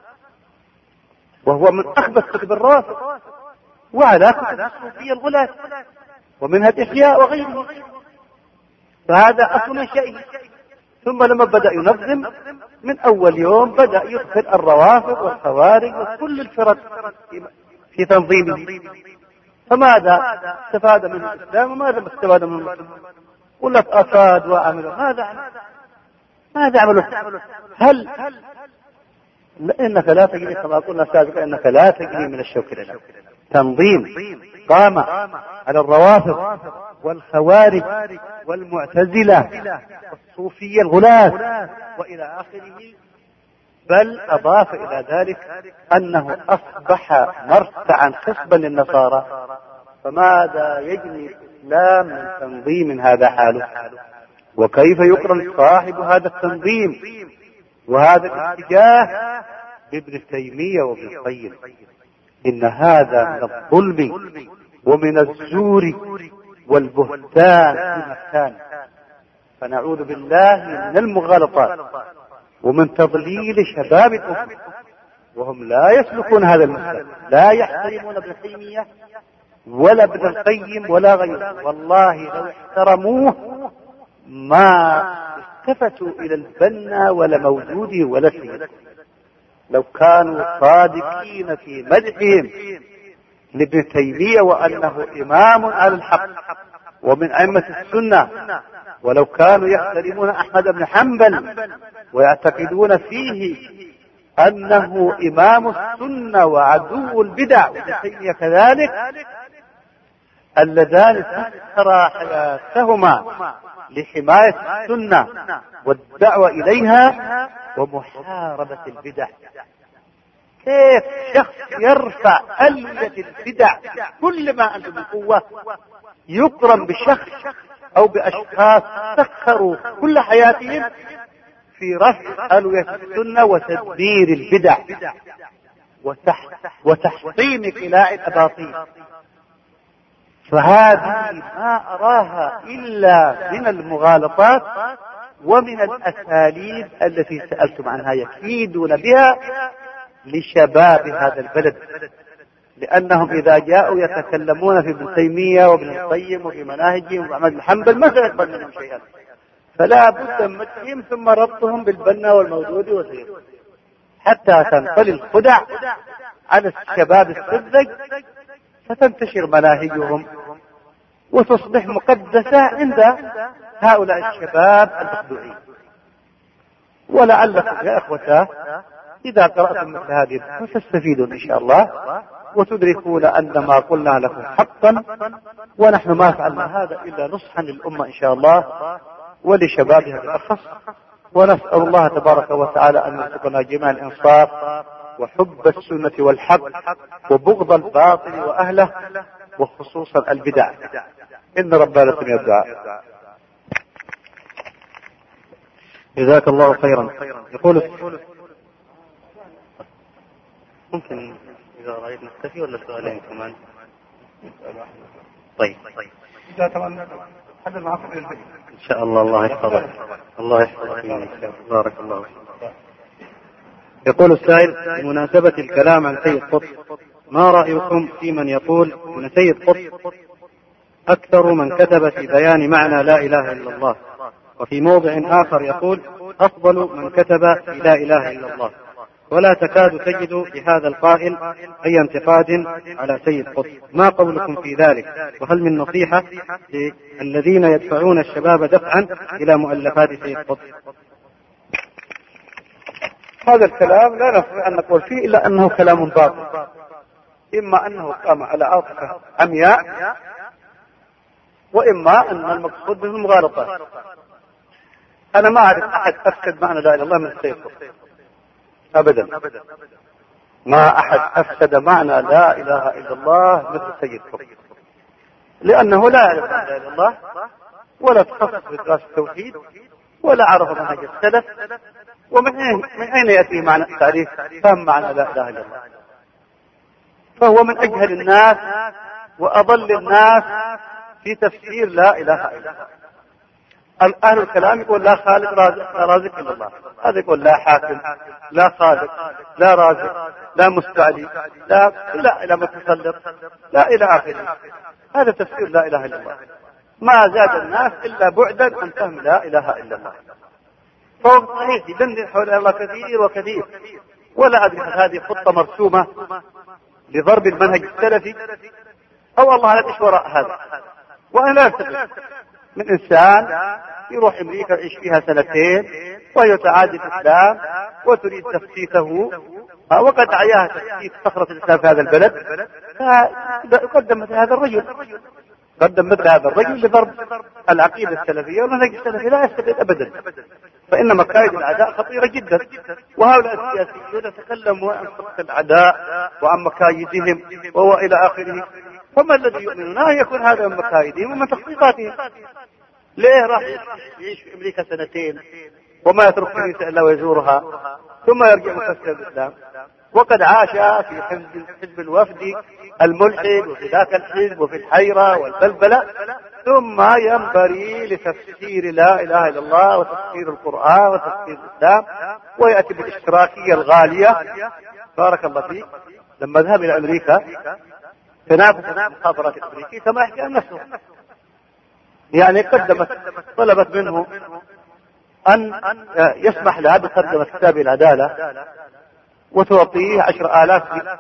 وهو من أخبث كتب الروافض، وعلى كتب الصوفية الغلاة ومنها الإحياء وغيره. فهذا أصل منشئه. ثم لما بدأ ينظم من أول يوم بدأ يدخل الروافض والخوارج وكل الفرق في تنظيمه. فماذا استفاد منه الإسلام وماذا استفاد منه المسلمين؟ قلت أفاد وعملوا ماذا عملوا؟ هل إنك لا تجري كما قلنا سابقا، إنك لا تجري من الشوك لله. تنظيم قام على الروافض والخوارج والمعتزلة والصوفية الغلاة وإلى آخره، بل أضاف إلى ذلك أنه أصبح مرتعا خصبا للنصارى. فماذا يجني الإسلام من تنظيم هذا حاله؟ وكيف يقرن صاحب هذا التنظيم وهذا الاتجاه بابن تيمية وابن القيم؟ إن هذا من الظلم ومن الزور والبهتان في مكان. فنعوذ بالله من المغالطات ومن تضليل شباب الأمة، وهم لا يسلكون هذا المسلك، لا يحترمون ابن تيمية ولا ابن القيم ولا غيره. والله لو احترموه ما التفتوا إلى البنا ولا موجوده ولا شيء. لو كانوا صادقين في مدحهم لابن تيمية وأنه إمام على الحق ومن أئمة السنة، ولو كانوا يحترمون أحمد بن حنبل ويعتقدون فيه أنه إمام السنة وعدو البدع، وابن تيمية كذلك، اللذان سخرا حياتهما لحماية السنة والدعوة إليها ومحاربة البدع. كيف شخص يرفع ألية البدع كل ما عنده من قوة يقرن بشخص أو بأشخاص سخروا كل حياتهم في رفع ألوية السنة وتدبير البدع وتحطيم قلاع الأباطيل؟ فهذه ما أراها إلا من المغالطات ومن الأساليب التي سألتم عنها يكيدون بها لشباب هذا البلد، لأنهم إذا جاءوا يتكلمون في ابن تيمية وابن القيم وفي مناهجهم وأحمد بن حنبل ما سيقبل منهم شيئا، فلا بد من مدحهم ثم ربطهم بالبنا والموجود وسير. حتى تنطلي الخدع على الشباب السذج، فتنتشر مناهجهم وتصبح مقدسة عند هؤلاء الشباب المخدوعين. ولعلكم يا إخوتاه إذا قرأتم مثل هذه فتستفيدون إن شاء الله، وتدركون أن ما قلنا لكم حقا، ونحن ما فعلنا هذا إلا نصحا للأمة إن شاء الله ولشبابها بالأخص. ونسأل الله تبارك وتعالى أن يرزقنا جميع الإنصاف وحب السنة والحق وبغض الباطل وأهله، وخصوصا البدع. إن ربنا لسميع الدعاء. جزاك الله خيرا. يقول ممكن إذا رأيت نكتفي ولا سؤالين كمان؟ طيب إذا تمام حد معكم إن شاء الله. الله يحفظك. الله يحفظك. بارك الله فيك. يقول السائل بمناسبة الكلام عن سيد قطب، ما رأيكم في من يقول أن سيد قطب أكثر من كتب في بيان معنى لا إله إلا الله، وفي موضع آخر يقول أفضل من كتب في لا إله إلا الله، ولا تكاد تجد لهذا القائل أي انتقاد على سيد قطب؟ ما قولكم في ذلك؟ وهل من نصيحة للذين يدفعون الشباب دفعا إلى مؤلفات سيد قطب؟ هذا الكلام لا نستطيع أن نقول فيه إلا أنه كلام باطل، إما أنه قام على عاطفة عمياء، وإما أن المقصود به المغالطة. أنا ما أعرف أحد أفسد معنى لا إله إلا الله من سيد قطب أبدا. ما أحد أفسد معنى لا إله إلا الله مثل سيد قطب، لأنه لا يعرف لا إله إلا الله، ولا تخصص في دراسة التوحيد، ولا عرف منهج السلف. ومن أين يأتي معنى تعريف فهم معنى لا إله إلا الله؟ فهو من أجهل الناس وأضل الناس في تفسير لا إله إلا الله. أهل الكلام يقول لا خالق لا رازق إلا الله، هذا يقول لا حاكم لا خالق لا رازق لا مستعلي لا إلى متسلط لا إلى آخره. هذا تفسير لا إله إلا الله. ما زاد الناس إلا بعدا عن فهم لا إله إلا الله. فهو صحيح يدندن حول الله كثير وكثير، ولا أدري هذه خطة مرسومة لضرب المنهج السلفي أو الله لا إيش وراء هذا. وأنا لا أستطيع من إنسان يروح أمريكا يعيش فيها سنتين ويتعادل الإسلام وتريد تفسيته، وقد عياها تفسير صخرة الإسلام في هذا البلد، فقدم مثل هذا الرجل، قدم مثل هذا الرجل لضرب العقيدة السلفية والمنهج السلفي. لا يستفيد أبدا، فإن مكايد الأعداء خطيرة جدا. وهؤلاء السياسيون يتكلموا عن خطة الأعداء وعن مكايدهم وإلى آخره، فما الذي يؤمنون أن يكون هذا من مكايدهم ومن تخطيطاتهم؟ ليه راح يعيش في أمريكا سنتين وما يترك كنيسة إلا ويزورها ثم يرجع مفسر الإسلام؟ وقد عاش في حزب الوفد الملحد وفي ذاك الحزب وفي الحيرة والبلبلة، ثم ينبري لتفسير لا إله إلا الله وتفسير القرآن وتفسير الإسلام، ويأتي بالاشتراكية الغالية. بارك الله فيك. لما ذهب إلى أمريكا تنافس المخابرات الأمريكية كما يحكي عن نفسه، يعني طلبت منه أن يسمح لها بترجمة كتاب العدالة وتعطيه 10,000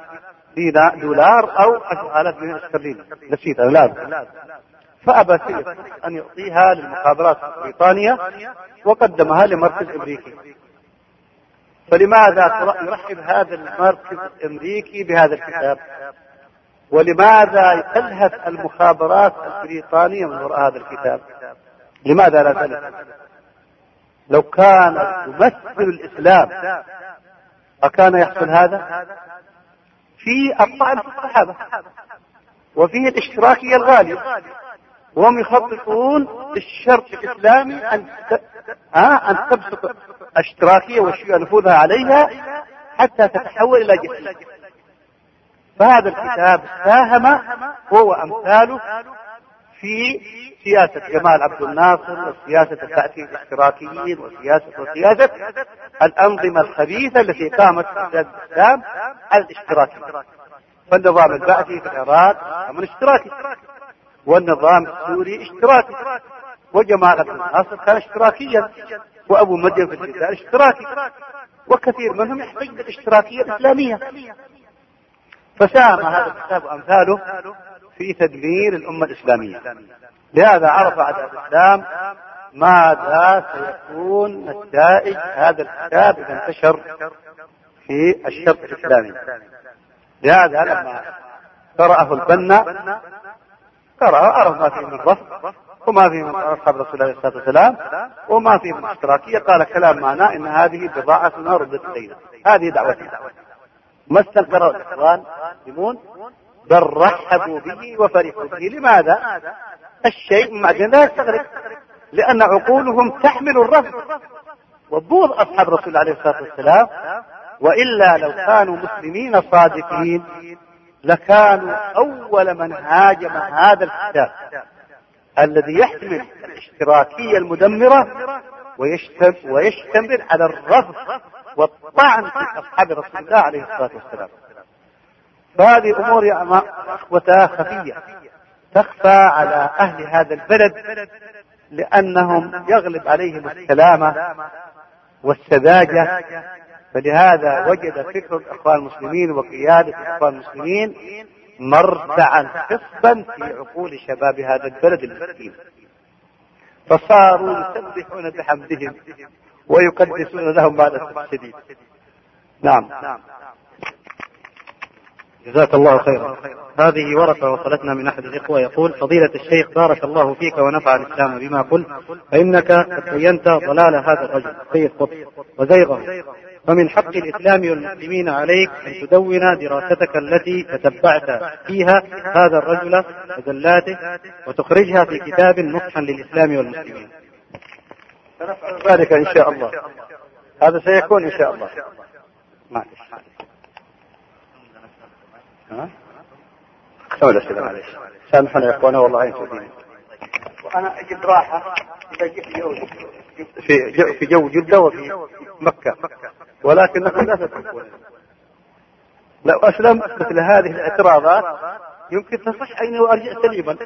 دولار أو 10,000 جنيه استرليني، نسيت الآن. فأبى سيد أن يعطيها للمخابرات البريطانية وقدمها لمركز أمريكي. فلماذا يرحب هذا المركز الأمريكي بهذا الكتاب؟ ولماذا تلهث المخابرات البريطانية من وراء هذا الكتاب؟ لماذا لا تلهث؟ لو كان يمثل الإسلام أكان يحصل هذا؟ في الطعن في الصحابة وفيه الاشتراكية الغالية، وهم يخططون للشرط الإسلامي أن تبسط اشتراكية والشيوع نفوذها عليها حتى تتحول إلى جهل. فهذا الكتاب ساهم هو أمثاله في سياسة جمال عبد الناصر وسياسة تأثير الاشتراكيين وسياسة الأنظمة الخبيثة التي قامت في الإسلام على الاشتراكي. فالنظام البعثي في العراق من اشتراكي، والنظام السوري اشتراكي، وجمال عبد الناصر كان اشتراكيا، وأبو مدين في الجزائر اشتراكي. وكثير منهم يحتج بالاشتراكية الإسلامية. فساهم هذا الكتاب وأمثاله في تدمير الأمة الإسلامية. لهذا عرف أعداء الإسلام ماذا سيكون نتائج هذا الكتاب إذا انتشر في الشرق الإسلامي. لهذا لما قرأه البنا قرأه عرف ما فيه من رفض وما فيه من أصحاب رسول الله صلى الله عليه وسلم وما فيه من اشتراكية. قال كلام معناه إن هذه بضاعتنا ردت إلينا، هذه دعوتنا. ما استنكروا الإخوان المسلمون بل رحبوا به وفرحوا به. لماذا؟ الشيء معدن لا يستغرق، لأن عقولهم تحمل الرفض وبغض أصحاب رسول الله عليه الصلاة والسلام. وإلا لو كانوا مسلمين صادقين لكانوا أول من هاجم هذا الكتاب الذي يحمل الاشتراكية المدمرة ويشتمل على الرفض والطعن في أصحاب رسول الله عليه الصلاة والسلام. فهذه أمور يا أخوتها خفية تخفى على أهل هذا البلد، لأنهم يغلب عليهم السلامة والسذاجة. فلهذا وجد فكر الإخوان المسلمين وقيادة الإخوان المسلمين مرتعا خصبا في عقول شباب هذا البلد المسكين، فصاروا يسبحون بحمدهم ويقدسون لهم بعد الشديد. نعم. جزاك الله خيرا. هذه ورقة وصلتنا من أحد الإخوة يقول: فضيلة الشيخ بارك الله فيك ونفع الإسلام بما قلت، فإنك بينت ضلال هذا الرجل سيد قطب وزيغه، فمن حق الإسلام والمسلمين عليك أن تدون دراستك التي تتبعت فيها هذا الرجل وزلاته وتخرجها في كتاب نصحا للإسلام والمسلمين. سنفعل ذلك إن شاء الله، هذا سيكون إن شاء الله. معلش معلش سامحنا يا اخوانا والله يسعدني. وانا اجد راحه اذا جئت في جو جده وفي مكه، ولكنكم لا تتركون. لو اسلمت مثل هذه الاعتراضات يمكن تصح عيني وارجع سليما.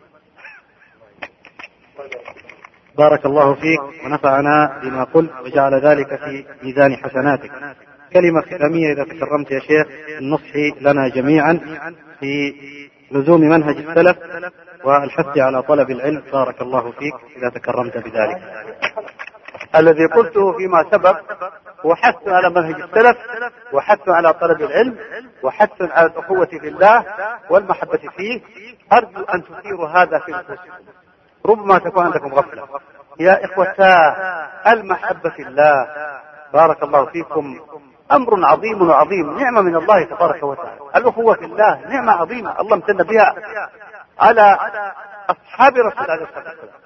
بارك الله فيك ونفعنا بما قلت وجعل ذلك في ميزان حسناتك. كلمة ختامية إذا تكرمت يا شيخ، النصح لنا جميعا في لزوم منهج السلف والحث على طلب العلم. بارك الله فيك إذا تكرمت بذلك. الذي قلته فيما سبق هو حث على منهج السلف وحث على طلب العلم وحث على الأخوة في الله والمحبة فيه. أرجو أن تثيروا هذا في أنفسكم، ربما تكون عندكم غفلة. يا إخوتا المحبة في الله بارك الله فيكم أمر عظيم وعظيم، نعمة من الله تبارك وتعالى. الأخوة في الله نعمة عظيمة الله امتن بها على أصحاب رسول الله صلى الله عليه وسلم.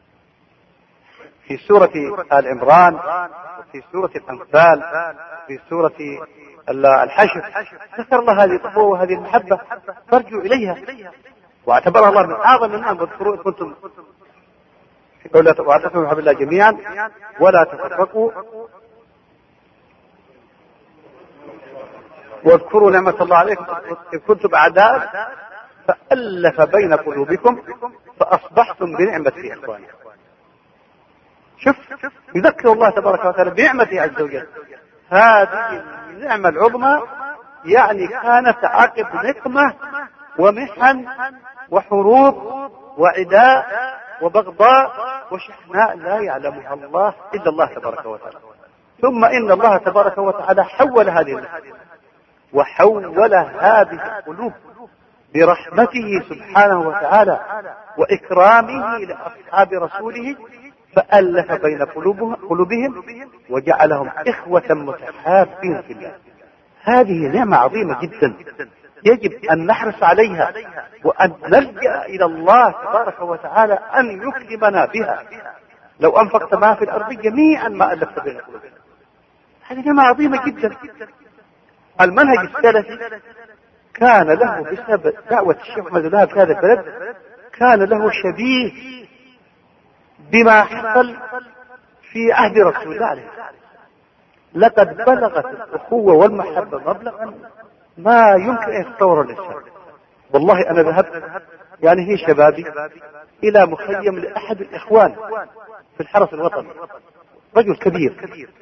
في سورة آل عمران وفي سورة الأنفال في سورة الحشر ذكر الله هذه الأخوة وهذه المحبة، فارجوا إليها واعتبرها الله من أعظم النعم. واذكروا إن كنتم واعتصموا بحبل الله جميعا ولا تفرقوا واذكروا نعمة الله عليكم إذ كنتم أعداء فألف بين قلوبكم فأصبحتم بنعمته إخوانا. شوف يذكر الله تبارك وتعالى بنعمته عز وجل. هذه النعمة العظمى يعني كانت عقب نقمة ومحن وحروب وعداء وبغضاء وشحناء لا يعلمها الله إلا الله تبارك وتعالى. ثم إن الله تبارك وتعالى حول هذه النعمة وحول هذه القلوب برحمته سبحانه وتعالى وإكرامه لأصحاب رسوله، فألف بين قلوبهم وجعلهم إخوة متحابين في الله. هذه نعمة عظيمة جدا يجب أن نحرص عليها وأن نلجأ إلى الله تبارك وتعالى أن يكرمنا بها. لو أنفقت ما في الأرض جميعا ما ألفت بين قلوبهم. هذه نعمة عظيمة جدا. المنهج السلفي كان له بسبب دعوة الشيخ محمد الوهاب في هذا البلد كان له شبيه بما حصل في عهد رسول الله عليه الصلاة والسلام. لقد بلغت الأخوة والمحبة مبلغا ما يمكن أن يتصور الإنسان. والله أنا ذهبت يعني هي شبابي إلى مخيم لأحد الإخوان في الحرس الوطني، رجل كبير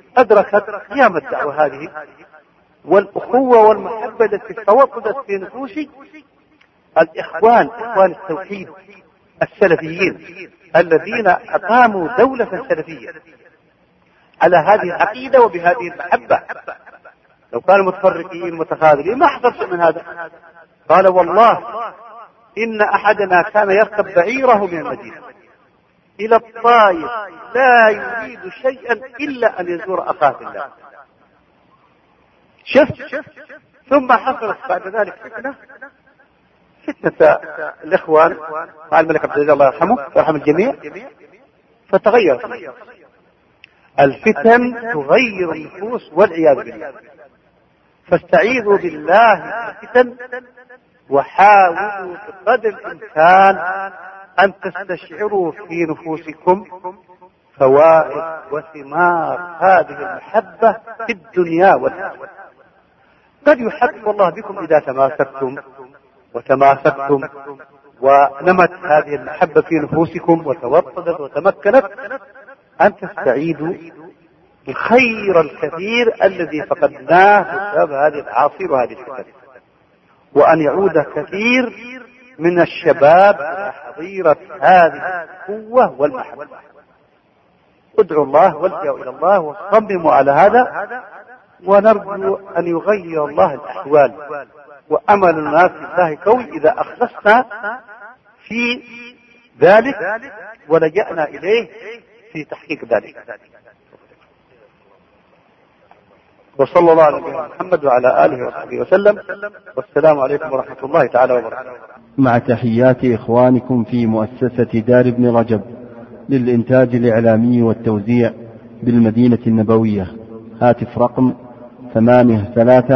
أدركت قيام الدعوة هذه والأخوة والمحبة التي توطدت في نفوس الإخوان، إخوان التوحيد السلفيين الذين أقاموا دولة سلفية على هذه العقيدة وبهذه المحبة. لو كانوا متفرقين متخاذلين ما حصل شيء من هذا. قال والله إن أحدنا كان يركب بعيره من المدينة إلى الطائف لا يريد شيئا إلا أن يزور أخاه في الله. شفت ثم حصلت بعد ذلك فتنة الإخوان مع الملك عبد العزيز الله يرحمه ويرحم الجميع، فتغير الفتن تغير النفوس والعياذ بالله. فاستعيذوا بالله من الفتن وحاولوا بقدر الإمكان أن تستشعروا في نفوسكم فوائد وثمار هذه المحبة في الدنيا والآخرة. قد يحبب الله بكم إذا تماسكتم ونمت هذه المحبة في نفوسكم وتوطدت وتمكنت أن تستعيدوا الخير الكثير الذي فقدناه بسبب هذه العاصفة وهذه الفتن، وأن يعود كثير من الشباب إلى حظيرة هذه القوة والمحبة. ادعوا الله والجأوا إلى الله وصمموا على هذا، ونرجو أن يغير الله الأحوال. وأمل الناس بالله قوي إذا أخلصنا في ذلك ولجأنا إليه في تحقيق ذلك. وصلى الله على محمد وعلى آله وصحبه وسلم، والسلام عليكم ورحمة الله تعالى وبركاته. مع تحيات إخوانكم في مؤسسة دار ابن رجب للإنتاج الإعلامي والتوزيع بالمدينة النبوية. هاتف رقم 83